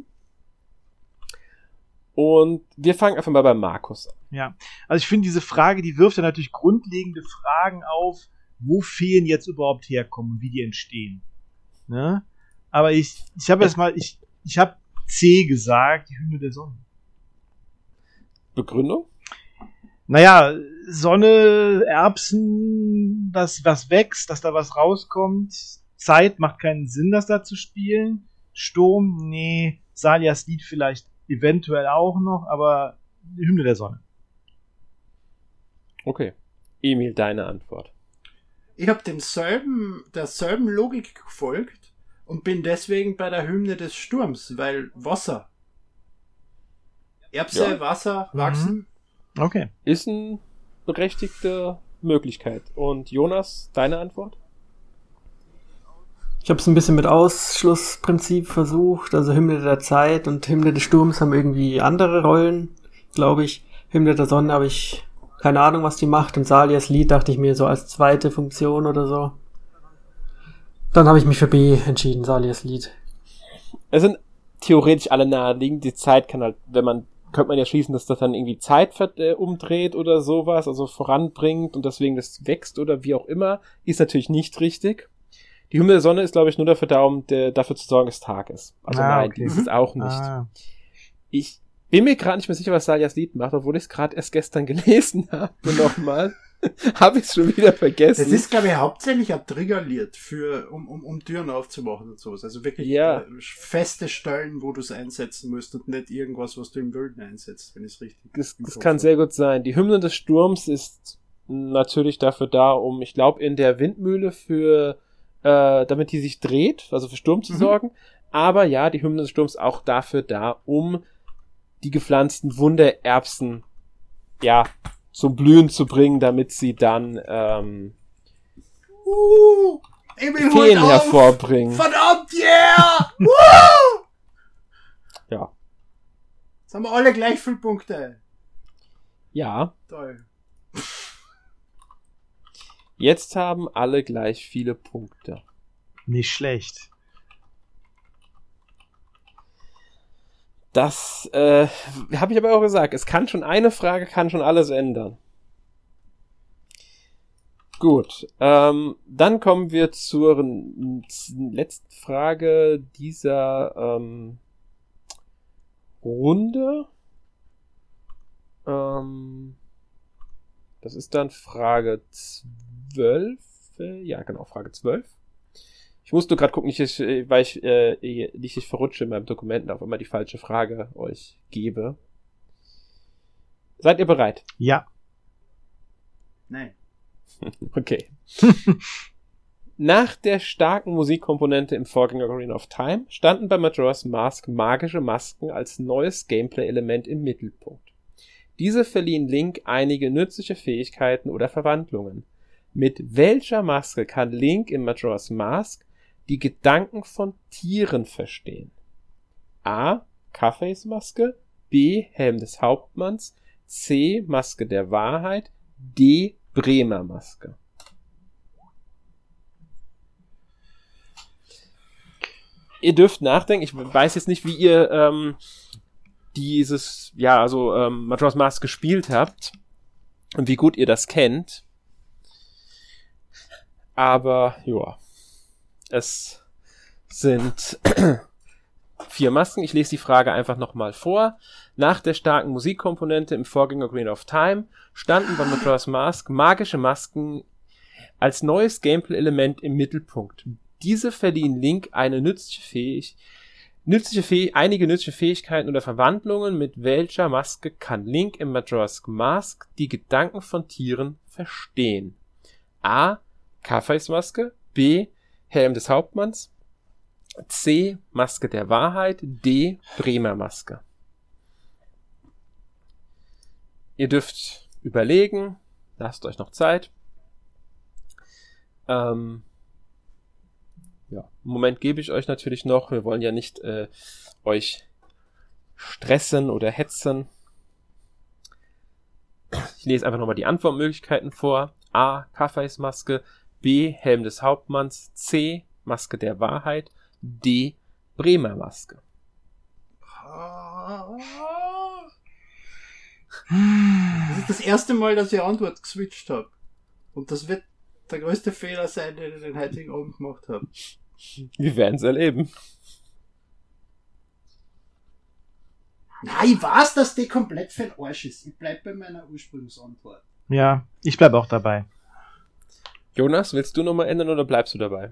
Und wir fangen einfach mal bei Markus an. Ja, also ich finde diese Frage, die wirft ja natürlich grundlegende Fragen auf, wo Feen jetzt überhaupt herkommen und wie die entstehen. Ne? Aber ich habe erstmal, ich habe C gesagt, die Hymne der Sonne. Begründung? Naja, Sonne, Erbsen, was wächst, dass da was rauskommt. Zeit macht keinen Sinn, das da zu spielen. Sturm, nee. Salias Lied vielleicht eventuell auch noch, aber die Hymne der Sonne. Okay. Emil, deine Antwort. Ich habe derselben Logik gefolgt und bin deswegen bei der Hymne des Sturms, weil Wasser. Erbse, Ja. Wasser, wachsen. Okay. Ist eine berechtigte Möglichkeit. Und Jonas, deine Antwort? Ich habe es ein bisschen mit Ausschlussprinzip versucht. Also Hymne der Zeit und Hymne des Sturms haben irgendwie andere Rollen, glaube ich. Hymne der Sonne habe ich keine Ahnung, was die macht. Und Salias Lied dachte ich mir so als zweite Funktion oder so. Dann habe ich mich für B entschieden, Salias Lied. Es sind theoretisch alle naheliegend. Die Zeit kann halt, könnte man ja schließen, dass das dann irgendwie Zeit umdreht oder sowas, also voranbringt und deswegen das wächst oder wie auch immer, ist natürlich nicht richtig. Die Hymne der Sonne ist, glaube ich, nur dafür da, um dafür zu sorgen, dass Tag ist. Also nein, okay. die ist es auch nicht. Ich bin mir gerade nicht mehr sicher, was Salias Lied macht, obwohl ich es gerade erst gestern gelesen habe. Nochmal. Habe ich es schon wieder vergessen. Das ist, glaube ich, hauptsächlich ein Triggerlied um Türen aufzumachen und sowas. Also wirklich feste Stellen, wo du es einsetzen musst und nicht irgendwas, was du im Wilden einsetzt, wenn ich es richtig. Das kann sehr gut sein. Die Hymne des Sturms ist natürlich dafür da, um, ich glaube, in der Windmühle damit die sich dreht, also für Sturm zu sorgen. Aber ja, die Hymne des Sturms auch dafür da, um die gepflanzten Wundererbsen, zum Blühen zu bringen, damit sie dann Feen hervorbringen. Verdammt, yeah! Ja. Jetzt haben wir alle gleich viele Punkte. Ja. Toll. Jetzt haben alle gleich viele Punkte. Nicht schlecht. Das habe ich aber auch gesagt. Es kann schon eine Frage, kann schon alles ändern. Gut. Dann kommen wir zur letzten Frage dieser Runde. Das ist dann Frage 12. Ja, genau, Frage 12. Ich musste gerade gucken, weil ich verrutsche in meinem Dokument und auf immer die falsche Frage euch gebe. Seid ihr bereit? Ja. Nein. Okay. Nach der starken Musikkomponente im Vorgänger Ocarina of Time standen bei Majora's Mask magische Masken als neues Gameplay-Element im Mittelpunkt. Diese verliehen Link einige nützliche Fähigkeiten oder Verwandlungen. Mit welcher Maske kann Link in Majora's Mask die Gedanken von Tieren verstehen? A. Carface-Maske, B. Helm des Hauptmanns, C. Maske der Wahrheit, D. Bremer Maske. Ihr dürft nachdenken, ich weiß jetzt nicht, wie ihr Majora's Mask gespielt habt und wie gut ihr das kennt. Aber, ja, es sind 4 Masken. Ich lese die Frage einfach nochmal vor. Nach der starken Musikkomponente im Vorgänger Ocarina of Time standen bei Majora's Mask magische Masken als neues Gameplay-Element im Mittelpunkt. Diese verliehen Link einige nützliche Fähigkeiten oder Verwandlungen. Mit welcher Maske kann Link in Majora's Mask die Gedanken von Tieren verstehen? A. Carface-Maske, B. Helm des Hauptmanns, C. Maske der Wahrheit, D. Bremer Maske. Ihr dürft überlegen, lasst euch noch Zeit. Ja, im Moment gebe ich euch natürlich noch, wir wollen ja nicht euch stressen oder hetzen. Ich lese einfach nochmal die Antwortmöglichkeiten vor. A. Kaffeesmaske. B. Helm des Hauptmanns. C. Maske der Wahrheit. D. Bremer Maske. Das ist das erste Mal, dass ich Antwort geswitcht habe. Und das wird der größte Fehler sein, den ich den heutigen Abend gemacht habe. Wir werden es erleben. Nein, ich weiß, dass die komplett für den Arsch ist. Ich bleib bei meiner Ursprungsantwort. Ja, ich bleibe auch dabei. Jonas, willst du nochmal ändern oder bleibst du dabei?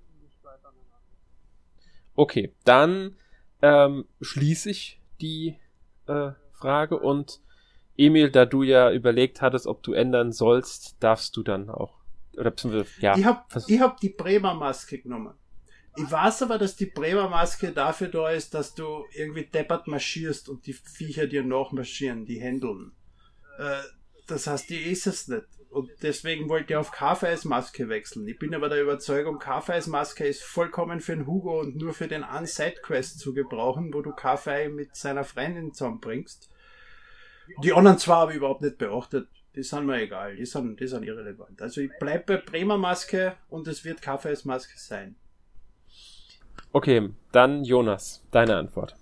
Okay, dann schließe ich die Frage und Emil, da du ja überlegt hattest, ob du ändern sollst, darfst du dann auch. Oder beziehungsweise, ja. Ich hab die Bremer Maske genommen. Ich weiß aber, dass die Bremer Maske dafür da ist, dass du irgendwie deppert marschierst und die Viecher dir nachmarschieren, die händeln. Das heißt, die ist es nicht. Und deswegen wollte ich auf Kaffeeismaske wechseln. Ich bin aber der Überzeugung, Kaffeeismaske ist vollkommen für den Hugo und nur für den einen Sidequest zu gebrauchen, wo du Kaffee mit seiner Freundin zusammenbringst. Die anderen zwei habe ich überhaupt nicht beachtet. Die sind mir egal. Die sind irrelevant. Also ich bleibe bei Bremer Maske und es wird Kaffeeismaske sein. Okay, dann Jonas, deine Antwort.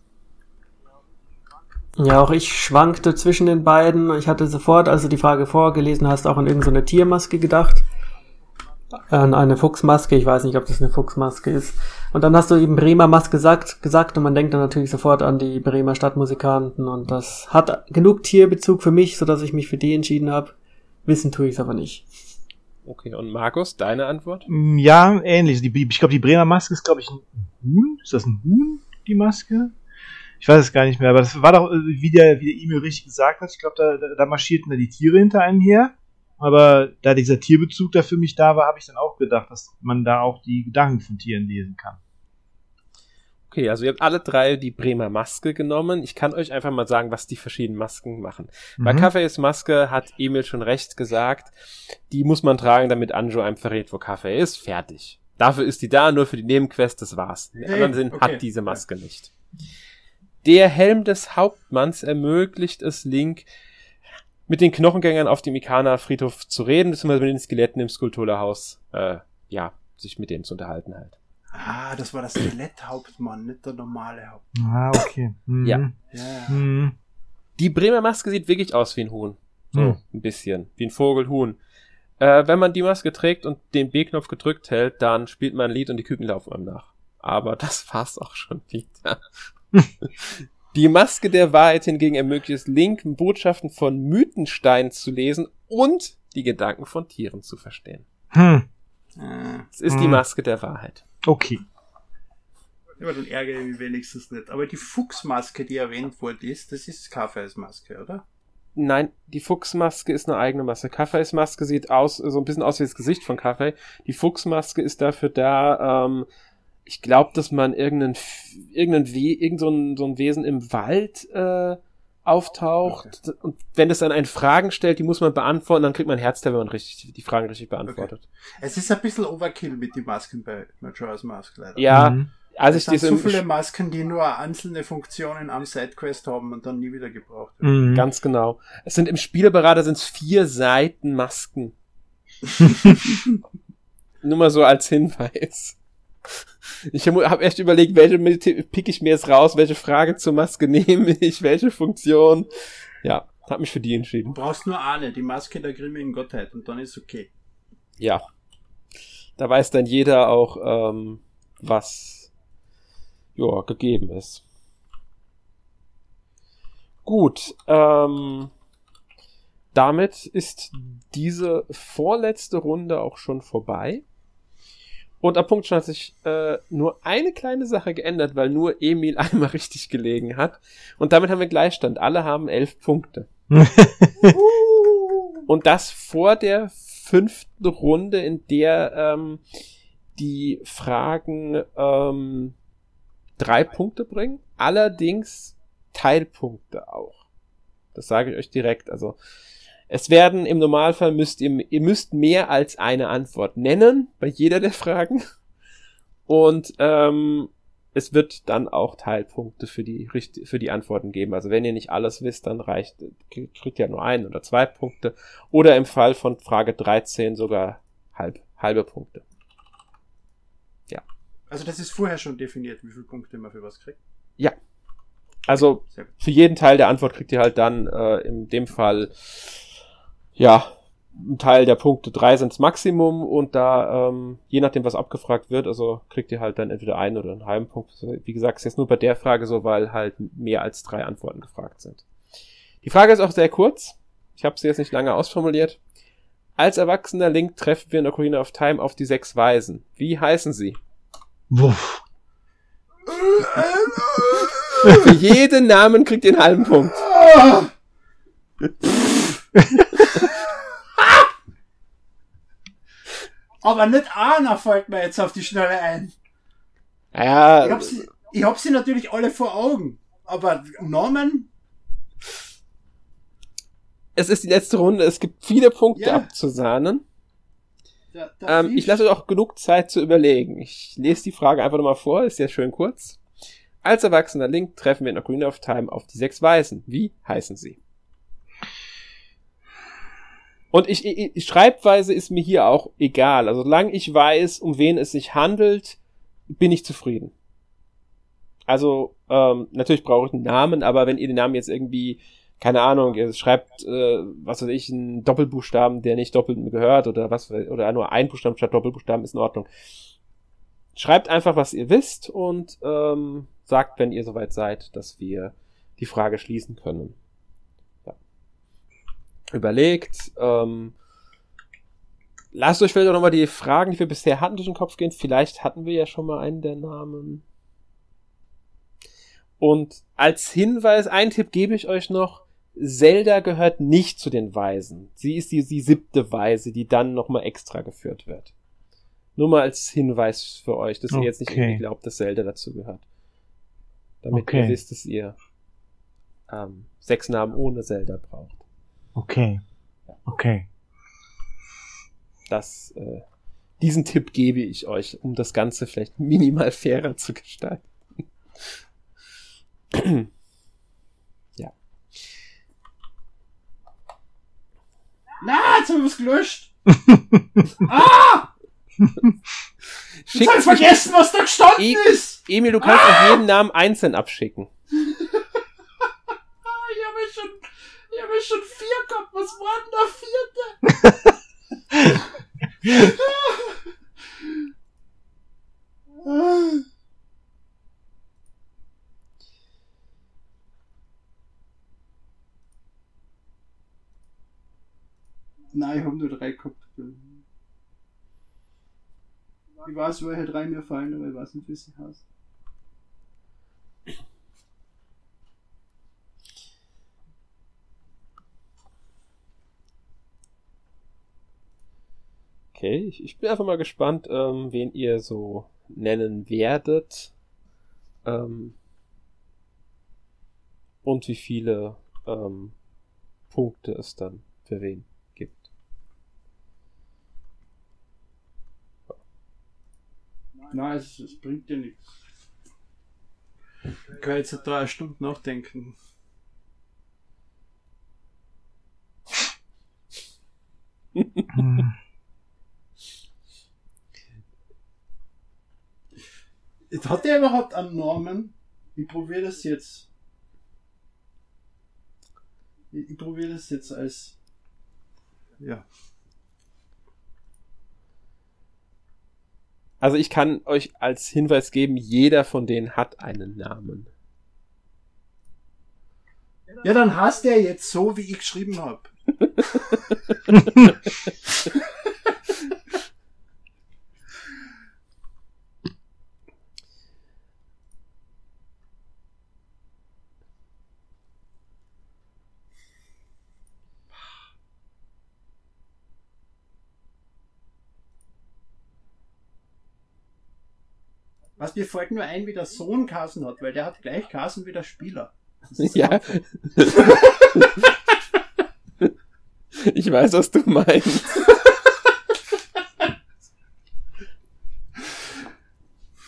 Ja, auch ich schwankte zwischen den beiden. Ich hatte sofort, als du die Frage vorgelesen hast, auch an irgendeine Tiermaske gedacht. An eine Fuchsmaske. Ich weiß nicht, ob das eine Fuchsmaske ist. Und dann hast du eben Bremer Maske gesagt und man denkt dann natürlich sofort an die Bremer Stadtmusikanten und das hat genug Tierbezug für mich, sodass ich mich für die entschieden habe. Wissen tue ich es aber nicht. Okay, und Markus, deine Antwort? Ja, ähnlich. Ich glaube, die Bremer Maske ist, glaube ich, ein Huhn. Ist das ein Huhn, die Maske? Ich weiß es gar nicht mehr, aber das war doch, wie der E-Mail richtig gesagt hat, ich glaube, da marschierten da die Tiere hinter einem her. Aber da dieser Tierbezug da für mich da war, habe ich dann auch gedacht, dass man da auch die Gedanken von Tieren lesen kann. Okay, also ihr habt alle drei die Bremer Maske genommen. Ich kann euch einfach mal sagen, was die verschiedenen Masken machen. Bei Kaffees Maske hat Emil schon recht gesagt, die muss man tragen, damit Anjo einem verrät, wo Kaffee ist. Fertig. Dafür ist die da, nur für die Nebenquest, das war's. Den anderen Sinn hat diese Maske nicht. Der Helm des Hauptmanns ermöglicht es Link, mit den Knochengängern auf dem Ikana-Friedhof zu reden, beziehungsweise mit den Skeletten im Skulpturhaus, sich mit denen zu unterhalten halt. Ah, das war das Skeletthauptmann, nicht der normale Hauptmann. Ah, okay. Ja. Mhm. Die Bremer Maske sieht wirklich aus wie ein Huhn. So, ein bisschen. Wie ein Vogelhuhn. Wenn man die Maske trägt und den B-Knopf gedrückt hält, dann spielt man ein Lied und die Küken laufen einem nach. Aber das war's auch schon wieder. Die Maske der Wahrheit hingegen ermöglicht es Link, Botschaften von Mythensteinen zu lesen und die Gedanken von Tieren zu verstehen. Es ist die Maske der Wahrheit. Okay. Aber dann ärgere ich mich wenigstens nicht. Aber die Fuchsmaske, die erwähnt wurde, das ist Kaffees Maske, oder? Nein, die Fuchsmaske ist eine eigene Maske. Kaffees Maske sieht aus, so ein bisschen aus wie das Gesicht von Kaffee. Die Fuchsmaske ist dafür da, ich glaube, dass man irgend so ein Wesen im Wald auftaucht. Okay. Und wenn es dann einen Fragen stellt, die muss man beantworten, dann kriegt man ein Herz, wenn man die Fragen richtig beantwortet. Okay. Es ist ein bisschen Overkill mit den Masken bei Majora's Mask, leider. Ja, also es sind so viele Masken, die nur einzelne Funktionen am Sidequest haben und dann nie wieder gebraucht werden. Ganz genau. Es sind im Spieleberater 4 Seiten Masken. Nur mal so als Hinweis. Ich habe echt überlegt, welche pick ich mir jetzt raus, welche Frage zur Maske nehme ich, welche Funktion. Ja, habe mich für die entschieden. Du brauchst nur eine, die Maske der grimmigen Gottheit und dann ist okay. Ja. Da weiß dann jeder auch, was gegeben ist. Gut, damit ist diese vorletzte Runde auch schon vorbei. Und am Punkt schon hat sich nur eine kleine Sache geändert, weil nur Emil einmal richtig gelegen hat. Und damit haben wir Gleichstand. Alle haben 11 Punkte. Und das vor der 5. Runde, in der die Fragen 3 Punkte bringen. Allerdings Teilpunkte auch. Das sage ich euch direkt. Also es werden im Normalfall ihr müsst mehr als eine Antwort nennen bei jeder der Fragen. Und es wird dann auch Teilpunkte für die Antworten geben. Also wenn ihr nicht alles wisst, dann kriegt ihr nur 1 oder 2 Punkte. Oder im Fall von Frage 13 sogar halbe Punkte. Ja. Also das ist vorher schon definiert, wie viele Punkte man für was kriegt? Ja. Also Sehr gut. für jeden Teil der Antwort kriegt ihr halt dann in dem Fall ein Teil der Punkte 3 sind's Maximum und da je nachdem was abgefragt wird, also kriegt ihr halt dann entweder einen oder einen halben Punkt. Wie gesagt, ist jetzt nur bei der Frage so, weil halt mehr als 3 Antworten gefragt sind. Die Frage ist auch sehr kurz. Ich habe sie jetzt nicht lange ausformuliert. Als erwachsener Link treffen wir in Ocarina of Time auf die 6 Weisen. Wie heißen sie? Wuff. Für jeden Namen kriegt ihr einen halben Punkt. Aber nicht einer fällt mir jetzt auf die Schnelle ein. Ja, Ich hab sie natürlich alle vor Augen. Aber Namen? es ist die letzte Runde. Es gibt viele Punkte Ja. abzusahnen. Der Ich lasse euch auch genug Zeit zu überlegen. Ich lese die Frage einfach nochmal vor. Ist ja schön kurz. Als erwachsener Link treffen wir in Ocarina of Time auf die 6 Weisen. Wie heißen sie? Und Schreibweise ist mir hier auch egal. Also solange ich weiß, um wen es sich handelt, bin ich zufrieden. Also natürlich brauche ich einen Namen, aber wenn ihr den Namen jetzt irgendwie, keine Ahnung, ihr schreibt, was weiß ich, einen Doppelbuchstaben, der nicht doppelt gehört oder nur ein Buchstaben statt Doppelbuchstaben, ist in Ordnung. Schreibt einfach, was ihr wisst und sagt, wenn ihr soweit seid, dass wir die Frage schließen können. Überlegt, lasst euch vielleicht auch nochmal die Fragen, die wir bisher hatten, durch den Kopf gehen. Vielleicht hatten wir ja schon mal einen der Namen. Und als Hinweis, einen Tipp gebe ich euch noch. Zelda gehört nicht zu den Weisen. Sie ist die 7. Weise, die dann nochmal extra geführt wird. Nur mal als Hinweis für euch, dass ihr jetzt nicht irgendwie glaubt, dass Zelda dazu gehört. Damit ihr wisst, dass ihr 6 Namen ohne Zelda braucht. Okay. Diesen Tipp gebe ich euch, um das Ganze vielleicht minimal fairer zu gestalten. Ja. Na, jetzt haben wir was gelöscht. Jetzt hab ich vergessen, was da gestanden ist. Emil, du kannst auch jeden Namen einzeln abschicken. Ich habe schon 4 gehabt. Was war denn der 4.? Nein, ich habe nur 3 gehabt. Ich weiß, welche 3 mir fallen, aber ich weiß nicht, wie sie heißt. Okay, ich bin einfach mal gespannt, wen ihr so nennen werdet. Und wie viele Punkte es dann für wen gibt. Nein, es bringt dir nichts. Ich kann jetzt 3 Stunden nachdenken. Hat der überhaupt einen Namen? Ich probiere das jetzt. Ich probiere das jetzt als... Ja. Also ich kann euch als Hinweis geben, jeder von denen hat einen Namen. Ja, dann heißt der jetzt so, wie ich geschrieben habe. Was mir fällt nur ein, wie der Sohn Kassen hat, weil der hat gleich Kassen wie der Spieler. Ja. Ich weiß, was du meinst.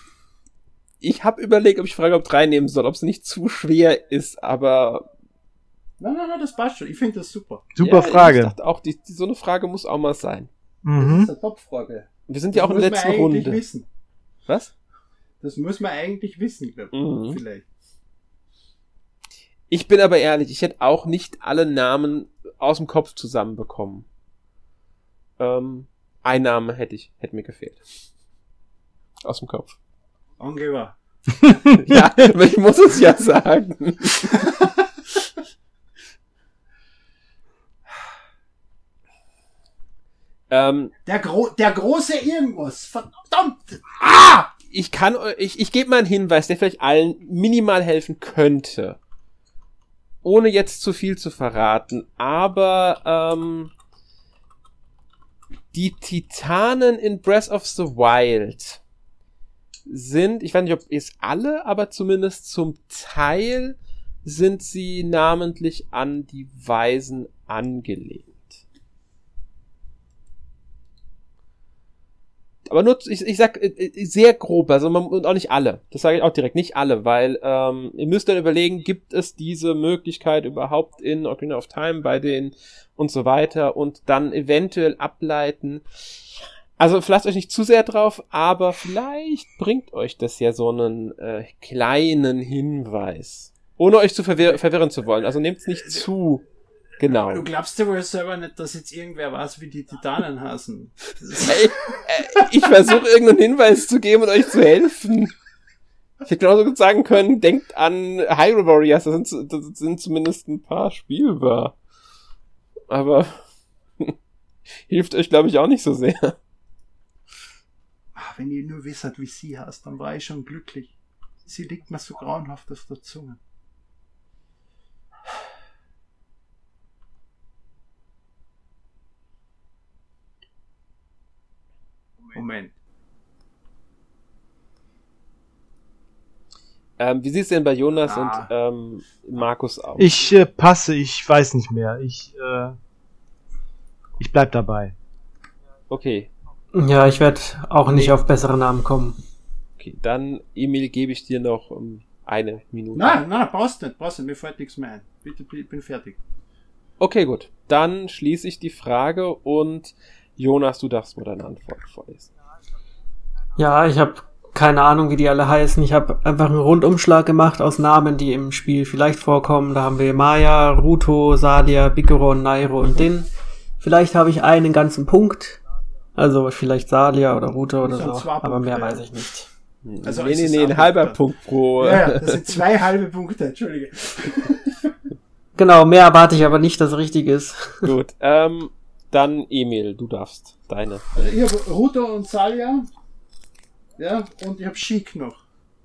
habe überlegt, ob ich Frage ob 3 nehmen soll, ob es nicht zu schwer ist, aber... Nein, das passt schon. Ich finde das super. Super Frage. Ich dachte auch, so eine Frage muss auch mal sein. Das ist eine Top-Frage. Wir sind ja auch in der letzten Runde. Wissen. Was? Das muss man eigentlich wissen, glaube ich. Vielleicht. Ich bin aber ehrlich, ich hätte auch nicht alle Namen aus dem Kopf zusammenbekommen. Ein Name hätte mir gefehlt. Aus dem Kopf. Angeber. Ja, ich muss es ja sagen. Der große irgendwas. Verdammt! Ich gebe mal einen Hinweis, der vielleicht allen minimal helfen könnte. Ohne jetzt zu viel zu verraten. Aber die Titanen in Breath of the Wild sind, ich weiß nicht, ob es alle, aber zumindest zum Teil sind sie namentlich an die Weisen angelehnt. Aber nur, ich sag sehr grob, also und auch nicht alle. Das sage ich auch direkt, nicht alle, weil ihr müsst dann überlegen, gibt es diese Möglichkeit überhaupt in Ocarina of Time bei den und so weiter und dann eventuell ableiten. Also lasst euch nicht zu sehr drauf, aber vielleicht bringt euch das ja so einen kleinen Hinweis. Ohne euch zu verwirren zu wollen. Also nehmt's nicht zu genau. Du glaubst ja wohl selber nicht, dass jetzt irgendwer weiß, wie die Titanen heißen. Ich versuche irgendeinen Hinweis zu geben und euch zu helfen. Ich hätte genauso gut sagen können, denkt an Hyrule Warriors, da sind zumindest ein paar spielbar. Aber hilft euch, glaube ich, auch nicht so sehr. Wenn ihr nur wisst, wie sie heißt, dann war ich schon glücklich. Sie liegt mir so grauenhaft auf der Zunge. Moment. Wie sieht's denn bei Jonas und Markus aus? Ich passe, ich weiß nicht mehr. Ich bleib dabei. Okay. Ja, ich werde auch nicht auf bessere Namen kommen. Okay, dann, Emil, gebe ich dir noch 1 Minute. Nein, brauchst nicht, mir fällt nichts mehr ein. Bitte, ich bin fertig. Okay, gut. Dann schließe ich die Frage und Jonas, du darfst mir deine Antwort vorlesen. Ja, ich habe keine Ahnung, wie die alle heißen. Ich habe einfach einen Rundumschlag gemacht aus Namen, die im Spiel vielleicht vorkommen. Da haben wir Maya, Ruto, Salia, Bikeron, Nairo und Din. Vielleicht habe ich einen ganzen Punkt. Also vielleicht Salia oder Ruto oder so. Aber mehr weiß ich nicht. Also nee, ein halber Punkt pro... Ja, das sind 2 halbe Punkte, Entschuldige. Genau, mehr erwarte ich aber nicht, dass es richtig ist. Gut, dann Emil, du darfst deine. Also ich habe Ruto und Salia. Ja, und ich habe Sheik noch.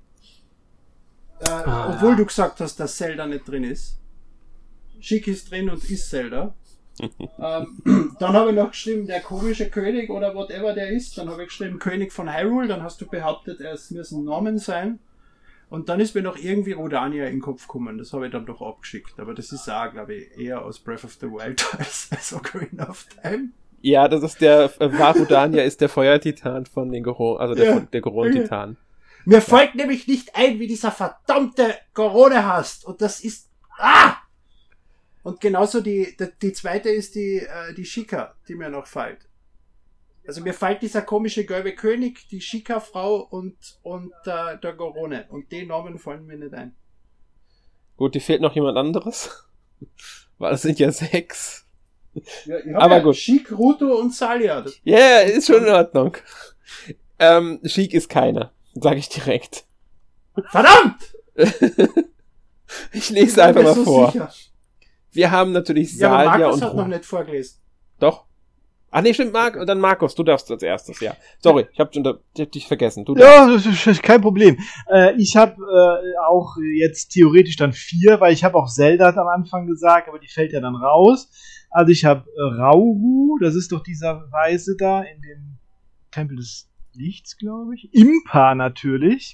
Obwohl du gesagt hast, dass Zelda nicht drin ist. Sheik ist drin und ist Zelda. Dann habe ich noch geschrieben, der komische König oder whatever der ist. Dann habe ich geschrieben, König von Hyrule. Dann hast du behauptet, es müssen Namen sein. Und dann ist mir noch irgendwie Rodania in den Kopf gekommen. Das habe ich dann doch abgeschickt. Aber das ist auch, glaube ich, eher aus Breath of the Wild als Ocarina of Time. Ja, das ist der Rodania ist der Feuertitan von den der Goron-Titan. Mir fällt nämlich nicht ein, wie dieser verdammte Gorone heißt. Und das ist... Und genauso die zweite ist die Sheikah, die mir noch fällt. Also mir fällt dieser komische gelbe König, die Sheikah-Frau und der Gorone. Und die Namen fallen mir nicht ein. Gut, dir fehlt noch jemand anderes? Weil das sind ja 6. Ja, aber gut. Sheik, Ruto und Salia. Ja, yeah, ist schon in Ordnung. Sheik ist keiner, sage ich direkt. Verdammt! Ich lese einfach mal vor. Sicher. Wir haben natürlich Ja, aber Salia Markus und hat noch nicht vorgelesen. Doch. Ach nee, stimmt, und dann Markus, du darfst als erstes, ja. Sorry, ich hab dich vergessen. Du ja, das ist kein Problem. Ich habe auch jetzt theoretisch dann 4, weil ich habe auch Zelda am Anfang gesagt, aber die fällt ja dann raus. Also ich habe Rauru, das ist doch dieser Weise da in dem Tempel des Lichts, glaube ich. Impa natürlich.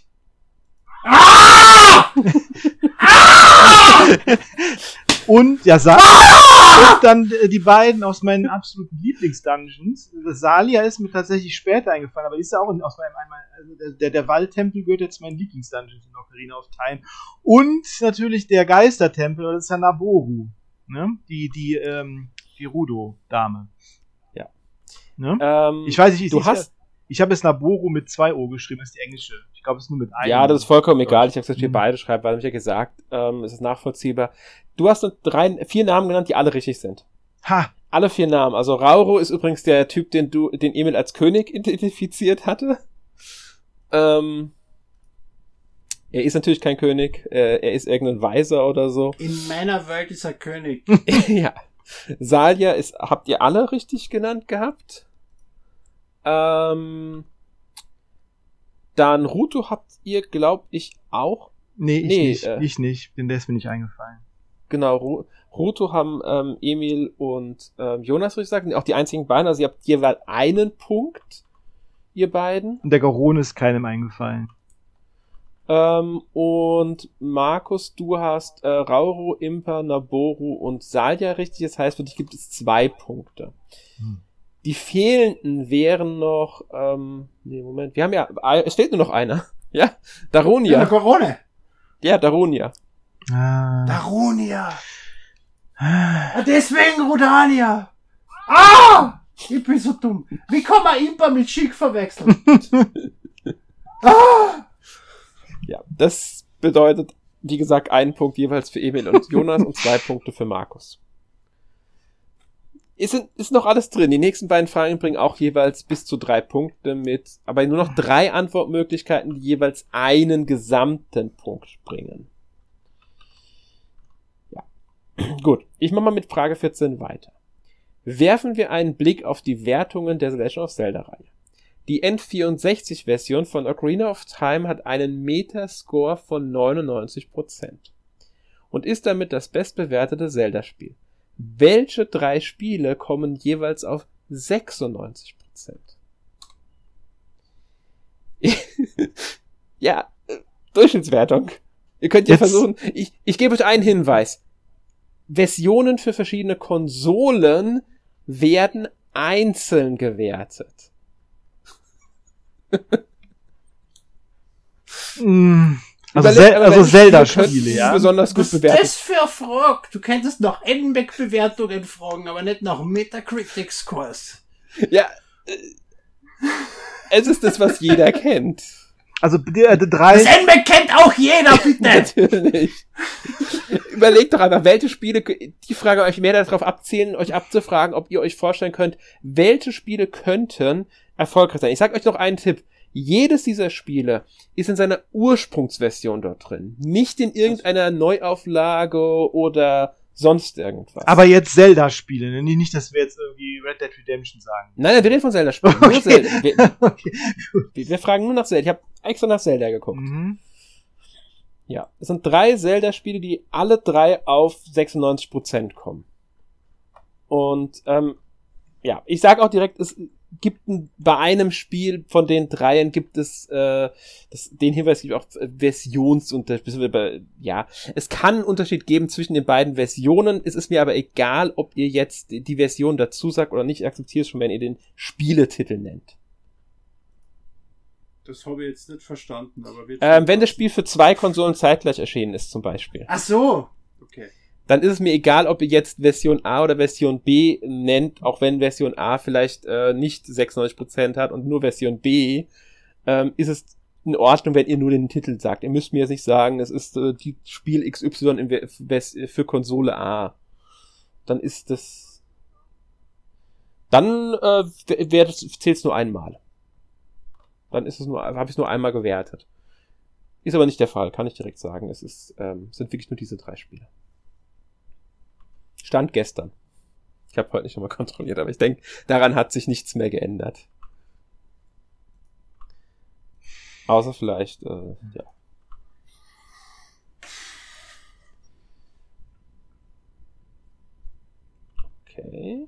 Und ja, Und dann die beiden aus meinen absoluten Lieblingsdungeons. Salia ist mir tatsächlich später eingefallen, aber die ist ja auch aus meinem also der Waldtempel gehört jetzt zu meinen Lieblingsdungeons in Ocarina of Time. Und natürlich der Geistertempel, das ist ja Naboru. Ne? Die Rudo-Dame. Ja. Ne? Ich weiß nicht, du hast... Ich habe es Naboru mit 2 O geschrieben, das ist die englische. Ich glaube, es ist nur mit einem. Ja, das ist vollkommen egal. Ich habe gesagt, wir beide schreiben, weil ich ja gesagt, es ist nachvollziehbar. Du hast 4 Namen genannt, die alle richtig sind. Ha! Alle 4 Namen. Also Rauro ist übrigens der Typ, den Emil als König identifiziert hatte. Er ist natürlich kein König. Er ist irgendein Weiser oder so. In meiner Welt ist er König. Ja. Salia habt ihr alle richtig genannt gehabt? Dann Ruto habt ihr, glaub ich, auch. Nee, ich nicht. Denn der ist mir nicht eingefallen. Genau, Ruto haben Emil und Jonas, würde ich sagen, auch die einzigen beiden. Also ihr habt jeweils einen Punkt, ihr beiden. Und der Garone ist keinem eingefallen. Und Markus, du hast Rauro, Impa, Naboru und Salia richtig. Das heißt, für dich gibt es 2 Punkte. Die fehlenden wären noch, Moment, wir haben ja, es fehlt nur noch einer. Ja, Daronia. Ja, Corona. Ja, Daronia. Daronia. Deswegen Rodania. Ah! Ich bin so dumm. Wie kann man Impa mit Schick verwechseln? Ja, das bedeutet, wie gesagt, 1 Punkt jeweils für Emil und Jonas und 2 Punkte für Markus. Ist noch alles drin. Die nächsten beiden Fragen bringen auch jeweils bis zu 3 Punkte mit, aber nur noch 3 Antwortmöglichkeiten, die jeweils einen gesamten Punkt bringen. Ja. Gut, ich mache mal mit Frage 14 weiter. Werfen wir einen Blick auf die Wertungen der The Legend of Zelda-Reihe. Die N64-Version von Ocarina of Time hat einen Metascore von 99% und ist damit das bestbewertete Zelda-Spiel. Welche 3 Spiele kommen jeweils auf 96%? Ja, Durchschnittswertung. Ihr könnt ja versuchen, ich gebe euch einen Hinweis. Versionen für verschiedene Konsolen werden einzeln gewertet. Also Zelda-Spiele, ja. Besonders gut Was ist bewertet. das für eine Frage? Du könntest nach NBEC-Bewertungen fragen, aber nicht nach Metacritic-Scores. Ja, es ist das, was jeder kennt. Also 3. Das NBEC kennt auch jeder, bitte! Natürlich. Überlegt doch einfach, welche Spiele, die Frage euch mehr darauf abzielen, euch abzufragen, ob ihr euch vorstellen könnt, welche Spiele könnten erfolgreich sein. Ich sag euch noch einen Tipp. Jedes dieser Spiele ist in seiner Ursprungsversion dort drin. Nicht in irgendeiner Neuauflage oder sonst irgendwas. Aber jetzt Zelda-Spiele, ne? Nicht, dass wir jetzt irgendwie Red Dead Redemption sagen. Nein, wir reden von Zelda-Spielen. Okay. Nur Zelda. Okay, Wir fragen nur nach Zelda. Ich habe extra nach Zelda geguckt. Mhm. Ja, es sind 3 Zelda-Spiele, die alle 3 auf 96% kommen. Und ja, ich sage auch direkt, es gibt bei einem Spiel von den 3 gibt es den Hinweis gibt auch Versionsunterschied. Ja, es kann einen Unterschied geben zwischen den beiden Versionen. Es ist mir aber egal, ob ihr jetzt die Version dazu sagt oder nicht. Ich akzeptiere es schon, wenn ihr den Spieletitel nennt. Das habe ich jetzt nicht verstanden, aber Wenn das Spiel für 2 Konsolen zeitgleich erschienen ist, zum Beispiel. Ach so! Okay. Dann ist es mir egal, ob ihr jetzt Version A oder Version B nennt, auch wenn Version A vielleicht nicht 96% hat und nur Version B, ist es in Ordnung, wenn ihr nur den Titel sagt. Ihr müsst mir jetzt nicht sagen, es ist die Spiel XY für Konsole A. Dann ist das... Dann zählt es nur einmal. Dann ist es habe ich es nur einmal gewertet. Ist aber nicht der Fall, kann ich direkt sagen. Es ist, sind wirklich nur diese 3 Spiele. Stand gestern. Ich habe heute nicht nochmal kontrolliert, aber ich denke, daran hat sich nichts mehr geändert. Außer vielleicht, ja. Okay.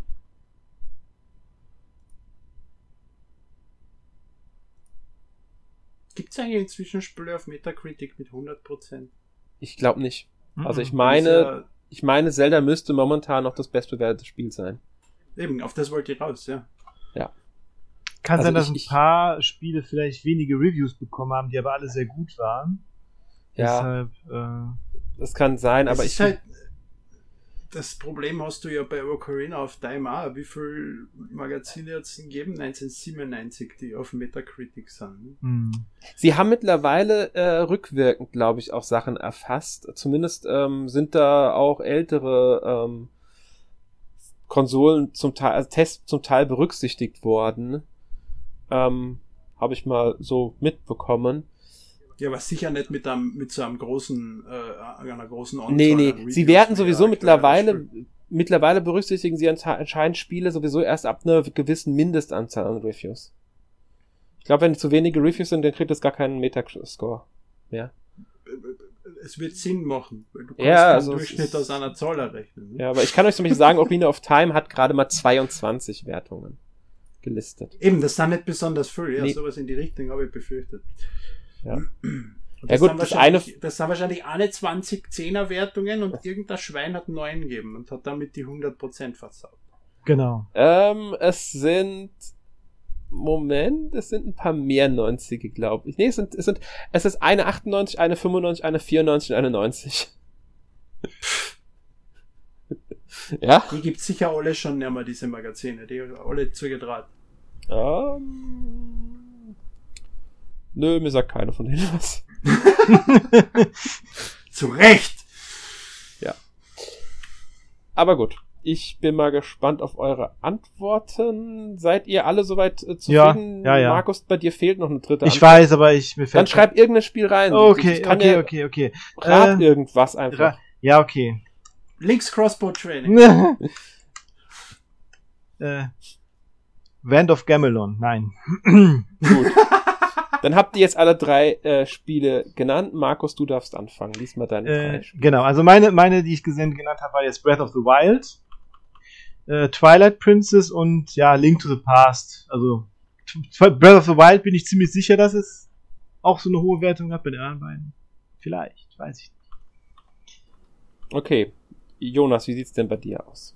Gibt es eigentlich inzwischen Spiele auf Metacritic mit 100%? Ich glaube nicht. Also ich meine, ich meine, Zelda müsste momentan noch das bestbewertete Spiel sein. Eben, auf das wollte ich raus, ja. Ja. Kann Also sein, dass ein paar Spiele vielleicht wenige Reviews bekommen haben, die aber alle sehr gut waren. Ja, Deshalb, das kann sein, aber ist halt, das Problem hast du ja bei Ocarina of Time auch. Wie viele Magazine hat es gegeben? 1997, die auf Metacritic sind. Sie haben mittlerweile rückwirkend, glaube ich, auch Sachen erfasst. Zumindest sind da auch ältere Konsolen zum Teil, also Tests zum Teil berücksichtigt worden. Habe ich mal so mitbekommen. Ja, aber sicher nicht mit so einem großen, einer großen Anzahl. Nee, an Reviews, sie werden wie sowieso aktuell mittlerweile berücksichtigen sie anscheinend Spiele sowieso erst ab einer gewissen Mindestanzahl an Reviews. Ich glaube, wenn zu wenige Reviews sind, dann kriegt es gar keinen Metascore mehr. Es wird Sinn machen, weil du kannst Ja, keinen also Durchschnitt aus einer Zahl errechnen. Ne? Ja, aber ich kann euch zum Beispiel sagen, Ocarina of Time hat gerade mal 22 Wertungen gelistet. Eben, das sind nicht besonders viel. Ja, Nee. sowas in die Richtung habe ich befürchtet. Ja. Und Ja gut, sind das das sind wahrscheinlich alle 20 10er-Wertungen und irgendein Schwein hat 9 gegeben und hat damit die 100% versaut. genau. Es sind ein paar mehr 90er, glaube ich. Nee, es ist eine 98, eine 95, eine 94 und eine 90. Ja? Die gibt's sicher alle schon nicht mehr, diese Magazine. Die alle zugetraut. Nö, mir sagt keiner von denen was. Zu Recht! Aber gut. Ich bin mal gespannt auf eure Antworten. Seid ihr alle soweit zufrieden? Ja. Markus, bei dir fehlt noch eine dritte Ich Antwort. weiß, aber mir fällt... Dann schreib irgendein Spiel rein. Okay, Ich kann okay. Rat irgendwas einfach. Ja, okay. Links Crossbow Training. Band of Gamelon, nein. Gut. Dann habt ihr jetzt alle 3 Spiele genannt. Markus, du darfst anfangen. Lies mal deine 3 Spiele. Genau, also meine, die ich genannt habe, war jetzt Breath of the Wild, Twilight Princess und ja, Link to the Past. Also Breath of the Wild bin ich ziemlich sicher, dass es auch so eine hohe Wertung hat bei den anderen beiden. Vielleicht, weiß ich nicht. Okay. Jonas, wie sieht's denn bei dir aus?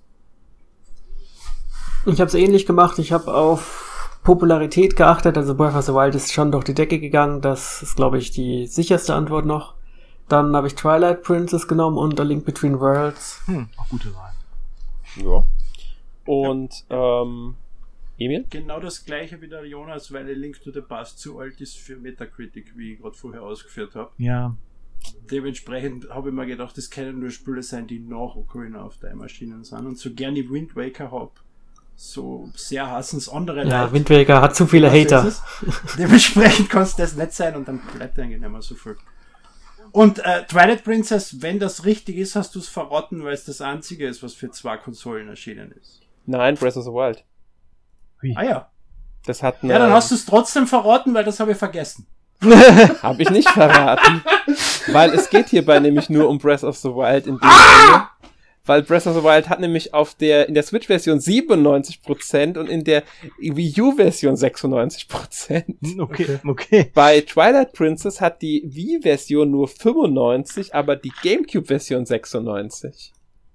Ich habe es ähnlich gemacht. Ich habe auf Popularität geachtet. Also Breath of the Wild ist schon durch die Decke gegangen. Das ist, glaube ich, die sicherste Antwort noch. Dann habe ich Twilight Princess genommen und A Link Between Worlds. Auch gute Wahl. Ja. Und, Emil? Genau das gleiche wie der Jonas, weil A Link to the Past zu alt ist für Metacritic, wie ich gerade vorher ausgeführt habe. Ja. Dementsprechend habe ich mir gedacht, das können nur Spiele sein, die nach Ocarina of Time erschienen sind. Und so gerne ich Wind Waker habe, so sehr hassen es andere Ja, Leute. Wind Waker hat zu viele Also Hater. ist es. Dementsprechend kann es das nicht sein und dann bleibt eigentlich nicht mehr so viel. Und Twilight Princess, wenn das richtig ist, hast du es verraten, weil es das einzige ist, was für 2 Konsolen erschienen ist. Nein, Breath of the Wild. Ah ja. Das hat Ja, dann hast du es trotzdem verraten, weil das habe ich vergessen. Habe ich nicht verraten. Weil es geht hierbei nämlich nur um Breath of the Wild in dem Sinne. Weil Breath of the Wild hat nämlich in der Switch-Version 97% und in der Wii U-Version 96%. Okay. Bei Twilight Princess hat die Wii-Version nur 95, aber die GameCube-Version 96.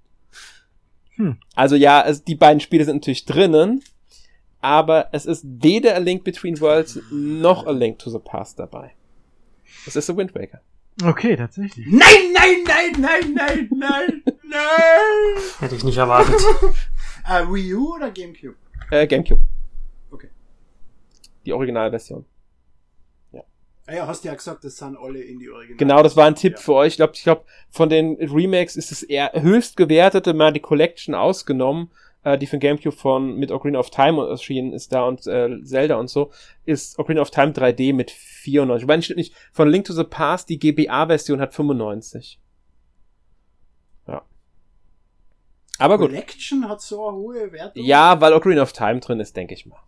Also ja, die beiden Spiele sind natürlich drinnen, aber es ist weder A Link Between Worlds noch A Link to the Past dabei. Es ist The Wind Waker. Okay, tatsächlich. Nein! Hätte ich nicht erwartet. Wii U oder GameCube? GameCube. Okay. Die Originalversion. Ah ja, hast ja gesagt, das sind alle in die Original. Genau, das war ein Tipp Ja. für euch. Ich glaube, von den Remakes ist es eher höchst gewertete, mal die Collection ausgenommen, die für GameCube mit Ocarina of Time erschienen ist da und Zelda und so, ist Ocarina of Time 3D mit 94. Wobei nicht von Link to the Past, die GBA-Version hat 95. Ja. Aber gut. Collection hat so eine hohe Wertung? Ja, weil Ocarina of Time drin ist, denke ich mal.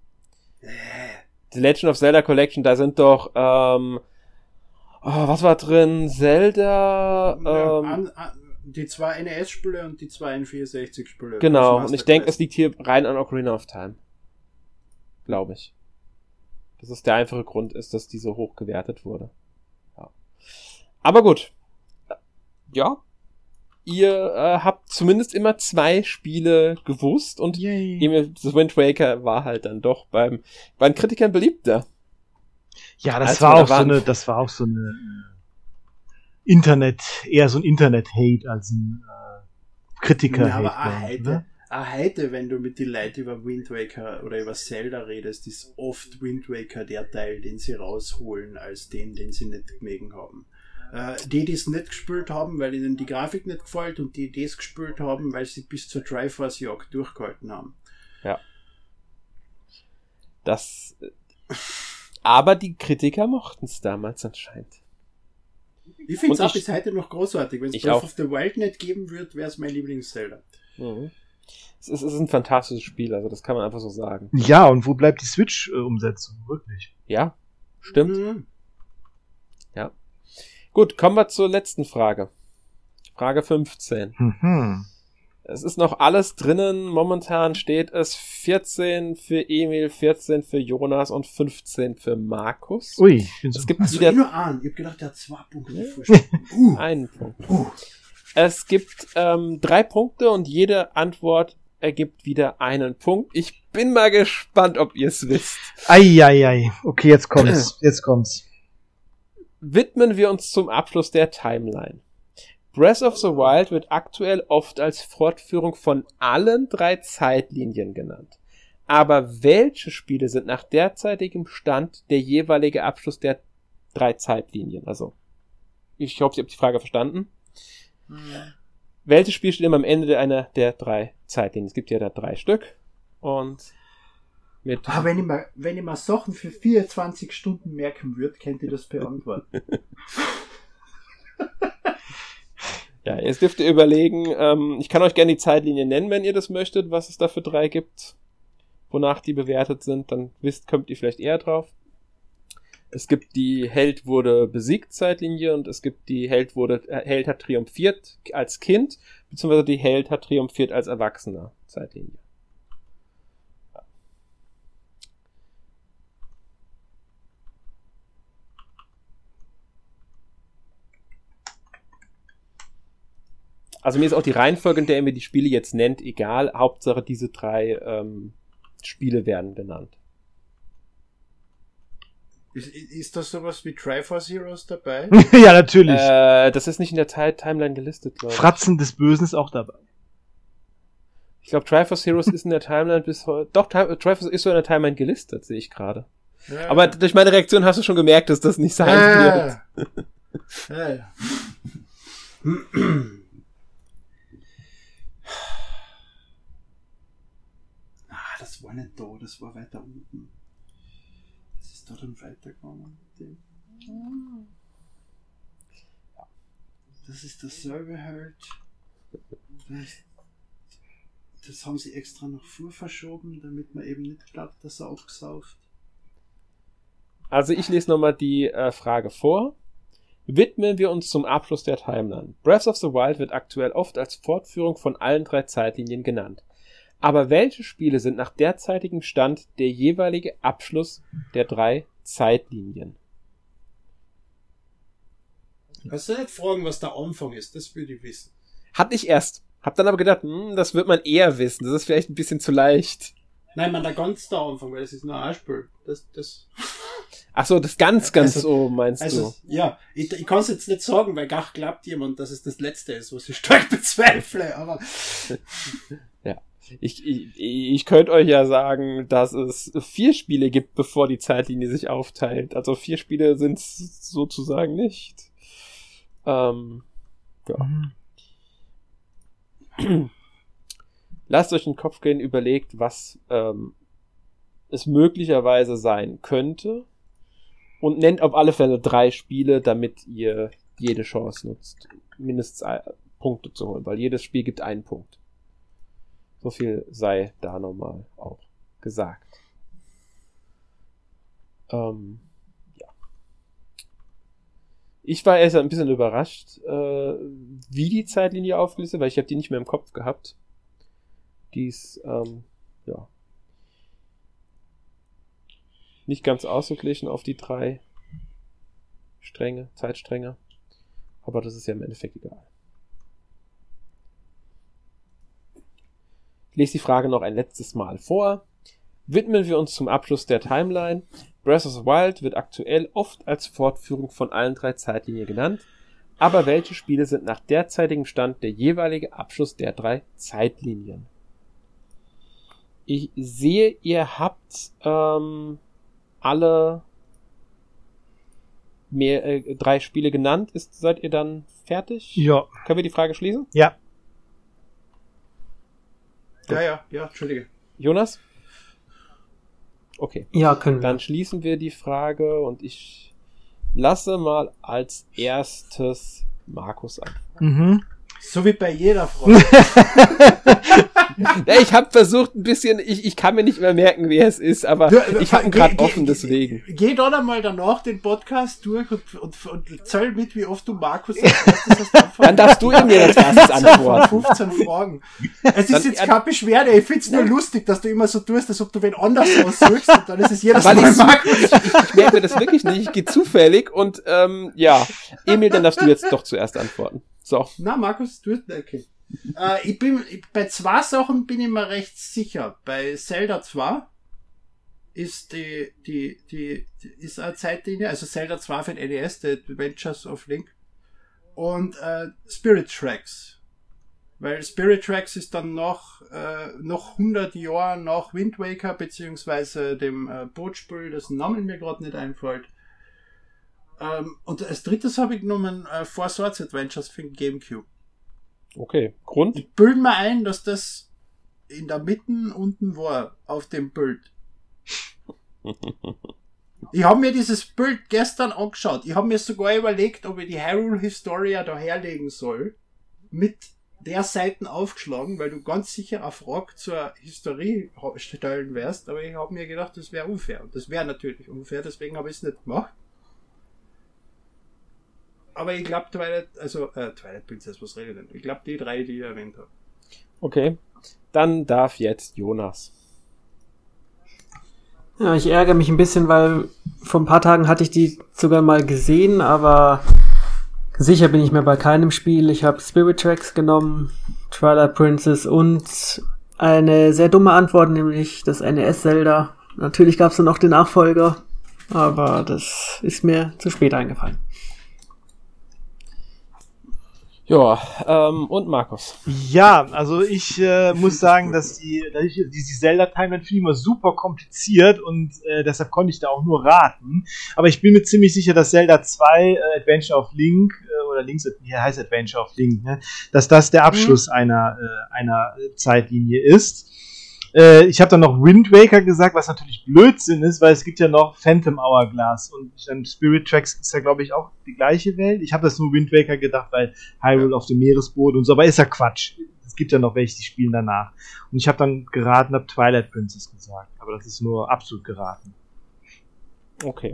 Die Legend of Zelda Collection, da sind doch, was war drin? Zelda, die 2 NES-Spiele und die 2 N64-Spiele. genau, und ich denke, es liegt hier rein an Ocarina of Time. Glaube ich. Dass es der einfache Grund ist, dass die so hoch gewertet wurde. Ja. Aber gut. Ja. ihr habt zumindest immer 2 Spiele gewusst und eben das Wind Waker war halt dann doch bei den Kritikern beliebter. Ja, das war auch so eine eher so ein Internet-Hate als ein Kritiker-Hate. Ja, aber heute, wenn du mit den Leuten über Wind Waker oder über Zelda redest, ist oft Wind Waker der Teil, den sie rausholen, als den sie nicht gemägen haben. Die es nicht gespielt haben, weil ihnen die Grafik nicht gefällt, und die es gespielt haben, weil sie bis zur Triforce-Jagd durchgehalten haben. Ja. Aber die Kritiker mochten es damals anscheinend. Ich finde es auch bis heute noch großartig. Wenn es Breath of the Wild nicht geben würde, wäre es mein Lieblings-Zelda. Mhm. Es ist ein fantastisches Spiel, also das kann man einfach so sagen. Ja, und wo bleibt die Switch-Umsetzung? Wirklich? Ja, stimmt. Mhm. Ja. Gut, kommen wir zur letzten Frage. Frage 15. Mhm. Es ist noch alles drinnen. Momentan steht es 14 für Emil, 14 für Jonas und 15 für Markus. Ui, es gibt wieder nur an. Ich hab gedacht, der hat 2 Punkte. Einen Punkt. Es gibt 3 Punkte und jede Antwort ergibt wieder einen Punkt. Ich bin mal gespannt, ob ihr es wisst. Eieiei. Okay, jetzt kommt's. Widmen wir uns zum Abschluss der Timeline. Breath of the Wild wird aktuell oft als Fortführung von allen 3 Zeitlinien genannt. Aber welche Spiele sind nach derzeitigem Stand der jeweilige Abschluss der 3 Zeitlinien? Also, ich hoffe, ihr habt die Frage verstanden. Welches Spiel steht immer am Ende einer der 3 Zeitlinien? Es gibt ja da 3 Stück. Und wenn ich mal Sachen für 24 Stunden merken würde, könnt ihr das beantworten. Ja, jetzt dürft ihr überlegen, ich kann euch gerne die Zeitlinie nennen, wenn ihr das möchtet, was es da für 3 gibt, wonach die bewertet sind, dann kommt ihr vielleicht eher drauf. Es gibt die Held wurde besiegt Zeitlinie und es gibt die Held hat triumphiert als Kind, beziehungsweise die Held hat triumphiert als Erwachsener Zeitlinie. Also mir ist auch die Reihenfolge, in der ihr mir die Spiele jetzt nennt, egal. Hauptsache diese 3 Spiele werden benannt. Ist das sowas wie Triforce Heroes dabei? Ja, natürlich. Das ist nicht in der Timeline gelistet, glaube ich. Fratzen des Bösen ist auch dabei. Ich glaube, Triforce Heroes ist in der Timeline bis heute... Doch, Triforce ist so in der Timeline gelistet, sehe ich gerade. Ja. Aber durch meine Reaktion hast du schon gemerkt, dass das nicht sein wird. Ja. Das war nicht da, das war weiter unten. Das ist da dann weitergegangen. Das ist dasselbe halt. Das haben sie extra noch vorverschoben, damit man eben nicht glaubt, dass er abgesauft. Also ich lese nochmal die Frage vor. Widmen wir uns zum Abschluss der Timeline. Breath of the Wild wird aktuell oft als Fortführung von allen 3 Zeitlinien genannt. Aber welche Spiele sind nach derzeitigem Stand der jeweilige Abschluss der 3 Zeitlinien? Kannst du nicht fragen, was der Anfang ist? Das würde ich wissen. Hatte ich erst. Hab dann aber gedacht, das wird man eher wissen. Das ist vielleicht ein bisschen zu leicht. Nein, man, der ganz der Anfang, weil das ist nur ein Spiel. Ach so, das ganz so meinst du? Ja, ich kann es jetzt nicht sagen, weil gar glaubt jemand, dass es das Letzte ist, was ich stark bezweifle, aber... Ja. Ich könnte euch ja sagen, dass es 4 Spiele gibt, bevor die Zeitlinie sich aufteilt. Also 4 Spiele sind es sozusagen nicht. Ja. Lasst euch in den Kopf gehen, überlegt, was es möglicherweise sein könnte und nennt auf alle Fälle 3 Spiele, damit ihr jede Chance nutzt, mindestens Punkte zu holen, weil jedes Spiel gibt 1 Punkt. So viel sei da nochmal auch gesagt. Ja. Ich war erst ein bisschen überrascht, wie die Zeitlinie aufgelistet, weil ich habe die nicht mehr im Kopf gehabt. Die ist, ja, nicht ganz ausgeglichen auf die 3 Zeitstränge. Aber das ist ja im Endeffekt egal. lese die Frage noch ein letztes Mal vor. Widmen wir uns zum Abschluss der Timeline. Breath of the Wild wird aktuell oft als Fortführung von allen 3 Zeitlinien genannt. Aber welche Spiele sind nach derzeitigem Stand der jeweilige Abschluss der 3 Zeitlinien? Ich sehe, ihr habt alle 3 Spiele genannt. Seid ihr dann fertig? Ja. Können wir die Frage schließen? Ja. Ja, Entschuldige. Jonas? Okay. Ja, können wir. Dann schließen wir die Frage und ich lasse mal als erstes Markus an. Mhm. So wie bei jeder Frage. Ich habe versucht ein bisschen, ich kann mir nicht mehr merken, wer es ist, aber ich habe ihn gerade offen, deswegen. Geh dann einmal danach den Podcast durch und zähl mit, wie oft du Markus als erstes hast. Dann darfst du ihm jetzt erstes antworten. 15 Fragen. Es ist jetzt keine Beschwerde, ich find's nur lustig, dass du immer so tust, als ob du wen anders aussuchst und dann ist es jedes Mal Markus. Ich merke mir das wirklich nicht, ich gehe zufällig und ja, Emil, dann darfst du jetzt doch zuerst antworten. So. Na, Markus, du okay. Bei 2 Sachen bin ich mir recht sicher. Bei Zelda 2 ist ist eine Zeitlinie, also Zelda 2 für den NES, The Adventures of Link, und Spirit Tracks. Weil Spirit Tracks ist dann noch 100 Jahre nach Wind Waker, beziehungsweise dem Bootspiel, dessen Namen mir gerade nicht einfällt. Und als drittes habe ich genommen Four Swords Adventures für den GameCube. Okay, Grund? Ich bilde mir ein, dass das in der Mitte unten war, auf dem Bild. Ich habe mir dieses Bild gestern angeschaut. Ich habe mir sogar überlegt, ob ich die Hyrule Historia da herlegen soll. Mit der Seiten aufgeschlagen, weil du ganz sicher eine Frage zur Historie stellen wirst. Aber ich habe mir gedacht, das wäre unfair. Und das wäre natürlich unfair, deswegen habe ich es nicht gemacht. Aber ich glaube, Twilight Princess, was rede ich denn? Ich glaube, die 3, die ich erwähnt habe. Okay, dann darf jetzt Jonas. Ja, ich ärgere mich ein bisschen, weil vor ein paar Tagen hatte ich die sogar mal gesehen, aber sicher bin ich mir bei keinem Spiel. Ich habe Spirit Tracks genommen, Twilight Princess und eine sehr dumme Antwort, nämlich das NES Zelda. Natürlich gab es dann noch den Nachfolger, aber das ist mir zu spät eingefallen. Ja, und Markus. Ja, also ich muss sagen, dass die Zelda-Timeline finde ich immer super kompliziert und deshalb konnte ich da auch nur raten. Aber ich bin mir ziemlich sicher, dass Zelda 2 Adventure of Link oder Link's, hier heißt Adventure of Link, ne, dass das der Abschluss einer Zeitlinie ist. Ich habe dann noch Wind Waker gesagt, was natürlich Blödsinn ist, weil es gibt ja noch Phantom Hourglass und dann Spirit Tracks ist ja, glaube ich, auch die gleiche Welt. Ich habe das nur Wind Waker gedacht, weil Hyrule auf dem Meeresboden und so, aber ist ja Quatsch. Es gibt ja noch welche, die spielen danach. Und ich habe dann geraten, habe Twilight Princess gesagt, aber das ist nur absolut geraten. Okay.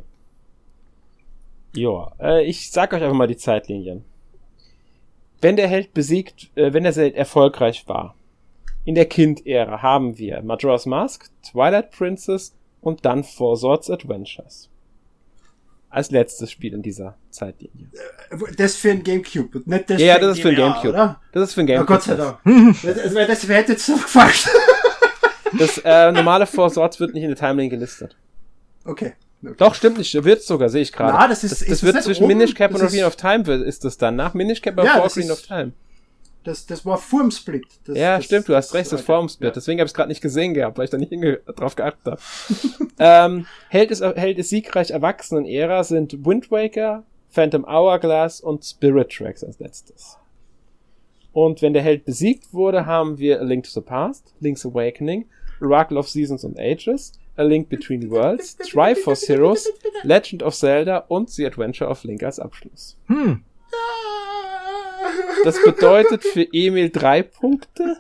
Ja, ich sag euch einfach mal die Zeitlinien. Wenn der Held erfolgreich war, in der Kind-Ära haben wir Majora's Mask, Twilight Princess und dann Four Swords Adventures. Als letztes Spiel in dieser Zeitlinie. Das für ein Gamecube und nicht das ja, das ist für ein Gamecube. Oder? Das ist für ein Gamecube. Oh Gott sei Dank. Das wäre jetzt so falsch. Das normale Four Swords wird nicht in der Timeline gelistet. Okay. Doch, stimmt nicht. Wird sogar, sehe ich gerade. Na, das wird zwischen Minish Cap und Ocarina of Time ist das dann. Nach Minish Cap und Ocarina of Time. Das war vor dem Split. Stimmt, du hast recht, das vor dem Split. Ja. Deswegen habe ich es gerade nicht gesehen gehabt, weil ich da nicht drauf geachtet habe. Held ist siegreich Erwachsenen-Ära sind Wind Waker, Phantom Hourglass und Spirit Tracks als letztes. Und wenn der Held besiegt wurde, haben wir A Link to the Past, Link's Awakening, Oracle of Seasons and Ages, A Link Between Worlds, Triforce Heroes, Legend of Zelda und The Adventure of Link als Abschluss. Das bedeutet für Emil 3 Punkte,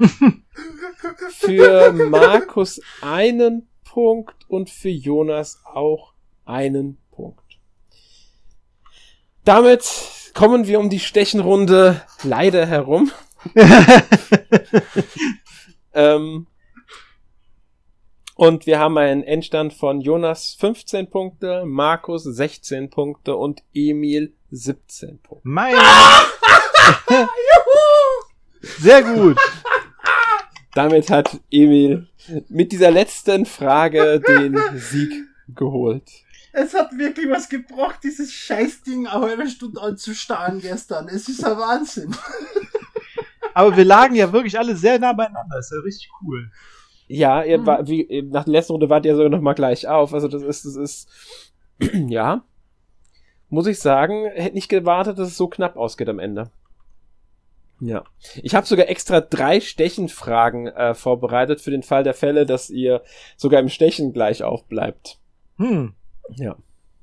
für Markus 1 Punkt und für Jonas auch 1 Punkt. Damit kommen wir um die Stechenrunde leider herum. Und wir haben einen Endstand von Jonas 15 Punkte, Markus 16 Punkte und Emil 17 Punkte. Sehr gut. Damit hat Emil mit dieser letzten Frage den Sieg geholt. Es hat wirklich was gebracht, dieses Scheißding eine halbe Stunde anzustarren gestern. Es ist ein Wahnsinn. Aber wir lagen ja wirklich alle sehr nah beieinander. Das ist ja richtig cool. Ja, ihr war, wie, nach der letzten Runde wart ihr sogar noch mal gleich auf. Also das ist, ja, muss ich sagen, hätte nicht gewartet, dass es so knapp ausgeht am Ende. Ja. Ich habe sogar extra 3 Stechenfragen vorbereitet für den Fall der Fälle, dass ihr sogar im Stechen gleich aufbleibt. Ja.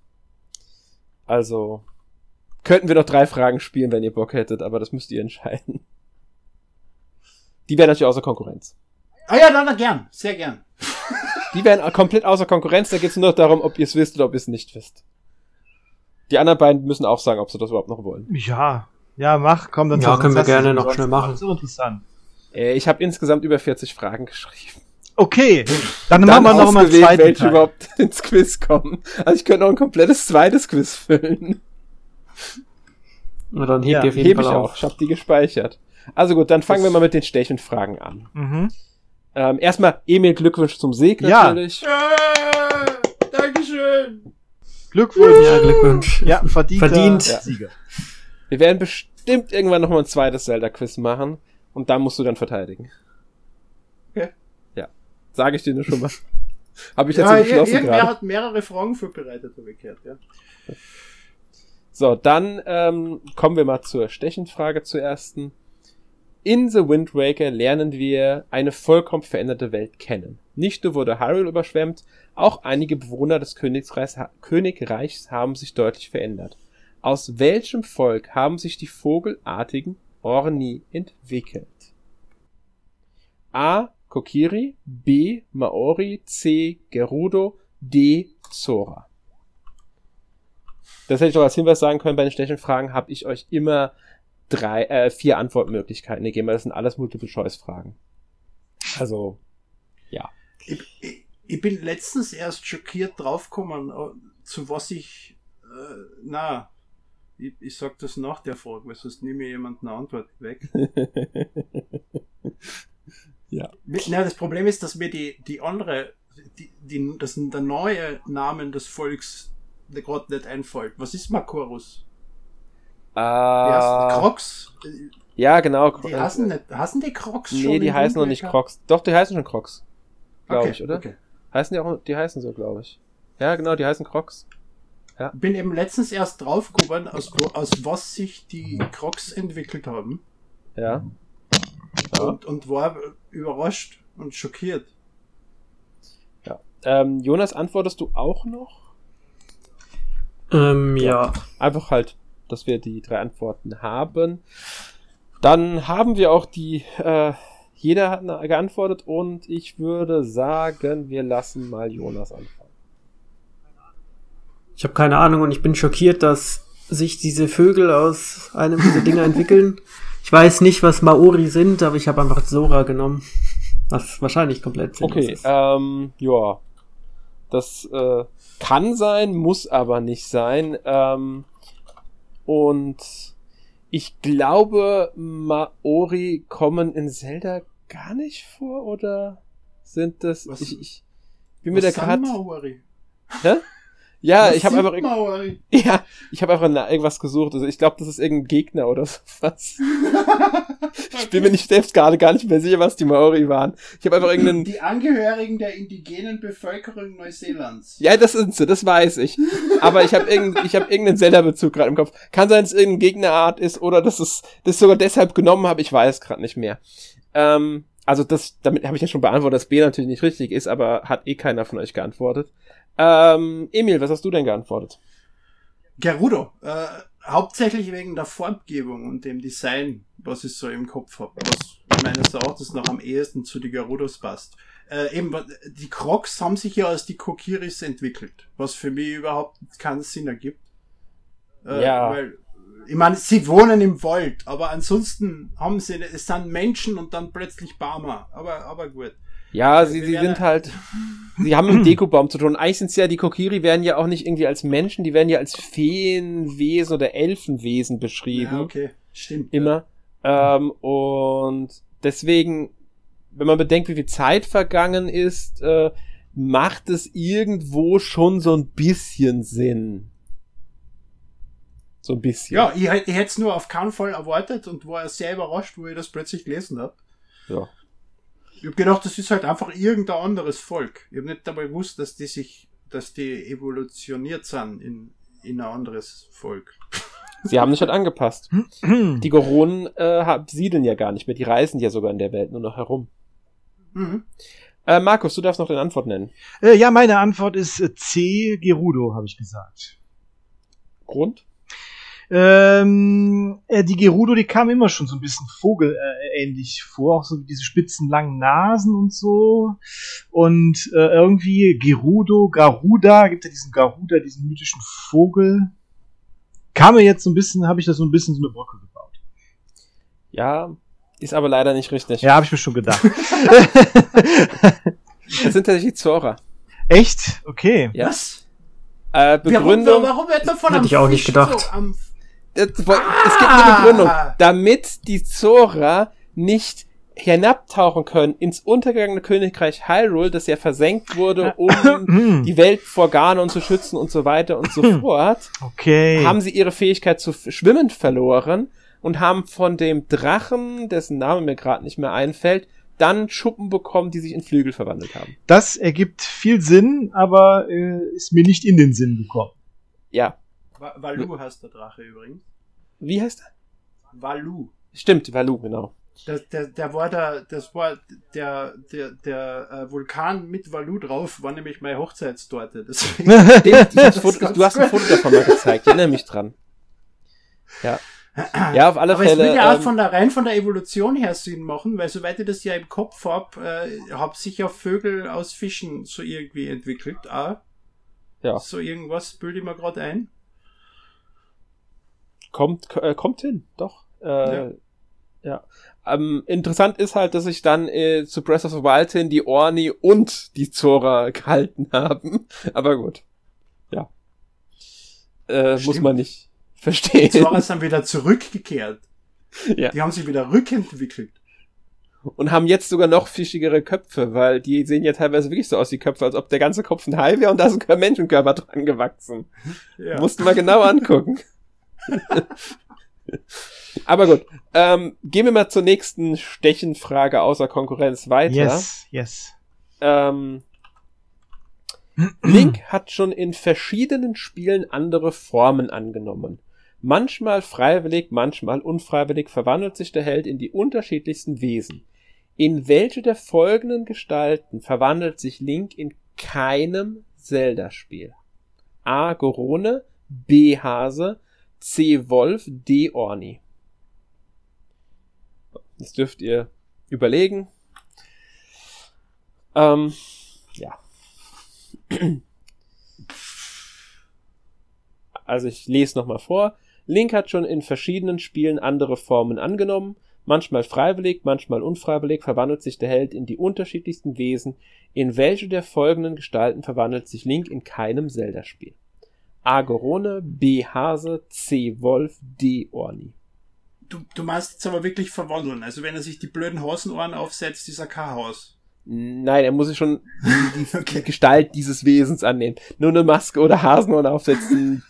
Also, könnten wir noch 3 Fragen spielen, wenn ihr Bock hättet, aber das müsst ihr entscheiden. Die wären natürlich außer Konkurrenz. Ah ja, dann gern. Sehr gern. Die wären komplett außer Konkurrenz, da geht's nur noch darum, ob ihr es wisst oder ob ihr es nicht wisst. Die anderen beiden müssen auch sagen, ob sie das überhaupt noch wollen. Ja, mach, komm, dann. Ja, können wir gerne noch schnell machen. So interessant. Ich habe insgesamt über 40 Fragen geschrieben. Okay, dann machen wir noch mal einen zweiten welche Teil. überhaupt ins Quiz kommen. Also ich könnte noch ein komplettes zweites Quiz füllen. Na, dann hebt ihr auf jeden Hebe Fall ich auf. auch. Ich habe die gespeichert. Also gut, dann fangen wir mal mit den Stechenfragen an. Erstmal Emil, Glückwunsch zum Sieg natürlich. Dankeschön. Glückwunsch. Ja, Glückwunsch. Ja, verdient. Sieger. Wir werden bestimmt irgendwann noch mal ein zweites Zelda-Quiz machen und da musst du dann verteidigen. Okay. Ja, sage ich dir nur schon mal. Habe ich jetzt Ja, beschlossen irgendwer gerade. hat mehrere Fragen vorbereitet, habe ich gehört, ja. So, dann kommen wir mal zur Stechenfrage zur ersten. In The Wind Waker lernen wir eine vollkommen veränderte Welt kennen. Nicht nur wurde Hyrule überschwemmt, auch einige Bewohner des Königreichs haben sich deutlich verändert. Aus welchem Volk haben sich die vogelartigen Orni entwickelt? A. Kokiri, B. Maori, C. Gerudo, D. Zora. Das hätte ich doch als Hinweis sagen können, bei den Stechenfragen habe ich euch immer 4 Antwortmöglichkeiten gegeben, weil das sind alles Multiple-Choice-Fragen. Also, ja. Ich bin letztens erst schockiert draufgekommen, zu was ich, ich sag das nach der Frage, weil sonst nehme ich jemand eine Antwort weg. Ja. Das Problem ist, dass mir der neue Namen des Volks gerade nicht einfällt. Was ist Makorus? Crocs? Ja, genau. Die heißen die Crocs schon? Nee, die heißen noch nicht Crocs. Doch, die heißen schon Crocs. Glaube ich, oder? Okay. Die heißen so, glaube ich. Ja, genau, die heißen Crocs. Ja. Bin eben letztens erst draufgekommen, aus was sich die Crocs entwickelt haben. Ja. Und war überrascht und schockiert. Ja. Jonas, antwortest du auch noch? Ja. Einfach halt, dass wir die 3 Antworten haben. Dann haben wir auch jeder hat geantwortet und ich würde sagen, wir lassen mal Jonas anfangen. Ich habe keine Ahnung und ich bin schockiert, dass sich diese Vögel aus einem dieser Dinger entwickeln. Ich weiß nicht, was Maori sind, aber ich habe einfach Zora genommen. Was wahrscheinlich komplett sinnlos ist. Ja. Das kann sein, muss aber nicht sein. Und ich glaube, Maori kommen in Zelda gar nicht vor, oder sind das... Ich bin mir da gerade... Maori? Hä? Ja, Was ich habe sind einfach... Maori? Ja, ich habe einfach irgendwas gesucht. Also ich glaube, das ist irgendein Gegner oder sowas. Ich bin mir nicht selbst gerade gar nicht mehr sicher, was die Maori waren. Ich habe einfach irgendeinen... Die Angehörigen der indigenen Bevölkerung Neuseelands. Ja, das sind sie, das weiß ich. Aber ich habe irgendeinen Zelda-Bezug gerade im Kopf. Kann sein, dass es irgendeine Gegnerart ist oder dass es das sogar deshalb genommen habe. Ich weiß gerade nicht mehr. Also damit habe ich ja schon beantwortet, dass B natürlich nicht richtig ist, aber hat keiner von euch geantwortet. Emil, was hast du denn geantwortet? Gerudo. Hauptsächlich wegen der Farbgebung und dem Design, was ich so im Kopf habe. Was meines Erachtens noch am ehesten zu den Gerudos passt. Die Crocs haben sich ja als die Kokiris entwickelt, was für mich überhaupt keinen Sinn ergibt. Ja. Weil, ich meine, sie wohnen im Wald, aber ansonsten es sind Menschen und dann plötzlich Barmer. Aber gut. Ja, sie sind halt, sie haben mit Dekobaum zu tun. Eigentlich sind ja, die Kokiri werden ja auch nicht irgendwie als Menschen, die werden ja als Feenwesen oder Elfenwesen beschrieben. Ja, okay, stimmt. Immer. Und deswegen wenn man bedenkt, wie viel Zeit vergangen ist, macht es irgendwo schon so ein bisschen Sinn. So ein bisschen. Ja, ich hätte es nur auf keinen Fall erwartet und war sehr überrascht, wo ich das plötzlich gelesen habe. Ja. Ich habe gedacht, das ist halt einfach irgendein anderes Volk. Ich habe nicht dabei gewusst, dass die evolutioniert sind in ein anderes Volk. Sie haben sich halt angepasst. Die Goronen siedeln ja gar nicht mehr, die reisen ja sogar in der Welt nur noch herum. Mhm. Markus, du darfst noch deine Antwort nennen. Ja, meine Antwort ist C, Gerudo, habe ich gesagt. Grund? Die Gerudo, die kam immer schon so ein bisschen vogelähnlich vor, auch so diese spitzen, langen Nasen und so. Und irgendwie Gerudo, Garuda, gibt ja diesen Garuda, diesen mythischen Vogel. Kam mir jetzt so ein bisschen, habe ich da so ein bisschen so eine Brücke gebaut. Ja, ist aber leider nicht richtig. Ja, habe ich mir schon gedacht. Das sind tatsächlich Zora. Echt? Okay. Ja. Was? Begründung. Warum wird davon Hätte ich auch nicht gedacht. So Es gibt eine Begründung. Damit die Zora nicht hinabtauchen können ins untergegangene Königreich Hyrule, das ja versenkt wurde, um die Welt vor Ganon zu schützen und so weiter und so fort, Okay. haben sie ihre Fähigkeit zu schwimmen verloren und haben von dem Drachen, dessen Name mir gerade nicht mehr einfällt, dann Schuppen bekommen, die sich in Flügel verwandelt haben. Das ergibt viel Sinn, aber ist mir nicht in den Sinn gekommen. Ja. Valu heißt der Drache übrigens. Wie heißt er? Valu. Stimmt, Valu, genau. Das war der Vulkan mit Valu drauf, war nämlich meine Hochzeitstorte. Deswegen. Du hast ein Foto davon mal gezeigt, ich erinnere mich dran. Ja. Ja, auf alle Aber Fälle. es würde ja auch rein von der Evolution her Sinn machen, weil soweit ich das ja im Kopf habe sich ja Vögel aus Fischen so irgendwie entwickelt. Auch. Ja. So irgendwas bilde ich mir gerade ein. Kommt hin, doch. Ja. Ja. Interessant ist halt, dass sich dann zu Breath of the Wild hin die Orni und die Zora gehalten haben. Aber gut. Ja. Muss man nicht verstehen. Die Zora sind wieder zurückgekehrt. Ja. Die haben sich wieder rückentwickelt. Und haben jetzt sogar noch fischigere Köpfe, weil die sehen ja teilweise wirklich so aus wie Köpfe, als ob der ganze Kopf ein Hai wäre und da ist ein Menschenkörper dran gewachsen. Ja. Musst du mal genau angucken. Aber gut, gehen wir mal zur nächsten Stechenfrage außer Konkurrenz weiter. Yes. Link hat schon in verschiedenen Spielen andere Formen angenommen. Manchmal freiwillig, manchmal unfreiwillig verwandelt sich der Held in die unterschiedlichsten Wesen. In welche der folgenden Gestalten verwandelt sich Link in keinem Zelda-Spiel? A. Gorone, B. Hase, C. Wolf, D. Orni. Das dürft ihr überlegen. Ja. Also ich lese nochmal vor. Link hat schon in verschiedenen Spielen andere Formen angenommen. Manchmal freiwillig, manchmal unfreiwillig verwandelt sich der Held in die unterschiedlichsten Wesen. In welche der folgenden Gestalten verwandelt sich Link in keinem Zelda-Spiel? A. Gorone, B. Hase, C. Wolf, D. Orni. Du meinst jetzt aber wirklich verwandeln. Also wenn er sich die blöden Hasenohren aufsetzt, ist er kein Haus. Nein, er muss sich schon die Gestalt dieses Wesens annehmen. Nur eine Maske oder Hasenohren aufsetzen.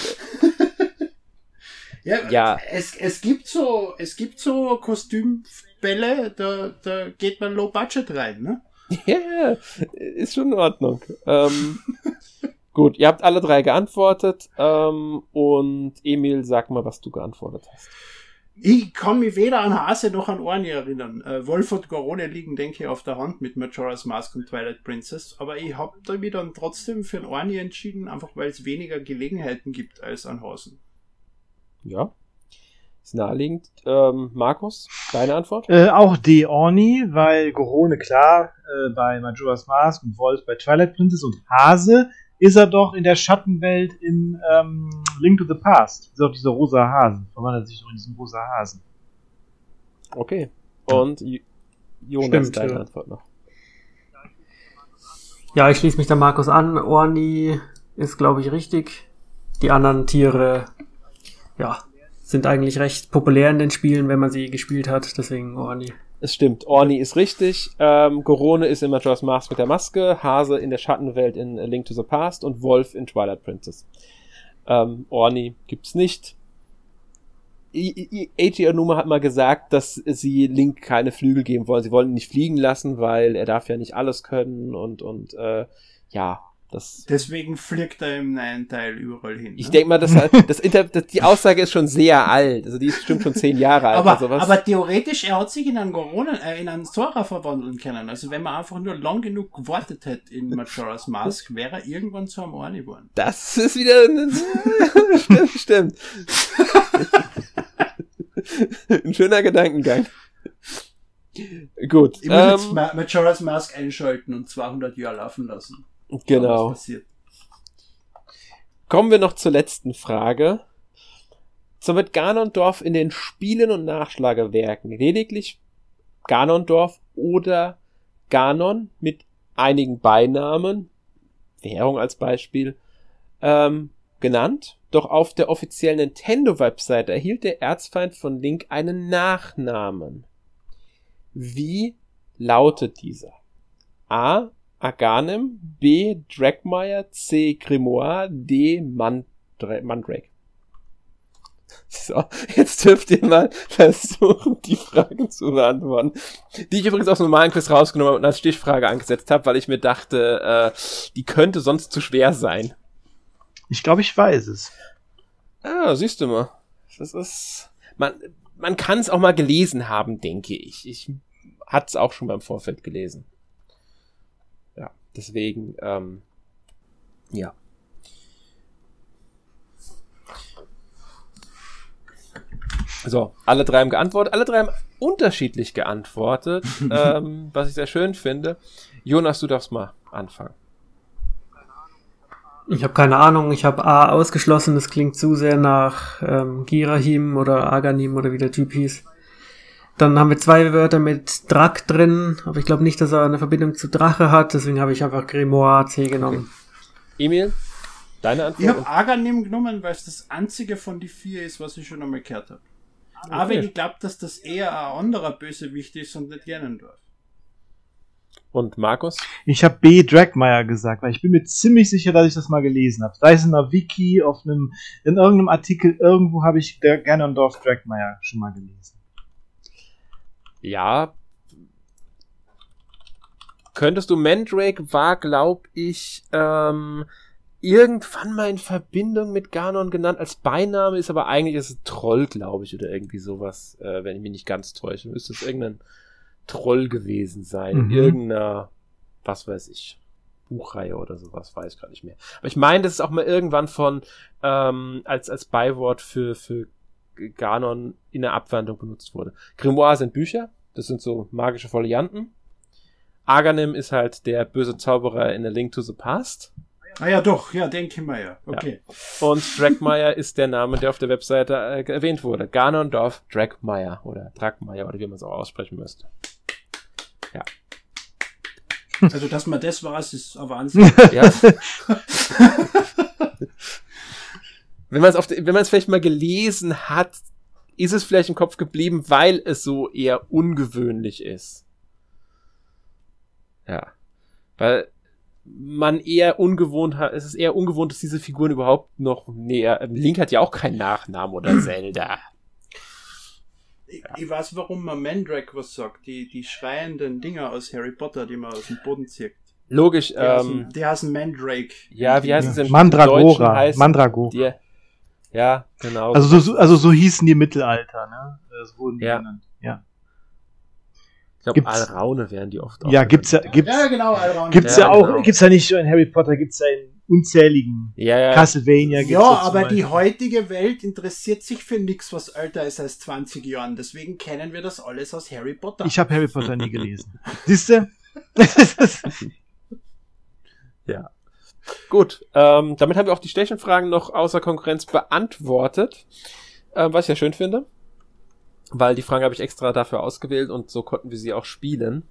Ja. Es gibt so Kostümbälle, da geht man low budget rein, ne? Ja, ist schon in Ordnung. Gut, ihr habt alle drei geantwortet und Emil, sag mal, was du geantwortet hast. Ich kann mich weder an Hase noch an Orni erinnern. Wolf und Gorone liegen, denke ich, auf der Hand mit Majora's Mask und Twilight Princess, aber ich habe mich dann trotzdem für einen Orni entschieden, einfach weil es weniger Gelegenheiten gibt als an Hasen. Ja, ist naheliegend. Markus, deine Antwort? Auch D. Orni, weil Gorone klar bei Majora's Mask und Wolf bei Twilight Princess und Hase ist er doch in der Schattenwelt in Link to the Past. Ist auch dieser rosa Hase. Verwandelt sich doch in diesen rosa Hasen. Okay. Und Jonas, Stimmt, deine ja. Antwort noch. Ja, ich schließe mich da Markus an. Orni ist, glaube ich, richtig. Die anderen Tiere, ja, sind eigentlich recht populär in den Spielen, wenn man sie gespielt hat. Deswegen Orni. Es stimmt, Orni ist richtig, Gorone ist in Majora's Mask mit der Maske, Hase in der Schattenwelt in A Link to the Past und Wolf in Twilight Princess. Orni gibt's nicht. Eiji Aonuma hat mal gesagt, dass sie Link keine Flügel geben wollen. Sie wollen ihn nicht fliegen lassen, weil er darf ja nicht alles können und ja, das... Deswegen fliegt er im neuen Teil überall hin. Ich denke mal, die Aussage ist schon sehr alt. Also die ist bestimmt schon 10 Jahre alt. Aber theoretisch, er hat sich in einen in einen Sora verwandeln können. Also wenn man einfach nur lang genug gewartet hätte in Majora's Mask, wäre er irgendwann zu einem Orni geworden. Das ist wieder... stimmt. Ein schöner Gedankengang. Gut. Ich muss jetzt Majora's Mask einschalten und 200 Jahre laufen lassen. Genau. Was passiert. Kommen wir noch zur letzten Frage. So wird Ganondorf in den Spielen und Nachschlagewerken lediglich Ganondorf oder Ganon mit einigen Beinamen, Währung als Beispiel, genannt. Doch auf der offiziellen Nintendo-Webseite erhielt der Erzfeind von Link einen Nachnamen. Wie lautet dieser? A. Aghanim, B. Dragmire, C. Grimoire, D. Mandrake. So, jetzt dürft ihr mal versuchen, die Fragen zu beantworten. Die ich übrigens aus dem normalen Quiz rausgenommen und als Stichfrage angesetzt habe, weil ich mir dachte, die könnte sonst zu schwer sein. Ich glaube, ich weiß es. Ah, siehst du mal. Das ist... Man kann es auch mal gelesen haben, denke ich. Ich hatte es auch schon beim Vorfeld gelesen. Ja, deswegen, ja. So, alle drei haben geantwortet. Alle drei haben unterschiedlich geantwortet, was ich sehr schön finde. Jonas, du darfst mal anfangen. Ich habe keine Ahnung, ich habe A ausgeschlossen, das klingt zu sehr nach Girahim oder Aghanim oder wie der Typ hieß. Dann haben wir 2 Wörter mit Drak drin, aber ich glaube nicht, dass er eine Verbindung zu Drache hat, deswegen habe ich einfach Grimoire C genommen. Okay. Emil, deine Antwort? Ich habe Aghanim genommen, weil es das einzige von die 4 ist, was ich schon einmal gehört habe. Okay. Aber ich glaube, dass das eher ein anderer Bösewicht ist und nicht Ganondorf. Und Markus? Ich habe B. Dragmire gesagt, weil ich bin mir ziemlich sicher, dass ich das mal gelesen habe. Sei es in einer Wiki, in irgendeinem Artikel, irgendwo habe ich der Ganondorf Dragmire schon mal gelesen. Ja. Könntest du, Mandrake war, glaube ich, irgendwann mal in Verbindung mit Ganon genannt, als Beiname ist, aber eigentlich ist es Troll, glaube ich, oder irgendwie sowas, wenn ich mich nicht ganz täusche. Müsste es irgendein Troll gewesen sein, in irgendeiner, was weiß ich, Buchreihe oder sowas, weiß ich gerade nicht mehr. Aber ich meine, das ist auch mal irgendwann von, als Beiwort für Ganon in der Abwandlung benutzt wurde. Grimoire sind Bücher, das sind so magische Folianten. Aghanim ist halt der böse Zauberer in A Link to the Past. Ah ja, doch, ja, denke ich mal, ja. Okay. Ja. Und Dragmire ist der Name, der auf der Webseite erwähnt wurde. Ganondorf Dragmire oder Dragmire oder wie man es auch aussprechen müsste. Ja. Also, dass man das weiß, ist ein Wahnsinn. Ja. Wenn man es vielleicht mal gelesen hat, ist es vielleicht im Kopf geblieben, weil es so eher ungewöhnlich ist. Ja. Weil man eher ungewohnt hat, es ist eher ungewohnt, dass diese Figuren überhaupt noch näher, Link hat ja auch keinen Nachnamen oder Zelda. Ich weiß, warum man Mandrake was sagt, die schreienden Dinger aus Harry Potter, die man aus dem Boden zieht. Logisch, die heißen Mandrake. Ja, wie heißt es im Mandragora. Mandragora. Ja, genau. Also so hießen die im Mittelalter, ne? Das wurden die genannt. Ja. Ich glaube, Alraune wären die oft auch. Ja, gibt's ja genau, Alraune. Gibt's ja auch, gibt's ja nicht nur in Harry Potter, gibt's ja in unzähligen. Ja. Castlevania gibt's ja, aber die heutige Welt interessiert sich für nichts, was älter ist als 20 Jahren. Deswegen kennen wir das alles aus Harry Potter. Ich habe Harry Potter nie gelesen. Siehst du? Ja. Gut, damit haben wir auch die Stechenfragen noch außer Konkurrenz beantwortet, was ich ja schön finde, weil die Fragen habe ich extra dafür ausgewählt und so konnten wir sie auch spielen.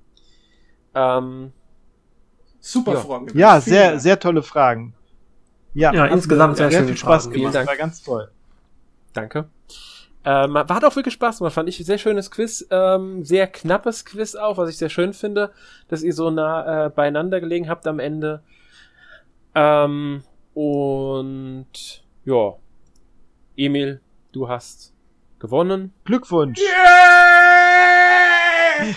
Super Fragen. Ja, sehr, sehr tolle Fragen. Ja, insgesamt sehr schön. Viel Spaß gemacht. Das war ganz toll. Danke. Hat auch wirklich Spaß gemacht, fand ich. Sehr schönes Quiz, sehr knappes Quiz auch, was ich sehr schön finde, dass ihr so nah beieinander gelegen habt am Ende. Und ja, Emil, du hast gewonnen. Glückwunsch! Yeah!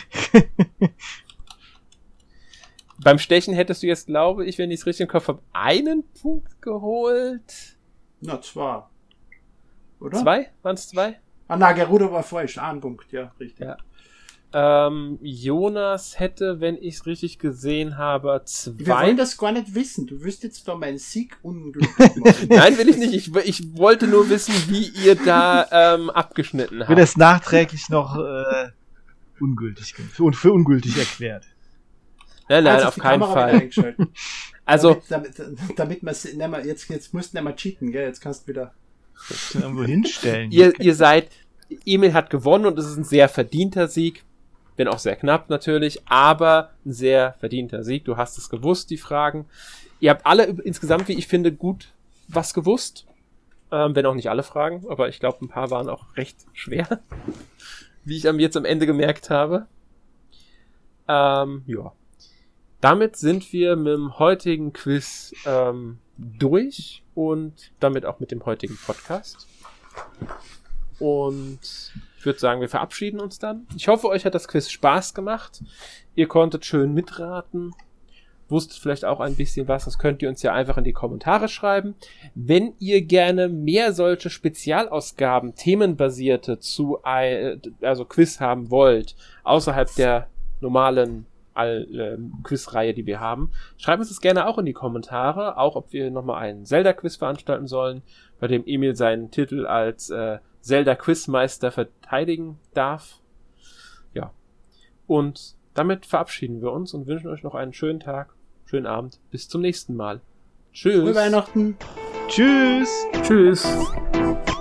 Beim Stechen hättest du jetzt, glaube ich, wenn ich es richtig im Kopf habe, einen Punkt geholt. Na, 2. Oder? 2? Waren es 2? Ah, na, Gerudo war falsch. Ein Punkt, ja, richtig. Ja. Jonas hätte, wenn ich es richtig gesehen habe, 2. Wir wollen das gar nicht wissen. Du wirst jetzt da meinen Sieg unglücklich machen. Nein, will ich nicht. Ich wollte nur wissen, wie ihr da abgeschnitten habt. Wird es nachträglich noch für ungültig erklärt. Nein, Also auf die keinen Kamera wieder Fall. eingeschaltet. Also, damit man jetzt musst du nicht mehr cheaten, gell? Jetzt kannst du wieder. Irgendwo hinstellen. ihr seid, Emil hat gewonnen und es ist ein sehr verdienter Sieg. Wenn auch sehr knapp natürlich, aber ein sehr verdienter Sieg. Du hast es gewusst, die Fragen. Ihr habt alle insgesamt, wie ich finde, gut was gewusst. Wenn auch nicht alle Fragen, aber ich glaube, ein paar waren auch recht schwer. Wie ich jetzt am Ende gemerkt habe. Ja. Damit sind wir mit dem heutigen Quiz durch und damit auch mit dem heutigen Podcast. Und ich würde sagen, wir verabschieden uns dann. Ich hoffe, euch hat das Quiz Spaß gemacht. Ihr konntet schön mitraten. Wusstet vielleicht auch ein bisschen was. Das könnt ihr uns ja einfach in die Kommentare schreiben. Wenn ihr gerne mehr solche Spezialausgaben, themenbasierte also Quiz haben wollt, außerhalb der normalen Quizreihe, die wir haben, schreibt uns das gerne auch in die Kommentare. Auch, ob wir nochmal einen Zelda-Quiz veranstalten sollen, bei dem Emil seinen Titel als Zelda-Quizmeister verteidigen darf. Ja. Und damit verabschieden wir uns und wünschen euch noch einen schönen Tag, schönen Abend. Bis zum nächsten Mal. Tschüss. Frohe Weihnachten. Tschüss. Tschüss.